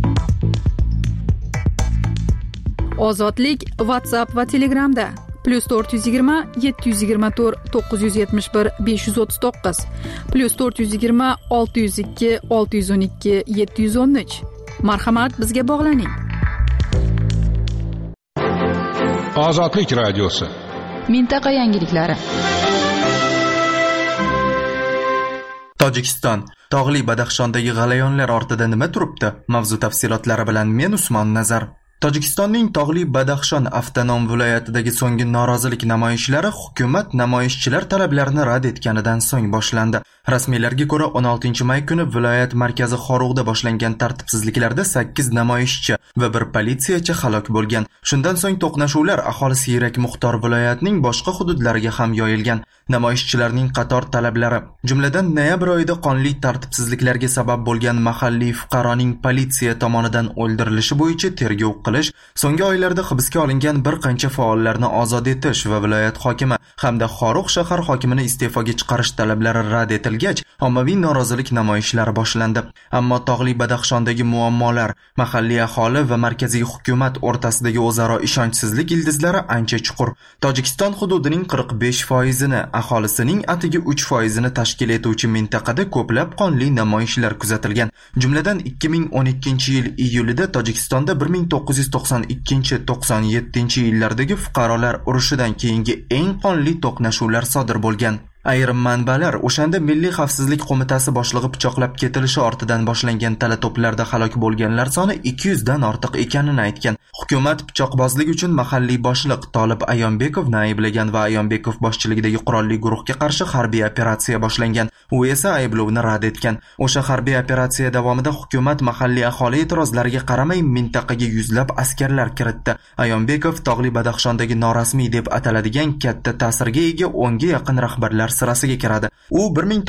Ozodlik WhatsApp va Telegramda +420 724 971 539 +420 602 612 713. Marhamat, bizga bog'laning. Ozodlik radiosi. Mintaqa yangiliklari. Tojikiston. Tog'li Badaxshondagi g'alayonlar ortida nima turibdi? Mavzu tafsilotlari bilan men Usmon Nazar. Tojikistonning Tog'li Badaxshon avtonom viloyatidagi so'nggi norozilik namoyishlari hukumat namoyishchilar talablarini rad etganidan so'ng boshlandi. Rasmiylarga ko'ra 16 may kuni viloyat markazi Xorug'da boshlangan tartibsizliklarda 8 namoyishchi va 1 politsiyachi halok bo'lgan. Shundan so'ng to'qnashuvlar aholi Siyrak Muxtor viloyatining boshqa hududlariga ham yoyilgan. Namoyishchilarning qator talablari, jumladan noyabr oyida qonli tartibsizliklarga sabab bo'lgan mahalliy fuqaroning politsiya tomonidan o'ldirilishi bo'yicha tergov qilish, so'nggi oylarda hibsga olingan bir qancha faollarni ozod etish va viloyat hokimi hamda Xorug' shahar hokimini iste'foga chiqarish talablari rad etilgach, ommaviy norozilik namoyishlari boshlandi. Ammo Tog'li Badaxshondagi muammolar, mahalliy aholi va markaziy hukumat o'rtasidagi o'zaro ishonchsizlik ildizlari ancha chuqur. Tojikiston hududining 45%ni, aholisining atigi 3%ni tashkil etuvchi mintaqada ko'plab qonli namoyishlar kuzatilgan. Jumladan 2012-yil iyulida Tojikistonda 1992-97-yillardagi fuqarolar urushidan keyingi eng qonli to'qnashuvlar sodir bo'lgan. Ayrim manbalar o'shanda Milliy xavfsizlik qo'mitasi boshlig'i pichoqlab ketilishi ortidan boshlangan tala-to'plarda halok bo'lganlar soni 200 dan ortiq ekanini aytgan. Hukumat pichoqbozlik uchun mahalliy boshliq Tolib Ayonbekovni ayblagan va Ayonbekov boshchiligidagi qurolli guruhga qarshi harbiy operatsiya boshlangan. U esa ayblovni rad etgan. O'sha harbiy operatsiya davomida hukumat mahalliy aholi e'tirozlariga qaramay mintaqaga yuzlab askarlar kiritdi. Ayonbekov Tog'li Badaxshondagi norasmiy deb ataladigan katta ta'sirga ega 10 ga yaqin rahbarlar sirasiga kiradi. U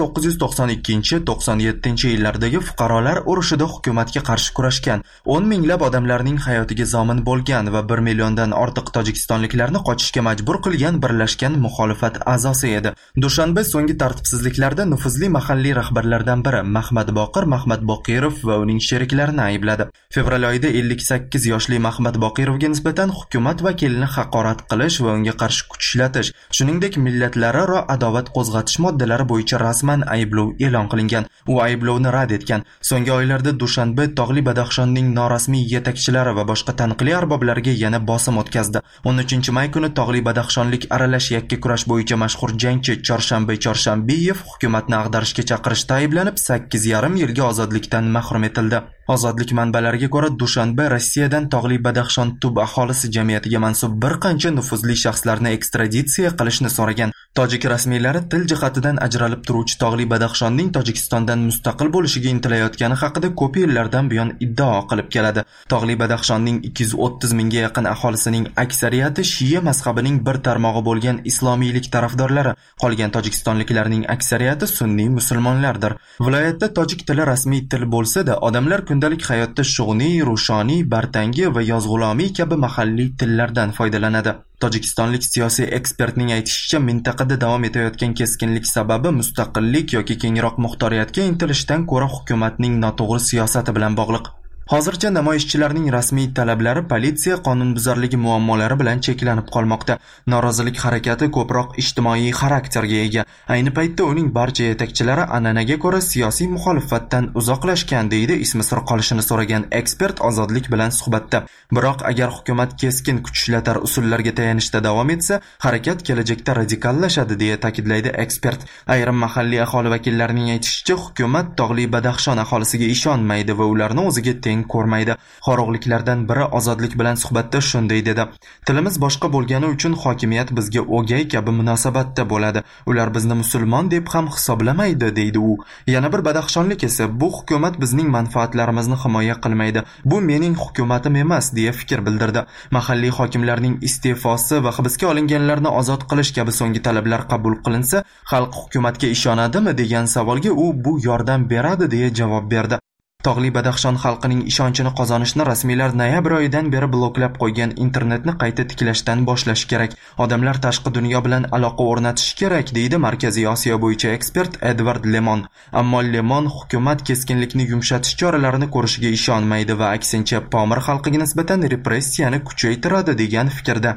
1992-97-yillardagi fuqarolar urushida hukumatga qarshi kurashgan, 10 minglab odamlarning hayotiga zomin bo'lgan va 1 milliondan ortiq tojikistonliklarni qochishga majbur qilgan birlashgan muxolifat a'zosi edi. Dushanba so'nggi tartibsizliklarda nufuzli mahalliy rahbarlardan biri Mahmad Boqirov va uning sheriklarini aybladi. Fevral oyida 58 yoshli Mahmad Boqirovga nisbatan hukumat vakilini haqorat qilish va unga qarshi kuch ishlatish, shuningdek millatlararo adovat qo'zg'atish moddalari bo'yicha rasman ayblov e'lon qilingan. U ayblovni rad etgan. So'nggi oylarda Dushanbe Tog'li Badaxshonning norasmiy yetakchilari va boshqa tanqiliy arboblariga yana bosim o'tkazdi. 13-may kuni Tog'li Badaxshonlik aralash yakka kurash bo'yicha mashhur jangchi Chorshanbeyev hukumatni ag'darishga chaqirishda ayblanib 8,5 yilga ozodlikdan mahrum etildi. Ozodlik manbalariga ko'ra, Dushanbe Rossiyadan Tog'li Badaxshon tub aholisi jamiyatiga mansub bir qancha nufuzli shaxslarni ekstraditsiya qilishni so'ragan. Tojik rasmiylari til jihatidan ajralib turuvchi Tog'li Badaxshonning Tojikistondan mustaqil bo'lishiga intilayotgani haqida ko'p yillardan buyon iddao qilib keladi. Tog'li Badaxshonning 230 mingga yaqin aholisining aksariyati Shiya mazhabining bir tarmog'i bo'lgan islomiylik tarafdorlari, qolgan tojikistonliklarning aksariyati sunniy musulmonlardir. Viloyatda tojik tili rasmiy til bo'lsa-da, odamlar kundalik hayotda shug'niy, rushoniy, bartangi va yozg'ulomiy kabi mahalliy tillardan foydalanadi. Tojikistonlik siyosiy ekspertning aytishicha, mintaqada davom etayotgan keskinlik sababi mustaqillik yoki kengroq muxtoriyatga intilishdan ko'ra hukumatning noto'g'ri siyosati bilan bog'liq. Hozircha namoyishchilarning rasmiy talablari politsiya qonunbuzarligi muammolari bilan cheklanib qolmoqda. Norozilik harakati ko'proq ijtimoiy xarakterga ega. Ayni paytda uning barcha yetakchilari an'anaga ko'ra siyosiy muxolifatdan uzoqlashgan, deydi ismi sir qolishini so'ragan ekspert ozodlik bilan suhbatda. Biroq agar hukumat keskin kuch ishlatar usullarga tayanishda davom etsa, harakat kelajakda radikallashadi, deya ta'kidlaydi ekspert. Ayrim mahalliy aholi vakillarining aytishicha, hukumat Tog'li Badaxshon aholisiga ishonmaydi va ularni o'ziga teng ko'rmaydi. Xorug'liklardan biri ozodlik bilan suhbatda shunday dedi: "Tilimiz boshqa bo'lgani uchun hokimiyat bizga o'gay kabi munosabatda bo'ladi. Ular bizni musulmon deb ham hisoblamaydi", deydi u. Yana bir badaxshonlik esa "Bu hukumat bizning manfaatlarimizni himoya qilmaydi. Bu mening hukumatim emas", deya fikr bildirdi. Mahalliy hokimlarning iste'fosi va hibsga olinganlarni ozod qilish kabi so'nggi talablar qabul qilinsa, xalq hukumatga ishonadimi degan savolga u "Bu yordam beradi", deya javob berdi. Tog'li Badaxshon xalqining ishonchini qozonishni rasmiylar noyabr oyidan beri bloklab qo'ygan internetni qayta tiklashdan boshlash kerak. Odamlar tashqi dunyo bilan aloqa o'rnatish kerak, deydi Markaziy Osiyo bo'yicha ekspert Edward Lemon. Ammo Lemon hukumat keskinlikni yumshatish choralarini ko'rishiga ishonmaydi va aksincha Pomir xalqiga nisbatan repressiyani kuchaytiradi degan fikrda.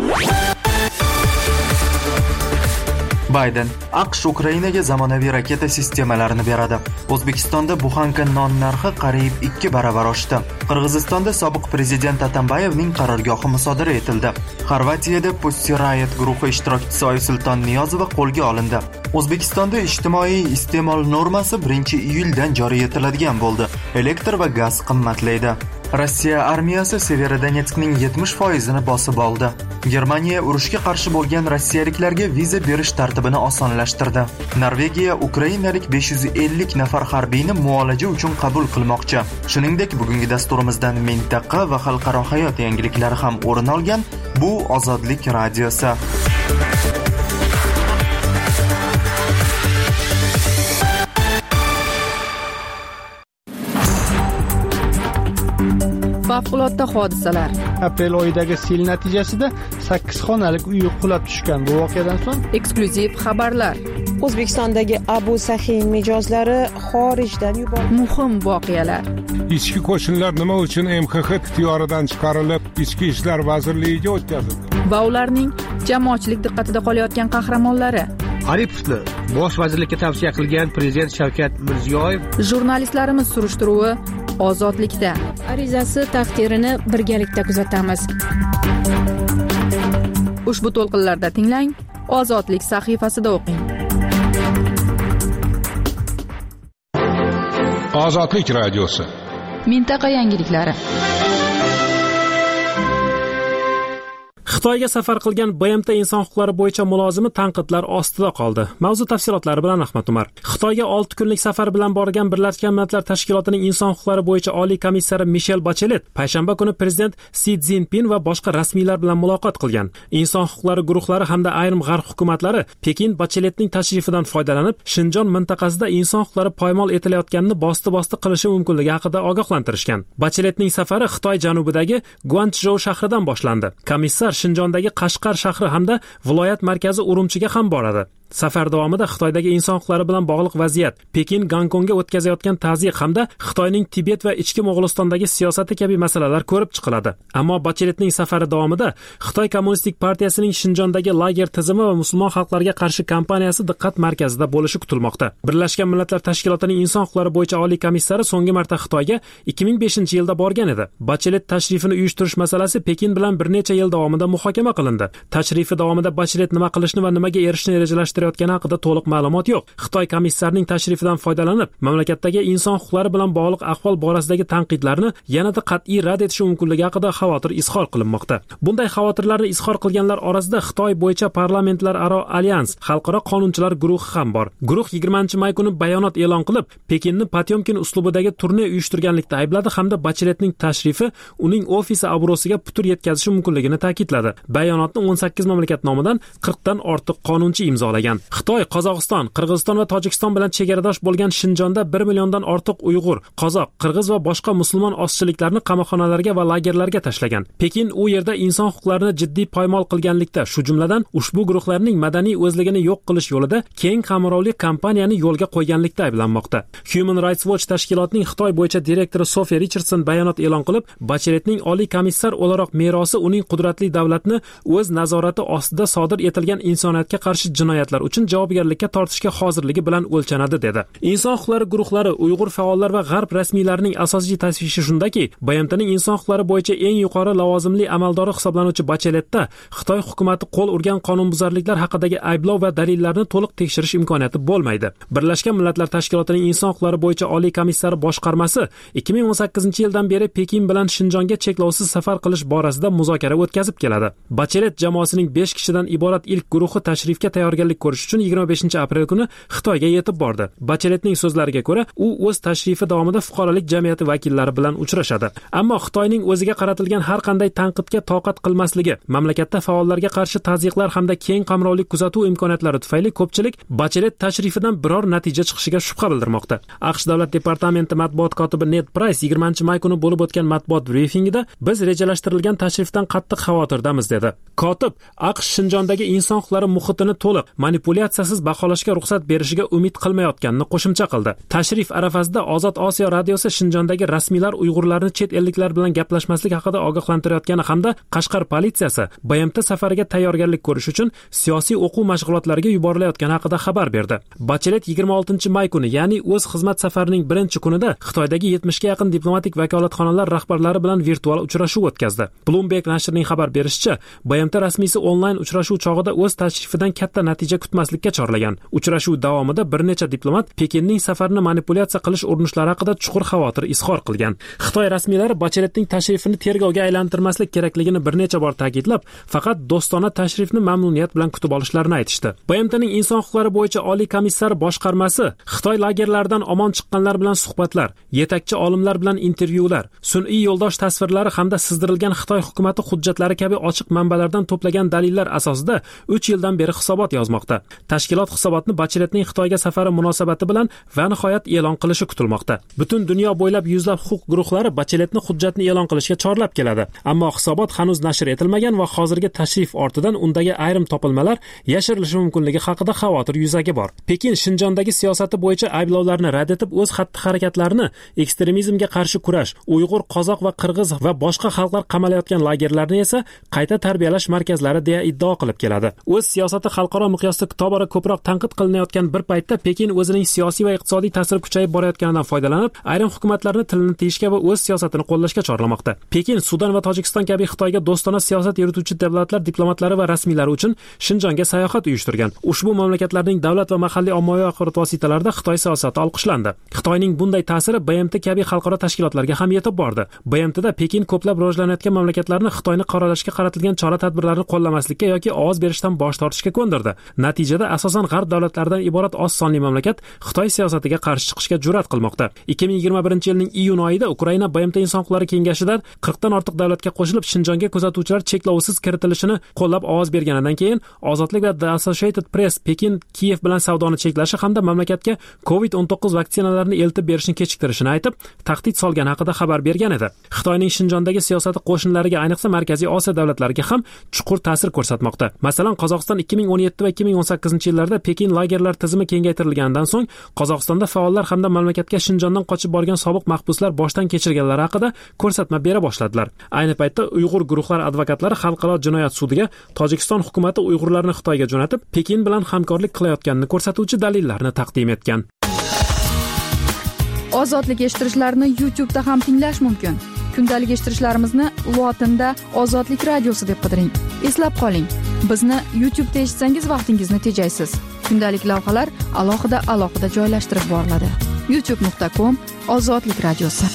Bayden AQSh Ukrainaga zamonaviy raketa sistemalarini beradi. O'zbekistonda buxanka non narxi qariyb 2 baravar oshdi. Qirg'izistonda sobiq prezident Atambayevning qarorgohi musodara etildi. Xorvatiyada Pussy Riot guruhi ishtirokchisi Oysulton Niyozova qo'lga olindi. O'zbekistonda ijtimoiy iste'mol normasi 1-iyuldan joriy etiladigan bo'ldi. Elektr va gaz qimmatlaydi. Rossiya armiyasi Severodonetskning 70%ni bosib oldi. Germaniya urushga qarshi bo'lgan rossiyaliklarga viza berish tartibini osonlashtirdi. Norvegiya ukrainalik 550 nafar harbiyni muolaja uchun qabul qilmoqchi. Shuningdek, bugungi dasturimizdan mintaqa va xalqaro hayot yangiliklari ham o'rin olgan. Bu Ozodlik radiosi. Favqulodda hodisalar. Aprel oyidagi sel natijasida 8 xonalik uy qulab tushgan. Bu voqeadan so'ng Eksklyuziv xabarlar. O'zbekistondagi Abu Sahin mijozlari xorijdan yuborildi. Muhim voqealar. Ichki qo'shinlar nima uchun MXX ixtiyoridan chiqarilib, Ichki ishlar vazirligiga o'tkazildi? Va ularning jamoatchilik diqqatida qolayotgan qahramonlari. Aripovni bosh vazirlikka tavsiya qilgan prezident Shavkat Mirziyoyev. Jurnalistlarimiz surishtiruvi ozodlikda. Arizasi taqdirini birgalikda kuzatamiz. Ushbu to'lqinlarda tinglang, Ozodlik sahifasida o'qing. Ozodlik radiosi. Mintaqa yangiliklari. Xitoyga safar qilgan BMT inson huquqlari bo'yicha mulozimi tanqidlar ostida qoldi. Mavzu tafsilotlari bilan Ahmad Umar. Xitoyga 6 kunlik safar bilan borgan Birlashgan Millatlar Tashkilotining inson huquqlari bo'yicha oliy komissari Michel Bachelet payshanba kuni prezident Si Szinpin va boshqa rasmiylar bilan muloqot qilgan. Inson huquqlari guruhlari hamda ayrim g'arb hukumatlari Pekin Bacheletning tashrifidan foydalanib, Shinjon mintaqasida inson huquqlari poymol etilayotganini bosti qilishi mumkinligi haqida ogohlantirishgan. Bacheletning safari Xitoy janubidagi Guanchjou shahridan boshlandi. Komissar Shinjondagi Qashqar shahri hamda viloyat markazi Urumchiga ham boradi. Safar davomida Xitoydagi inson huquqlari bilan bog'liq vaziyat, Pekin Gonkongga o'tkazayotgan tazyiq hamda Xitoyning Tibet va ichki Mo'g'ulistondagi siyosati kabi masalalar ko'rib chiqiladi. Ammo Bacheletning safari davomida Xitoy Kommunistik partiyasining Shinjondagi lager tizimi va musulmon xalqlarga qarshi kampaniyasi diqqat markazida bo'lishi kutilmoqda. Birlashgan Millatlar Tashkilotining inson huquqlari bo'yicha oliy komissari so'nggi marta Xitoyga 2005-yilda borgan edi. Bachelet tashrifini uyushtirish masalasi Pekin bilan bir necha yil davomida muhokama qilindi. Tashrifi davomida Bachelet nima qilishni va nimaga erishishni rejalashtirayotgani haqida to'liq ma'lumot yo'q. Xitoy komissarining tashrifidan foydalanib, mamlakatdagi inson huquqlari bilan bog'liq ahvol borasidagi tanqidlarni yanada qat'iy rad etishi mumkinligi haqida xavotir izhor qilinmoqda. Bunday xavotirlarni izhor qilganlar orasida Xitoy bo'yicha parlamentlararo alyans, xalqaro qonunchilar guruhi ham bor. Guruh 20-may kuni bayonot e'lon qilib, Pekinni Potyomkin uslubidagi turne uyushtirganlikda aybladi hamda Bacheletning tashrifi uning ofisi obro'siga putur yetkazishi mumkinligini ta'kidladi. Bayonotni 18 mamlakat nomidan 40 dan ortiq qonunchi imzolagan. Xitoy, Qozog'iston, Qirg'iziston va Tojikiston bilan chegaradosh bo'lgan Shinjonda 1 milliondan ortiq Uyg'ur, qozoq, qirg'iz va boshqa musulmon ozchiliklarni qamoqxonalarga va lagerlarga tashlagan. Pekin u yerda inson huquqlarini jiddiy poymol qilganlikda, shu jumladan ushbu guruhlarning madaniy o'zligini yo'q qilish yo'lida keng qamrovli kampaniyani yo'lga qo'yganlikda ayblanmoqda. Human Rights Watch tashkilotining Xitoy bo'yicha direktori Sophie Richardson bayonot e'lon qilib, Bacheletning oliy komissar o'laroq merosi uning qudratli davlatni o'z nazorati ostida sodir etilgan insoniyatga qarshi jinoyatlar uchun javobgarlikka tortishga hozirligi bilan o'lchanadi dedi. Inson huquqlari guruhlari, Uyg'ur faollar va g'arb rasmiylarining asosiy tashvishi shundaki, BMTning inson huquqlari bo'yicha eng yuqori lavozimli amaldori hisoblanuvchi Bacheletda Xitoy hukumatı qo'l urgan qonunbuzarliklar haqidagi ayblov va dalillarni to'liq tekshirish imkoniyati bo'lmaydi. Birlashgan Millatlar Tashkilotining inson huquqlari bo'yicha oliy komissari boshqarmasi 2018-yildan beri Pekin bilan Shinjonga cheklovsiz safar qilish borasida muzokara o'tkazib keladi. Bachelet jamoasining 5 kishidan iborat ilk guruhi tashrifga tayyorgarlik ko'rish uchun 25-aprel kuni Xitoyga yetib bordi. Bacheletning so'zlariga ko'ra, u o'z tashrifi davomida fuqarolik jamiyati vakillari bilan uchrashadi. Ammo Xitoyning o'ziga qaratilgan har qanday tanqidga toqat qilmasligi, mamlakatda faollarga qarshi tazyiqlar hamda keng qamrovli kuzatuv imkoniyatlari tufayli ko'pchilik Bachelet tashrifidan biror natija chiqishiga shubha bildirmoqda. AQSh davlat departamenti matbuot kotibi Ned Price 20-may kuni bo'lib o'tgan matbuot brifingida biz rejalashtirilgan tashrifdan qattiq xavotirdamiz dedi. Kotib AQSh Shinjondagi inson huquqlari muhitini to'liq manipulyatsiyasiz baholashga ruxsat berishiga umid qilmayotganini qo'shimcha qildi. Tashrif arafasida Ozod Osiyo radiosi Shinjondagi rasmiylar Uyg'urlarni chet elliklar bilan gaplashmaslik haqida ogohlantirayotgani hamda Qashqar politsiyasi BMT safariga tayyorgarlik ko'rish uchun siyosiy o'quv mashg'ulotlariga yuborilayotgani haqida xabar berdi. Bachelet 26-may kuni, ya'ni o'z xizmat safarining birinchi kunida Xitoydagi 70 ga yaqin diplomatik vakolatxonalar rahbarlari bilan virtual uchrashuv o'tkazdi. Bloomberg nashrining xabar berishicha, BMT rasmiysi onlayn uchrashuv chog'ida o'z tashrifidan katta natija kutmaslikka chorlagan. Uchrashuv davomida bir necha diplomat Pekinning safarini manipulyatsiya qilish urinishlari haqida chuqur xavotir izhor qilgan. Xitoy rasmiylari Bacheletning tashrifini tergovga aylantirmaslik kerakligini bir necha bor ta'kidlab, faqat do'stona tashrifni mamnuniyat bilan kutib olishlarini aytishdi. BMTning inson huquqlari bo'yicha oliy komissari boshqarmasi Xitoy lagerlaridan omon chiqqanlar bilan suhbatlar, yetakchi olimlar bilan intervyular, sun'iy yo'ldosh tasvirlari hamda sizdirilgan Xitoy hukumati hujjatlari kabi ochiq manbalardan to'plagan dalillar asosida 3 yildan beri hisobot yozmoqda. kutilmoqda. Tashkilot hisobotni Bacheletning Xitoyga safari munosabati bilan va nihoyat e'lon qilishi kutilmoqda. Butun dunyo bo'ylab yuzlab huquq guruhlari Bacheletni hujjatni e'lon qilishga chorlab keladi. Ammo hisobot hanuz nashr etilmagan va hozirgi tashrif ortidan undagi ayrim topilmalar yashirilishi mumkinligi haqida xavotir yuzaki bor. Pekin Shinjondagi siyosati bo'yicha ayblovlarni rad etib, o'z xatti-harakatlarini ekstremizmga qarshi kurash, Uyg'ur, qozoq va qirg'iz va boshqa xalqlar qamalayotgan lagerlarni esa qayta tarbiyalash markazlari deya iddao qilib keladi. O'z siyosati xalqaro miqyosda tobora ko'proq tanqid qilinayotgan bir paytda Pekin o'zining siyosiy va iqtisodiy ta'siri kuchayib borayotganidan foydalanib, ayrim hukumatlarni tilini tiyishga va o'z siyosatini qo'llashga chorlamoqda. Pekin Sudan va Tojikiston kabi Xitoyga do'stona siyosat yurituvchi davlatlar diplomatlari va rasmiylari uchun Shinjonga sayohat uyushtirgan. Ushbu mamlakatlarning davlat va mahalliy ommaviy axborot vositalarida Xitoy siyosati olqishlandi. Xitoyning bunday ta'siri BMT kabi xalqaro tashkilotlarga ham yetib bordi. BMTda Pekin ko'plab rivojlanayotgan mamlakatlarni Xitoyni qoralashga qaratilgan chora-tadbirlarni qo'llamaslikka yoki ovoz berishdan bosh tortishga ko'ndirdi. Natijada asosan g'arb davlatlaridan iborat oz sonli mamlakat Xitoy siyosatiga qarshi chiqishga jur'at qilmoqda. 2021-yilning iyun oyida Ukraina BMT inson huquqlari kengashidan 40 dan ortiq davlatga qo'shilib Shinjonga kuzatuvchilar cheklovsiz kiritilishini qo'llab ovoz berganidan keyin Ozodlik va The Associated Press Pekin Kiyev bilan savdoni cheklashi hamda mamlakatga COVID-19 vaksinalarini eltib berishni kechiktirishini aytib, tahdid solgani haqida xabar bergan edi. Xitoyning Shinjondagi siyosati qo'shnilariga, ayniqsa Markaziy Osiyo davlatlariga ham chuqur ta'sir ko'rsatmoqda. Masalan, Qozog'iston 2017 va 2018-yillarda Pekin lagerlar tizimi kengaytirilganidan so'ng Qozog'istonda faollar hamda mamlakatga Shinjondan qochib borgan sobiq mahbuslar boshdan kechirganlari haqida ko'rsatma bera boshladilar. Ayni paytda Uyg'ur guruhlari advokatlari xalqaro jinoyat sudiga Tojikiston hukumati Uyg'urlarni Xitoyga jo'natib, Pekin bilan hamkorlik qilayotganini ko'rsatuvchi dalillarni taqdim etgan. Ozodlik eshittirishlarni YouTube'da ham tinglash mumkin. Kundalik eshittirishlarimizni lotinda Ozodlik radiosi deb qidiring. Eslab qoling, bizni YouTube'da eshitsangiz vaqtingizni tejaysiz. Kundalik lavhalar alohida joylashtirib boriladi. youtube.com/ozodlik radiosi.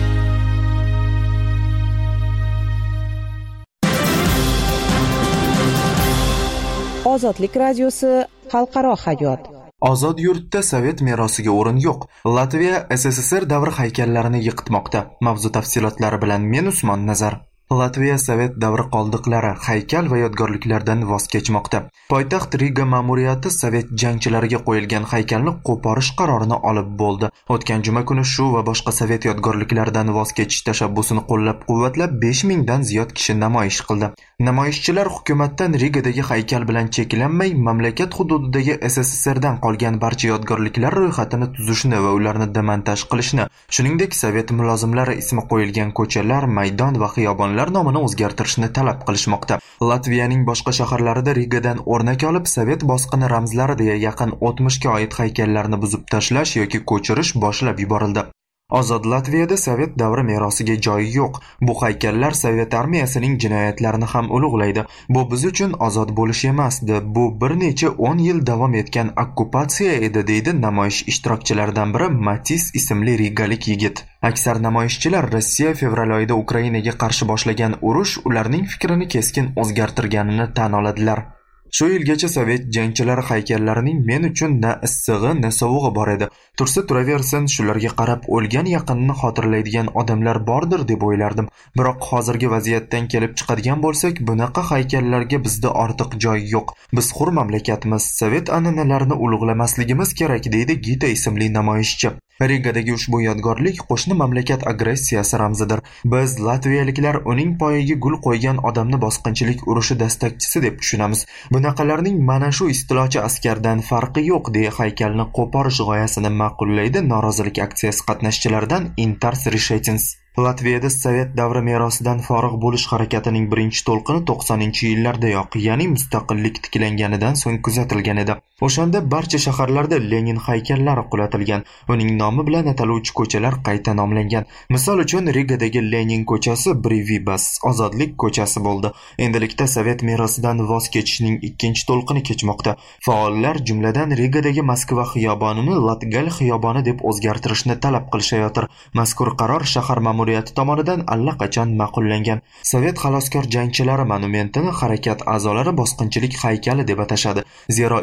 Ozodlik radiosi xalqaro hayot. Ozod yurtda Sovet merosiga o'rin yo'q. Latviya SSSR davri haykallarini yiqitmoqda. Mavzu tafsilotlari bilan men Usmon Nazar. Latviya Sovet davri qoldiqlari, haykal va yodgorliklardan voz kechmoqda. Poytaxt Riga ma'muriyati Sovet jangchilariga qo'yilgan haykalni qo'porish qarorini olib bo'ldi. O'tgan juma kuni shu va boshqa Sovet yodgorliklaridan voz kechish tashabbusini qo'llab-quvvatlab 5000 dan ziyod kishi namoyish qildi. Namoyishchilar hukumatdan Rigadagi haykal bilan cheklanmay, mamlakat hududidagi SSSRdan qolgan barcha yodgorliklar ro'yxatini tuzishni va ularni demontaj qilishni, shuningdek Sovet mulozimlari ismi qo'yilgan ko'chalar, maydon va xiyobonlar nomini o'zgartirishni talab qilishmoqda. Latviyaning boshqa shaharlarida Rigadan o'rnak olib, Sovet bosqini ramzlari deya yaqin 60ga oid haykallarni buzib tashlash yoki ko'chirish boshlab yuborildi. Ozod Latviyada Sovet davri merosiga joyi yo'q. Bu haykallar Sovet armiyasining jinoyatlarini ham ulug'laydi. Bu biz uchun ozod bo'lish emasdi. Bu bir necha 10 yil davom etgan okkupatsiya edi, deydi namoyish ishtirokchilaridan biri Matis ismli rigalik yigit. Aksar namoyishchilar Rossiya fevral oyida Ukrainaga qarshi boshlagan urush ularning fikrini keskin o'zgartirganini tan oladilar. Shu yilgacha Sovet jangchilari haykallarining men uchun na issig'i, na sovug'i bor edi. Tursa turaversin, shularga qarab o'lgan yaqinni xotirlaydigan odamlar bordir deb o'ylardim. Biroq hozirgi vaziyatdan kelib chiqadigan bo'lsak, bunaqa haykallarga bizda ortiq joy yo'q. Biz hur mamlakatmiz, Sovet an'analarini ulug'lamasligimiz kerak, deydi Gita ismli namoyishchi. Rigadagi ushbu yodgorlik qo'shni mamlakat agressiyasi ramzidir. Biz latviyaliklar uning poyiga gul qo'ygan odamni bosqinchilik urushi dastakchisi deb tushunamiz. Bunaqalarning mana shu istilochi askardan farqi yo'q, deya haykalni qo'porish g'oyasini ma'qullaydi norozilik aksiyasi qatnashchilaridan Intars Rishetins. Latviyada Sovet davri merosidan forig' bo'lish harakatining birinchi to'lqini 90-yillardayoq, ya'ni mustaqillik tiklanganidan so'ng kuzatilgan edi. O'shanda barcha shaharlarda Lenin haykallari qulatilgan, uning nomi bilan ataluvchi ko'chalar qayta nomlangan. Misol uchun Rigadagi Lenin ko'chasi Brivibas, ozodlik ko'chasi bo'ldi. Endilikda Sovet merosidan voz kechishning ikkinchi to'lqini kechmoqda. Faollar jumladan Rigadagi Moskva xiyobonini Latgal xiyoboni deb o'zgartirishni talab qilishayotir. Mazkur qaror shahar ma'muriyati tomonidan allaqachon ma'qullangan. Sovet xaloskor jangchilari monumentini harakat a'zolari bosqinchilik haykali deb atashadi. Zero 2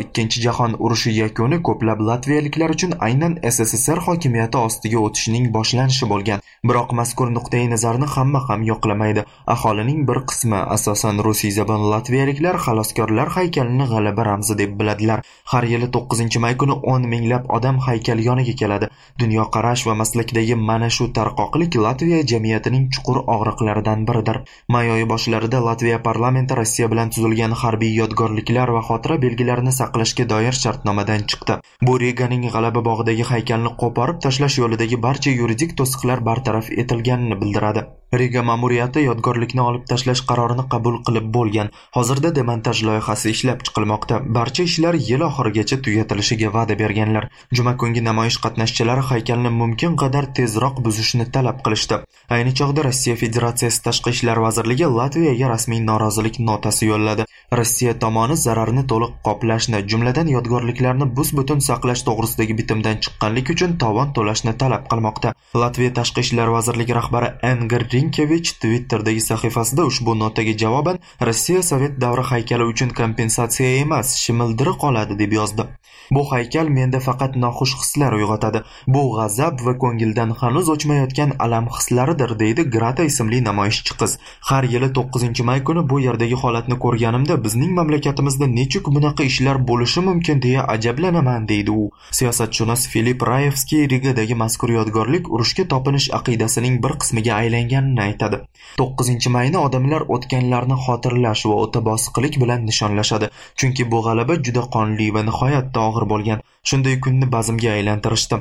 jahon urushi yakuni ko'plab latviyaliklar uchun aynan SSSR hokimiyati ostiga o'tishning boshlanishi bo'lgan. Biroq mazkur nuqtai nazarni hamma ham yoqlamaydi. Aholining bir qismi, asosan rusiyzabon latviyaliklar xaloskorlar haykalini g'alaba ramzi deb biladilar. Har yili 9-may kuni 10 minglab odam haykal yoniga keladi. Dunyoqarash va maslakdagi mana shu tarqoqlik Latviya jamiyatining chuqur og'riqlaridan biridir. May oyi boshlarida Latviya parlamenti Rossiya bilan tuzilgan harbiy yodgorliklar va xotira belgilarini saqlashga doir shartnomadan chiqdi. Bu Riganing G'alaba bog'idagi haykalni qo'porib tashlash yo'lidagi barcha yuridik to'siqlar bartaraf etilganini bildiradi. Riga ma'muriyati yodgorlikni olib tashlash qarorini qabul qilib bo'lgan. Hozirda demontaj loyihasi ishlab chiqilmoqda. Barcha ishlar yil oxirigacha tugatilishiga va'da berganlar. Juma kungi namoyish qatnashchilari haykalni mumkin qadar tezroq buzishni talab qilishdi. Ayni chog'da Rossiya Federatsiyasi Tashqi ishlar vazirligi Latviyaga rasmiy norozilik notasi yo'lladi. Rossiya tomoni zararni to'liq qoplashni, jumladan yodgorliklarni bus-butun saqlash to'g'risidagi bitimdan chiqqanlik uchun tovon to'lashni talab qilmoqda. Latviya Tashqi ishlar vazirligi rahbari Engir Rinkevich Twitter'dagi sahifasida ushbu notaga javoban Rossiya Sovet davri haykali uchun kompensatsiya emas, shimildiri qoladi deb yozdi. Bu haykal menda faqat noxush hislar uyg'otadi. Bu g'azab va ko'ngildan hanuz o'chmayotgan alam hislaridir, deydi Grata ismli namoyishchi qiz. Har yili 9-may kuni bu yerdagi holatni ko'rganimda bizning mamlakatimizda nechuk bunaqa ishlar bo'lishi mumkin deya ajablanaman, deydi u. Siyosatshunos Filip Rayevskiy Rigadagi mazkur yodgorlik urushga topinish aqidasining bir qismiga aylanganini aytadi. 9-mayni odamlar o'tganlarni xotirlash va o'ta bosiqlik bilan nishonlashadi. Chunki bu g'alaba juda qonli va nihoyatda og'ir bo'lgan. Shunday kunni bazmga aylantirishdi.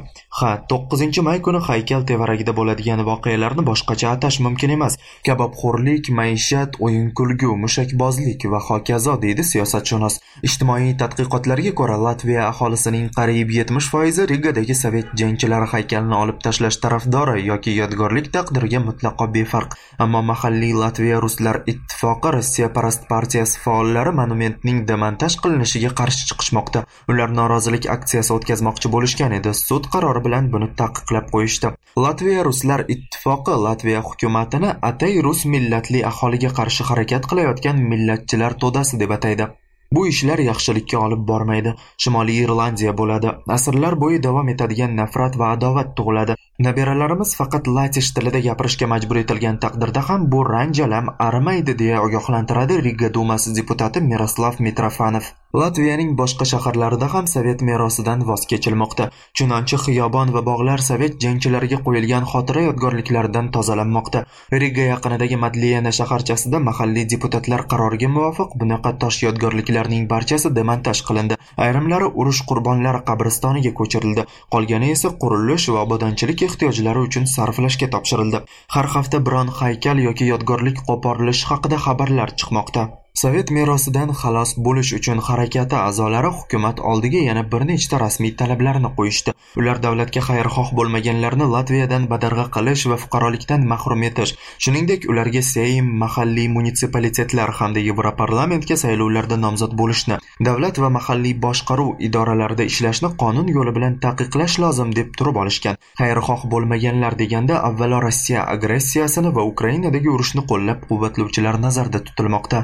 9-may kuni haykal tevaragida bo'ladigan voqealarni boshqacha atash mumkin emas. Kabobxo'rlik, maishat, o'yin-kulgu, mushakbozlik va hokazo, deydi siyosatshunos. Ijtimoiy tadqiqotlarga ko'ra, Latviya aholisining qariyb 70% Rigadagi sovet jangchilari haykalini olib tashlash tarafdori yoki yodgorlik taqdiriga mutlaqo befarq. Ammo mahalliy Latviya Ruslar ittifoqi Rossiya Parast partiyasi faollari monumentning demontaj qilinishiga qarshi chiqishmoqda. Ular norozilik aksiyasi o'tkazmoqchi bo'lishgan edi. Sud qarori bilan buni taqiqlab qo'yishdi. Latviya Ruslar ittifoqi Latviya hukumatini atay rus millatli aholiga qarshi harakat qilayotgan millatchilar to'dasi deb ataydi. Bu ishlar yaxshilikka olib bormaydi. Shimoliy Irlandiya bo'ladi. Asrlar bo'yi davom etadigan nafrat va adovat tug'iladi. Nabiralarimiz faqat latish tilida gapirishga majbur etilgan taqdirda ham bu ranjalam arimaydi deya ogohlantiradi Riga dumasi deputati Miroslav Mitrofanov. Latviyaning boshqa shaharlarida ham sovet merosidan voz kechilmoqda. Chunonchi xiyobon va bog'lar sovet jangchilariga qo'yilgan xotira yodgorliklaridan tozalanmoqda. Riga yaqinidagi Madliyana shaharchasida mahalliy deputatlar qaroriga muvofiq bunaqa tosh yodgorliklarning barchasi demontaj qilindi. Ayrimlari urush qurbonlari qabristoniga ko'chirildi. Qolgani esa qurilish va obodonchilik ehtiyojlari uchun sarflashga topshirildi. Har hafta biron haykal yoki yodgorlik qo'porilishi haqida xabarlar chiqmoqda. Sovet merosidan xalos bo'lish uchun harakati a'zolari hukumat oldiga yana bir nechta rasmiy talablarni qo'yishdi. Ular davlatga xayrixoh bo'lmaganlarni Latviyadan badarg'a qilish va fuqarolikdan mahrum etish, shuningdek ularga Seym, mahalliy munitsipalitetlar hamda Yevroparlamentga saylovlarda nomzod bo'lishni, davlat va mahalliy boshqaruv idoralarida ishlashni qonun yo'li bilan taqiqlash lozim deb turib olishgan. Xayrixoh bo'lmaganlar deganda avvalo Rossiya agressiyasini va Ukrainadagi urushni qo'llab-quvvatlovchilar nazarda tutilmoqda.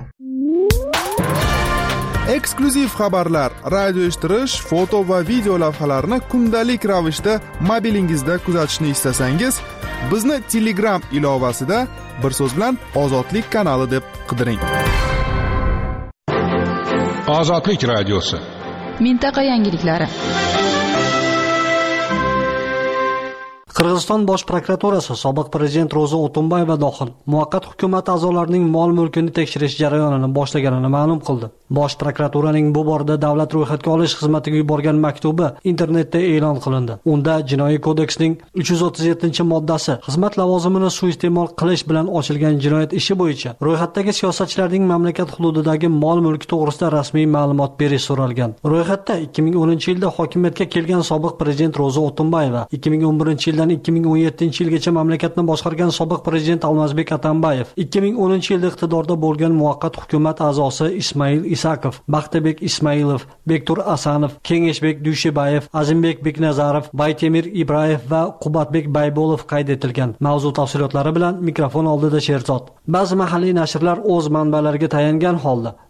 Eksklyuziv xabarlar, radio eshittirish, foto va video lavhalarni kundalik ravishda mobilingizda kuzatishni istasangiz, bizni Telegram ilovasida bir so'z bilan Ozodlik kanali deb qidiring. Ozodlik radiosi. Mintaqa yangiliklari. Qirg'iziston bosh prokuraturasi sobiq prezident Ro'za O'tunbayeva dohil muvaqqat hukumat a'zolarining mol-mulkini tekshirish jarayonini boshlaganini ma'lum qildi. Bosh prokuraturaning bu borada davlat ro'yxatga olish xizmatiga yuborgan maktubi internetda e'lon qilindi. Unda Jinoiy kodeksning 337-moddasi xizmat lavozimini suiiste'mol qilish bilan ochilgan jinoyat ishi bo'yicha ro'yxatdagi siyosatchilarning mamlakat hududidagi mol-mulki to'g'risida rasmiy ma'lumot berish so'ralgan. Ro'yxatda 2010-yilda hokimiyatga kelgan sobiq prezident Ro'za O'tunbayeva, 2011-yildan 2017-yilgacha mamlakatni boshqargan sobiq prezident Almazbek Atambayev, 2010-yilda iqtidorda bo'lgan muvaqqat hukumat a'zosi Ismail Isakov, Baxtabek Ismailov, Bektur Asanov, Kengeshbek Dushibayev, Azimbek Beknazarov, Baytemir Ibrayev va Qubatbek Baybolov qayd etilgan. Mavzu tafsilotlari bilan mikrofon oldida Sherzod. Ba'zi mahalliy nashrlar o'z manbalariga tayangan holda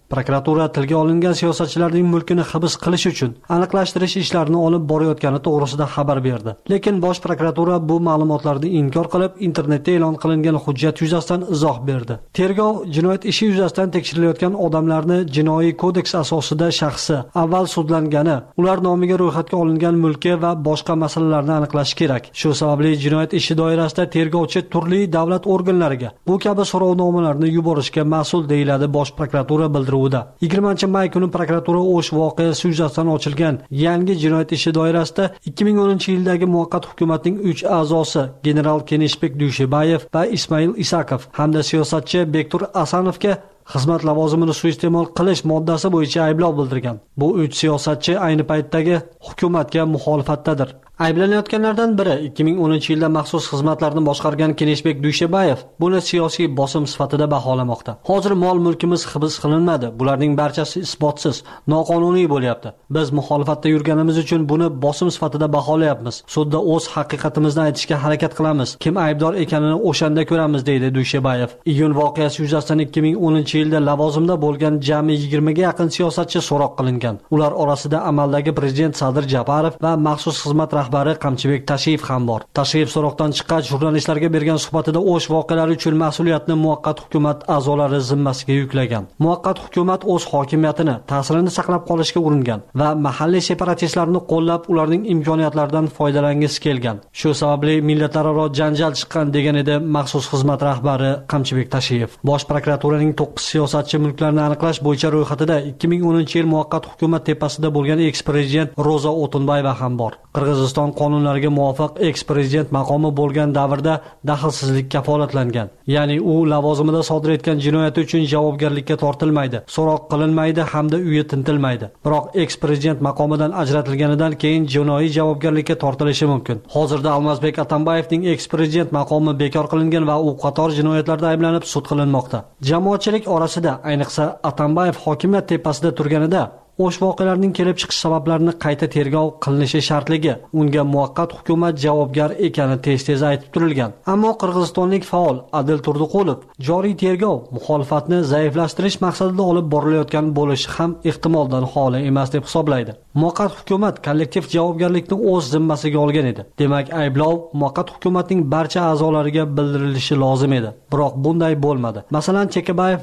Prokuratura tilga olingan siyosatchilarning mulkini hibs qilish uchun aniqlashtirish ishlarini olib borayotgani to'g'risida xabar berdi. Lekin Bosh prokuratura bu ma'lumotlarni inkor qilib, internetda e'lon qilingan hujjat yuzasidan izoh berdi. Tergov jinoyat ishi yuzasidan tekshirilayotgan odamlarni jinoiy kodeks asosida shaxsi avval sudlangani, ular nomiga ro'yxatga olingan mulki va boshqa masalalarni aniqlash kerak. Shu sababli jinoyat ishi doirasida tergovchi turli davlat organlariga bu kabi so'rovnomalarni yuborishga mas'ul deyiladi Bosh prokuratura bildiruvida. 20-may kuni prokuratura O'sh voqeasi yuzasidan ochilgan yangi jinoyat ishi doirasida 2010-yildagi muvaqqat hukumatning 3 a'zosi general Kenishbek Dushebayev va Ismail Isakov hamda siyosatchi Bektur Asanovga xizmat lavozimini suiiste'mol qilish moddasi bo'yicha ayblov bildirgan. Bu 3 siyosatchi ayni paytdagi hukumatga muxolifatdadir. Ayblanayotganlardan biri 2010-yilda maxsus xizmatlarni boshqargan Kenishbek Dushebayev buni siyosiy bosim sifatida baholamoqda. Hozir mol-mulkimiz hibs qilinmadi. Bularning barchasi isbotsiz, noqonuniy bo'lyapti. Biz muxolifatda yurganimiz uchun buni bosim sifatida baholayapmiz. Sudda o'z haqiqatimizni aytishga harakat qilamiz. Kim aybdor ekanini o'shanda ko'ramiz, deydi Dushebayev. Iyun voqeasi yuzasidan 2010-yilda lavozimda bo'lgan jami 20 ga yaqin siyosatchi so'roq qilingan. Ular orasida amaldagi prezident Sadir Japarov va maxsus xizmat rahbari Qamchibek Tashiyev ham bor. Tashiyev so'roqdan chiqqach jurnalistlarga bergan suhbatida O'sh voqealari uchun mas'uliyatni muvaqqat hukumat a'zolari zimmasiga yuklagan. Muvaqqat hukumat o'z hokimiyatini, ta'sirini saqlab qolishga uringan va mahalliy separatistlarni qo'llab, ularning imkoniyatlaridan foydalangisi kelgan. Shu sababli millatlararo janjal chiqqan, degan edi maxsus xizmat rahbari Qamchibek Tashiyev. Bosh prokuraturaning 9 siyosatchi mulklarni aniqlash bo'yicha ro'yxatida 2010-yil muvaqqat hukumat tepasida bo'lgan eks-prezident Roza O'tunbayeva ham bor. Qirg'iziston qonunlariga muvofiq eks-prezident maqomi bo'lgan davrda daxlsizlik kafolatlangan. Ya'ni u lavozimida sodir etgan jinoyati uchun javobgarlikka tortilmaydi, so'roq qilinmaydi hamda uyi tintilmaydi. Biroq eks-prezident maqomidan ajratilganidan keyin jinoiy javobgarlikka tortilishi mumkin. Hozirda Almazbek Atambayevning eks-prezident maqomi bekor qilingan va u qator jinoyatlarda ayblanib sud qilinmoqda. Jamoatchilik orasida, ayniqsa Atambayev hokimiyat tepasida turganida O'sh voqealarining kelib chiqish sabablarini qayta tergov qilinishi shartligi, unga muvaqqat hukumat javobgar ekani tez-tez aytib turilgan. Ammo qirg'izistonlik faol Adil Turduqulov joriy tergov muxolifatni zaiflashtirish maqsadida olib borilayotgan bo'lishi ham ehtimoldan xoli emas deb hisoblaydi. Muvaqqat hukumat kollektiv javobgarlikni o'z zimmasiga olgan edi. Demak, ayblov muvaqqat hukumatning barcha a'zolariga bildirilishi lozim edi. Biroq bunday bo'lmadi. Masalan, Chekabayev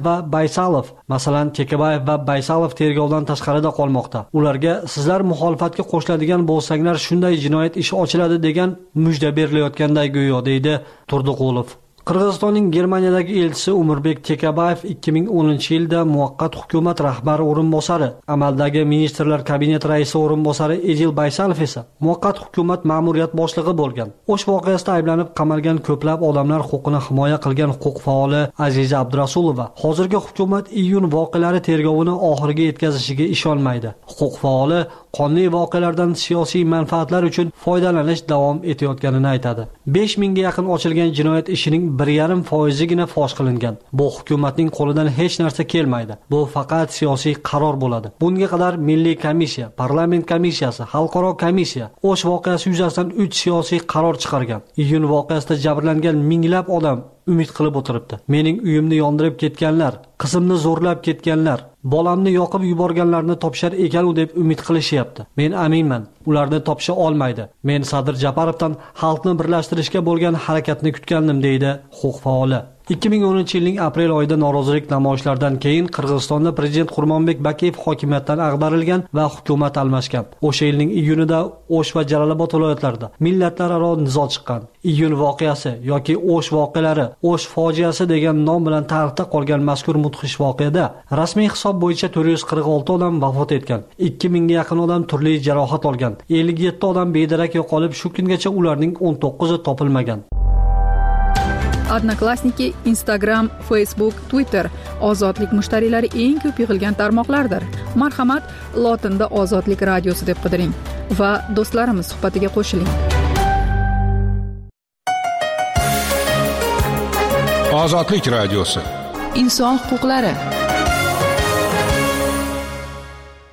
va Baysalov tergovdan tashqarida qolmoqda. Ularga sizlar muxolifatga qo'shiladigan bo'lsanglar shunday jinoyat ishi ochiladi degan mujda berilayotganday go'yo, deydi Turduqulov. Qirg'izistonning Germaniyadagi elchisi Umurbek Chekabayev 2010-yilda muvaqqat hukumat rahbari o'rinbosari, amaldagi ministrlar kabineti raisi o'rinbosari Edil Baysalov esa muvaqqat hukumat ma'muriyat boshlig'i bo'lgan. O'sh voqeasida ayblanib qamalgan ko'plab odamlar huquqini himoya qilgan huquq faoli Aziza Abdurasulova hozirgi hukumat iyun voqealari tergovini oxiriga yetkazishiga ishonmaydi. Huquq faoli qonli voqealardan siyosiy manfaatlar uchun foydalanish davom etayotganini aytadi. 5000 ga yaqin ochilgan jinoyat ishining 1.5% fosh qilingan. Bu hukumatning qo'lidan hech narsa kelmaydi. Bu faqat siyosiy qaror bo'ladi. Bunga qadar Milliy komissiya, parlament komissiyasi, xalqaro komissiya O'sh voqeasi yuzasidan 3 siyosiy qaror chiqargan. Iyun voqeasida jabrlangan minglab odam umid qilib o'tiribdi. Mening uyimni yondirib ketganlar, qizimni zo'rlab ketganlar, bolamni yoqib yuborganlarni topishar ekan deb umid qilishyapti. Men aminman, ularni topisha olmaydi. Men Sadir Japarovdan xalqni birlashtirishga bo'lgan harakatni kutgandim, deydi huquq faoli. 2010-yilning aprel oyida norozilik namoyishlaridan keyin Qirg'izistonda prezident Qurmonbek Bakiyev hokimiyatdan ag'darilgan va hukumat almashgan. O'sha yilning iyunida O'sh va Jalolobod viloyatlarida millatlararo nizo chiqqan. Iyun voqeasi yoki O'sh voqealari, O'sh fojiasi degan nom bilan tarixda qolgan mazkur mudhish voqeada rasmiy hisob bo'yicha 446 odam vafot etgan, 2000 ga yaqin odam turli jarohat olgan, 57 odam bedarak yo'qolib, shu kungacha ularning 19i topilmagan. Odnoklassniki, Instagram, Facebook, Twitter ozodlik mushtariylari eng ko'p yig'ilgan tarmoqlardir. Marhamat, lotinda Ozodlik radiosi deb qidiring va do'stlarimiz suhbatiga qo'shiling. Ozodlik radiosi. Inson huquqlari.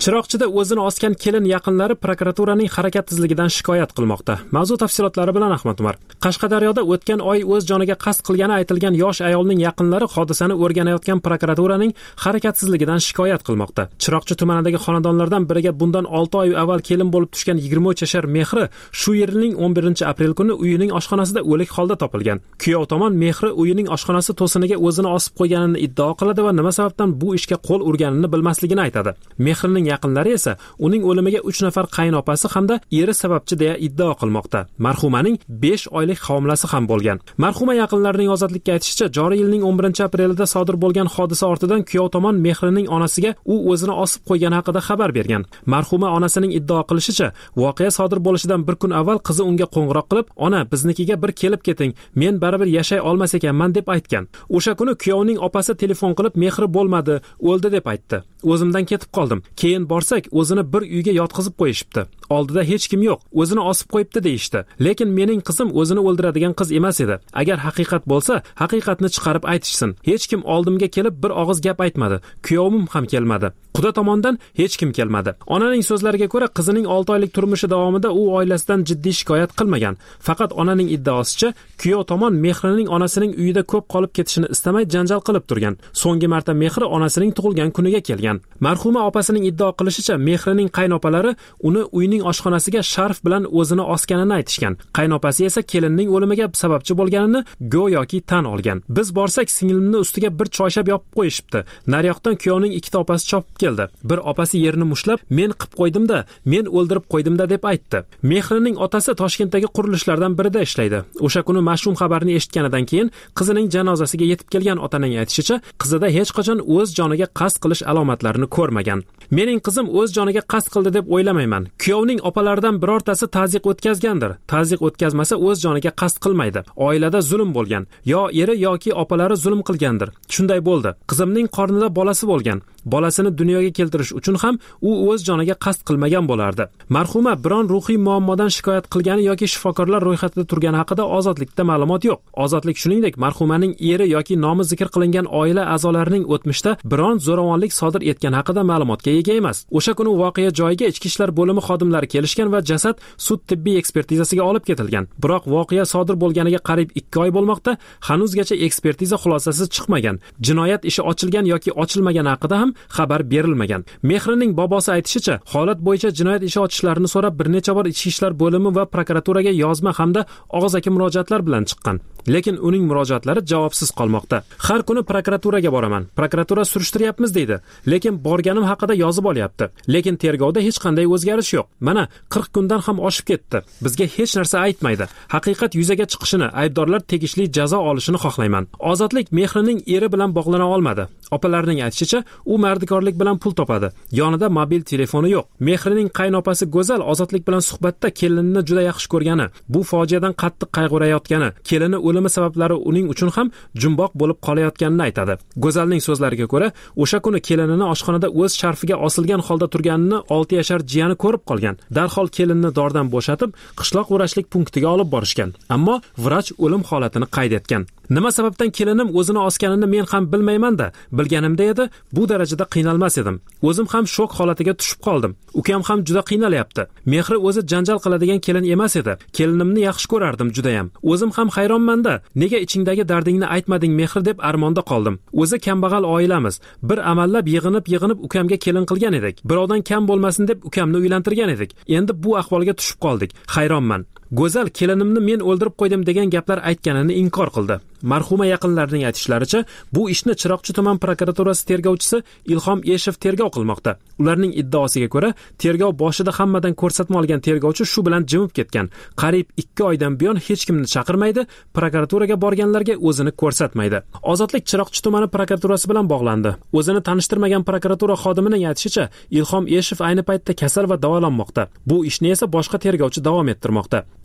Chiroqchida o'zini osgan kelin yaqinlari prokuraturaning harakatsizligidan shikoyat qilmoqda. Mavzu tafsilotlari bilan Ahmad Umar. Qashqadaryoda o'tgan oy o'z joniga qasd qilgani aytilgan yosh ayolning yaqinlari hodisani o'rganayotgan prokuraturaning harakatsizligidan shikoyat qilmoqda. Chiroqchi tumanidagi xonadonlardan biriga bundan 6 oy avval kelin bo'lib tushgan 23 yashar Mehri shu yilning 11-aprel kuni uyining oshxonasida o'lik holda topilgan. Kuyov tomon Mehri uyining oshxonasi to'siniga o'zini osib qo'yganini iddao qiladi va nima sababdan bu ishga qo'l urganini bilmasligini aytadi. Mehrining yaqinlari esa uning o'limiga 3 nafar qaynopasi hamda eri sababchi deya iddao qilmoqda. Marhumaning 5 oylik homilasi ham bo'lgan. Marhuma yaqinlarining ozodlikka aytishicha, joriy yilning 11-aprelida sodir bo'lgan hodisa ortidan kuyov tomon Mehrining onasiga u o'zini osib qo'ygani haqida xabar bergan. Marhuma onasining iddao qilishicha, voqea sodir bo'lishidan bir kun avval qizi unga qo'ng'iroq qilib, "Ona, biznikiga bir kelib keting, men baribir yashay olmas ekanman" deb aytgan. O'sha kuni kuyovning opasi telefon qilib, "Mehri bo'lmadi, o'ldi" deb aytdi. "O'zimdan ketib qoldim. Keyin borsak, o'zini bir uyga yotqizib qo'yishibdi. Oldida hech kim yo'q, o'zini osib qo'yibdi" deyishdi. Lekin mening qizim o'zini o'ldiradigan qiz emas edi. Agar haqiqat bo'lsa, haqiqatni chiqarib aytishsin. Hech kim oldimga kelib bir og'iz gap aytmadi. Kuyovim ham kelmadi. Quda tomondan hech kim kelmadi. Onaning so'zlariga ko'ra, qizining 6 oylik turmushi davomida u oilasidan jiddiy shikoyat qilmagan. Faqat onaning iddaosicha, kuyov tomon Mehrining onasining uyida ko'p qolib ketishini istamay janjal qilib turgan. So'nggi marta Mehri onasining tug'ilgan kuniga kelgan. Marhuma opasining iddao qilishicha, Mehrining qaynopalari uni uyning oshxonasiga sharf bilan o'zini osganini aytishgan. Qaynopasi esa kelinning o'limiga sababchi bo'lganini go'yoki tan olgan. "Biz borsak, singlimni ustiga bir choyshab yopib qo'yishibdi. Naryoqdan kuyovning ikkita opasi chopib keldi. Bir opasi yerini mushlab, men qilib qo'ydim-da, men o'ldirib qo'ydim-da" deb aytdi. Mehrining otasi Toshkentdagi qurilishlardan birida ishlaydi. O'sha kuni mash'um xabarni eshitganidan keyin qizining janozasiga yetib kelgan otaning aytishicha, qizida hech qachon o'z joniga qasd qilish alomatlarini ko'rmagan. "Mening qizim o'z joniga qasd qildi deb o'ylamayman. Kuyovning opalaridan birortasi ta'ziq o'tkazgandir. Ta'ziq o'tkazmasa o'z joniga qasd qilmaydi. Oilada zulm bo'lgan. Yo eri yoki opalari zulm qilgandir. Shunday bo'ldi. Qizimning qornida bolasi bo'lgan. Bolasini dunyoga keltirish uchun ham u o'z joniga qasd qilmagan bo'lardi." Marhuma biron ruhiy muammodan shikoyat qilgani yoki shifokorlar ro'yxatida turgani haqida ozodlikda ma'lumot yo'q. Ozodlik shuningdek marhumaning eri yoki nomi zikr qilingan oila a'zolarining o'tmishda biron zo'ravonlik sodir etgani haqida ma'lumotga ega emas. O'sha kuni voqea joyiga ichki ishlar bo'limi xodimlari kelishgan va jasad sud tibbiy ekspertizasiga olib ketilgan. Biroq voqea sodir bo'lganiga qariyb 2 oy bo'lmoqda, hanuzgacha ekspertiza xulosasi chiqmagan. Jinoyat ishi ochilgan yoki ochilmagani haqida ham xabar berilmagan. Mehrining bobosi aytishicha, holat bo'yicha jinoyat ishi ochishlarini so'rab bir necha bor ichki ishlar bo'limi va prokuraturaga yozma hamda og'zaki murojaatlar bilan chiqqan. Lekin uning murojaatlari javobsiz qolmoqda. "Har kuni prokuraturaga boraman. Prokuratura surishtiryapmiz" deydi. Lekin borganim haqida yozib olyapti. Lekin tergovda hech qanday o'zgarish yo'q. Mana 40 kundan ham oshib ketdi. Bizga hech narsa aytmaydi. Haqiqat yuzaga chiqishini, aybdorlar tegishli jazo olishini xohlayman. Ozodlik Mehrining eri bilan bog'lana olmadi. Opalarining aytishicha, u mardikorlik bilan pul topadi. Yonida mobil telefoni yo'q. Mehrining qaynopasi Go'zal Ozodlik bilan suhbatda kelinini juda yaxshi ko'rgani, bu fojiadan qattiq qayg'urayotgani, kelini o'limi sabablari uning uchun ham jumboq bo'lib qolayotganini aytadi. Go'zalning so'zlariga ko'ra, o'sha kuni kelinini oshxonada o'z sharfiga osilgan holda turganini 6 yashar jiyani ko'rib qolgan. Darhol kelinni dordan bo'shatib, qishloq vrachlik punktiga olib borishgan. Ammo vrach o'lim holatini qayd etgan. "Nima sababdan kelinim o'zini osganini men ham bilmayman-da. Bilganimda edi, bu darajada qiynalmas edim. O'zim ham shok holatiga tushib qoldim. Ukam ham juda qiynalyapti. Mehri o'zi janjal qiladigan kelin emas edi. Kelinimni yaxshi ko'rardim juda ham. O'zim ham hayronman-da. Nega ichingdagi dardingni aytmading Mehri deb armonda qoldim. O'zi kambag'al oilamiz. Bir amallab yig'inib ukamga kelin qilgan edik. Birovdan kam bo'lmasin deb ukamni uylantirgan edik. Endi bu ahvolga tushib qoldik. Hayronman." Go'zal kelinimni men o'ldirib qo'ydim degan gaplar aytganini inkor qildi. Marhuma yaqinlarining aytishlaricha, bu ishni Chiroqchi tuman prokuraturasi tergovchisi Ilhom Eshev tergov qilmoqda. Ularning iddaosiga ko'ra, tergov boshida hammadan ko'rsatma olgan tergovchi shu bilan jimib ketgan. Qariyb 2 oydan buyon hech kimni chaqirmaydi, prokuraturaga borganlarga o'zini ko'rsatmaydi. Ozodlik Chiroqchi tumani prokuraturasi bilan bog'landi. O'zini tanishtirmagan prokuratura xodimining aytishicha, Ilhom Eshev ayni paytda kasal va davolanmoqda. Bu ishni esa boshqa tergovchi davom ettirmoqda.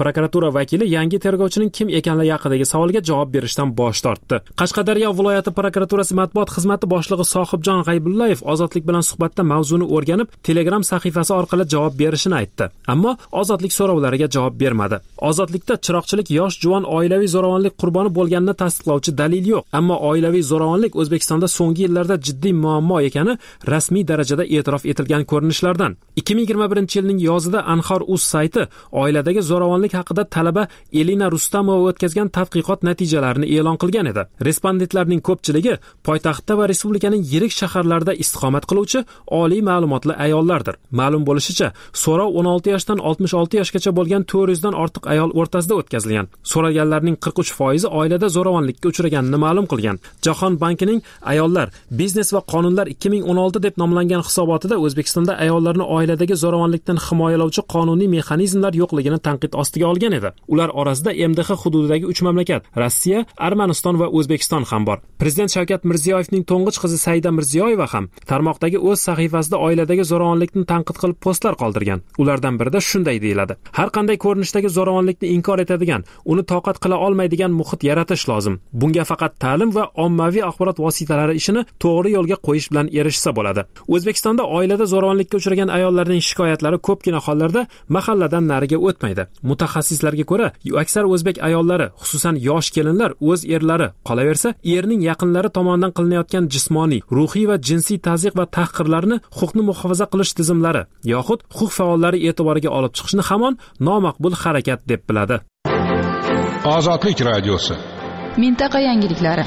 prokuratura vakili yangi tergovchining kim ekanligi haqidagi savolga javob berishdan bosh tortdi. Qashqadaryo viloyati prokuraturasi matbuot xizmati boshlig'i Sohibjon G'aybullayev Ozodlik bilan suhbatda mavzuni o'rganib, Telegram sahifasi orqali javob berishini aytdi. Ammo Ozodlik so'rovlariga javob bermadi. Ozodlikda chiroqchilik yosh juvon oilaviy zo'ravonlik qurboni bo'lganini tasdiqlovchi dalil yo'q. Ammo oilaviy zo'ravonlik O'zbekistonda so'nggi yillarda jiddiy muammo ekani rasmiy darajada e'tirof etilgan ko'rinishlardan. 2021-yilning yozida Anhor.uz sayti oiladagi zo'ravonlik haqida talaba Elina Rustamova o'tkazgan tadqiqot natijalarini e'lon qilgan edi. Respondentlarning ko'pchiligi poytaxtda va respublikaning yirik shaharlarida istiqomat qiluvchi oliy ma'lumotli ayollardir. Ma'lum bo'lishicha, so'rov 16 yoshdan 66 yoshgacha bo'lgan 400 dan ortiq ayol o'rtasida o'tkazilgan. So'raganlarning 43% oilada zo'ravonlikka uchraganini ma'lum qilgan. Jahon bankining ayollar, biznes va qonunlar 2016 deb nomlangan hisobotida O'zbekistonda ayollarni oiladagi zo'ravonlikdan himoyalovchi qonuniy mexanizmlar yo'qligini tanqid ostiga olgan edi. Ular orasida MDH hududidagi 3 mamlakat Rossiya, Armaniston va O'zbekiston ham bor. Prezident Shavkat Mirziyoyevning to'ng'ich qizi Saida Mirziyoyeva ham tarmoqdagi o'z sahifasida oiladagi zo'ravonlikni tanqid qilib postlar qoldirgan. Ulardan birida shunday deyiladi: har qanday ko'rinishdagi zo'ravonlikni inkor etadigan, uni toqat qila olmaydigan muhit yaratish lozim. Bunga faqat ta'lim va ommaviy axborot vositalari ishini to'g'ri yo'lga qo'yish bilan erishsa bo'ladi. O'zbekistonda oilada zo'ravonlikka uchragan ayollarning shikoyatlari ko'pgina hollarda mahalladan nariga o'tmaydi. Mutaxassislarga ko'ra, aksar o'zbek ayollari, xususan yosh kelinlar o'z erlari, qolaversa erning yaqinlari tomonidan qilinayotgan jismoniy, ruhiy va jinsiy tazyiq va tahqirlarni huquqni muhofaza qilish tizimlari yoxud huquq faollari e'tiboriga olib chiqishni hamon nomaqbul harakat deb biladi. Ozodlik radiosi. Mintaqa yangiliklari.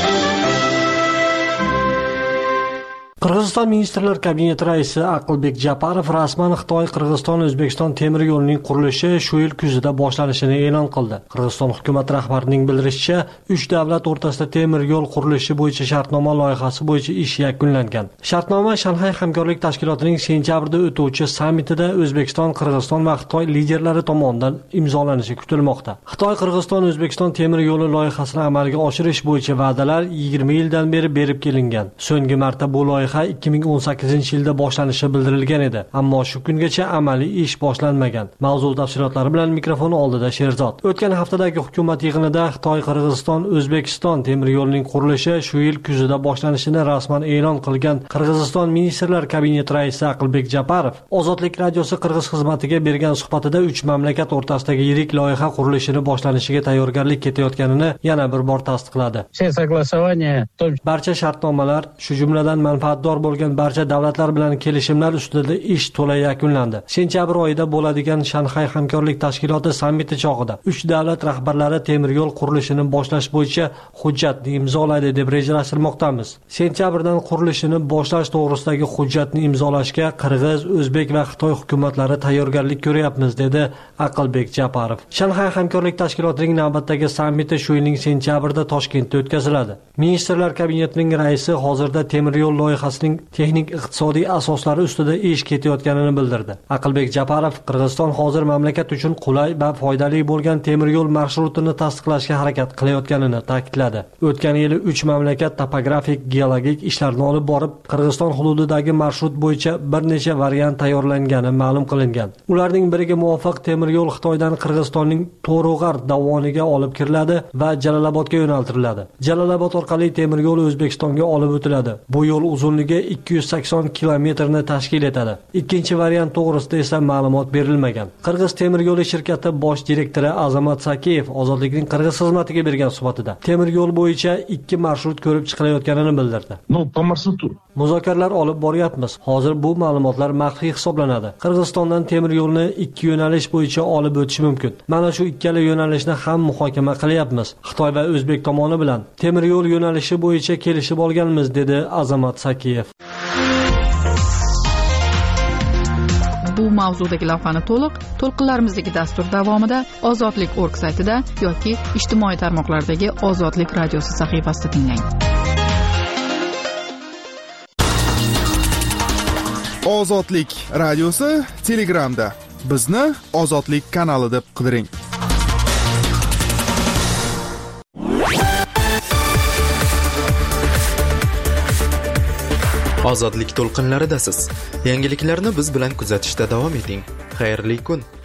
Qirg'iziston Ministrlar Kabineti raisi Aqlbek Japarov rasman Xitoy Qirg'iziston-O'zbekiston temir yo'lining qurilishi shu yil kuzida boshlanishini e'lon qildi. Qirg'iziston hukumat rahbarining bildirishicha, 3 davlat o'rtasida temir yo'l qurilishi bo'yicha shartnoma loyihasi bo'yicha ish yakunlangan. Shartnoma Shanxay hamkorlik tashkilotining sentyabrda o'tuvchi sammitida O'zbekiston, Qirg'iziston va Xitoy liderlari tomonidan imzolanishi kutilmoqda. Xitoy Qirg'iziston-O'zbekiston temir yo'li loyihasini amalga oshirish bo'yicha va'dalar 20 yildan beri berib kelingan. So'nggi marta bu loyiha 2018-yilda boshlanishi bildirilgan edi, ammo shu kungacha amaliy ish boshlanmagan. Mavzu tafsilotlari bilan mikrofon oldida Sherzod. O'tgan haftadagi hukumat yig'inida Xitoy Qirg'iziston-O'zbekiston temir yo'lining qurilishi shu yil kuzida boshlanishini rasman e'lon qilgan Qirg'iziston Ministrlar Kabineti raisi Aqlbek Japarov Ozodlik radiosi Qirg'iz xizmatiga bergan suhbatida 3 mamlakat o'rtasidagi yirik loyiha qurilishini boshlanishiga tayyorgarlik ketayotganini yana bir bor tasdiqladi. Barcha shartnomalar, shu jumladan manfaatdor bo'lgan barcha davlatlar bilan kelishimlar ustida ish to'la yakunlandi. Sentyabr oyida bo'ladigan Shanxay hamkorlik tashkiloti sammiti chog'ida 3 davlat rahbarlari temir yo'l qurilishini boshlash bo'yicha hujjatni imzolaydi deb rejalashtirmoqdamiz. Sentyabrdan qurilishini boshlash to'g'risidagi hujjatni imzolashga Qirg'iz, O'zbek va Xitoy hukumatlari tayyorgarlik ko'ryapmiz, dedi Aqlbek Japarov. Shanxay hamkorlik tashkilotining navbatdagi sammiti shu yilning sentyabrida Toshkentda o'tkaziladi. Ministrlar kabinetining raisi hozirda temir yo'l loyihasining texnik iqtisodiy asoslari ustida ish ketayotganini bildirdi. Aqlbek Japarov Qirg'iziston hozir mamlakat uchun qulay va foydali bo'lgan temir yo'l marshrutini tasdiqlashga harakat qilayotganini ta'kidladi. O'tgan yili 3 mamlakat topografik, geologik ishlarni olib borib, Qirg'iziston hududidagi marshrut bo'yicha bir necha variant tayyorlangani ma'lum qilingan. Ularning biriga muvofiq temir yo'l Xitoydan Qirg'izistonning To'rug'ar dovoniga olib kiriladi va Jalolobodga yo'naltiriladi. Jalolobod orqali temir yo'l O'zbekistonga olib o'tiladi. Bu yo'l uzunligi 280 kilometrni tashkil etadi. Ikkinchi variant to'g'risida esa ma'lumot berilmagan. Qirg'iz temir yo'li shirkati bosh direktori Azamat Sakiyev Ozodlikning Qirg'iz xizmatiga bergan suhbatida temir yo'l bo'yicha 2 marshrut ko'rib chiqilayotganini bildirdi. Muzokaralar olib boryapmiz. Hozir bu ma'lumotlar maxfiy hisoblanadi. Qirg'izistondan temir yo'lni 2 yo'nalish bo'yicha olib o'tish mumkin. Mana shu ikkala yo'nalishni ham muhokama qilyapmiz. Xitoy va O'zbek tomoni bilan temir yo'l yo'nalishi bo'yicha kelishib olganmiz, dedi Azamat Sakiyev. Bu mavzudagi lavhani to'lqinlarimizdagi dastur davomida Ozodlik.org saytida yoki ijtimoiy tarmoqlardagi Ozodlik radiosi sahifasida tinglang. Ozodlik radiosi Telegramda. Bizni Ozodlik kanali deb qidiring. Ozodlik to'lqinlaridasiz. Yangiliklarni biz bilan kuzatishda davom eting. Xayrli kun.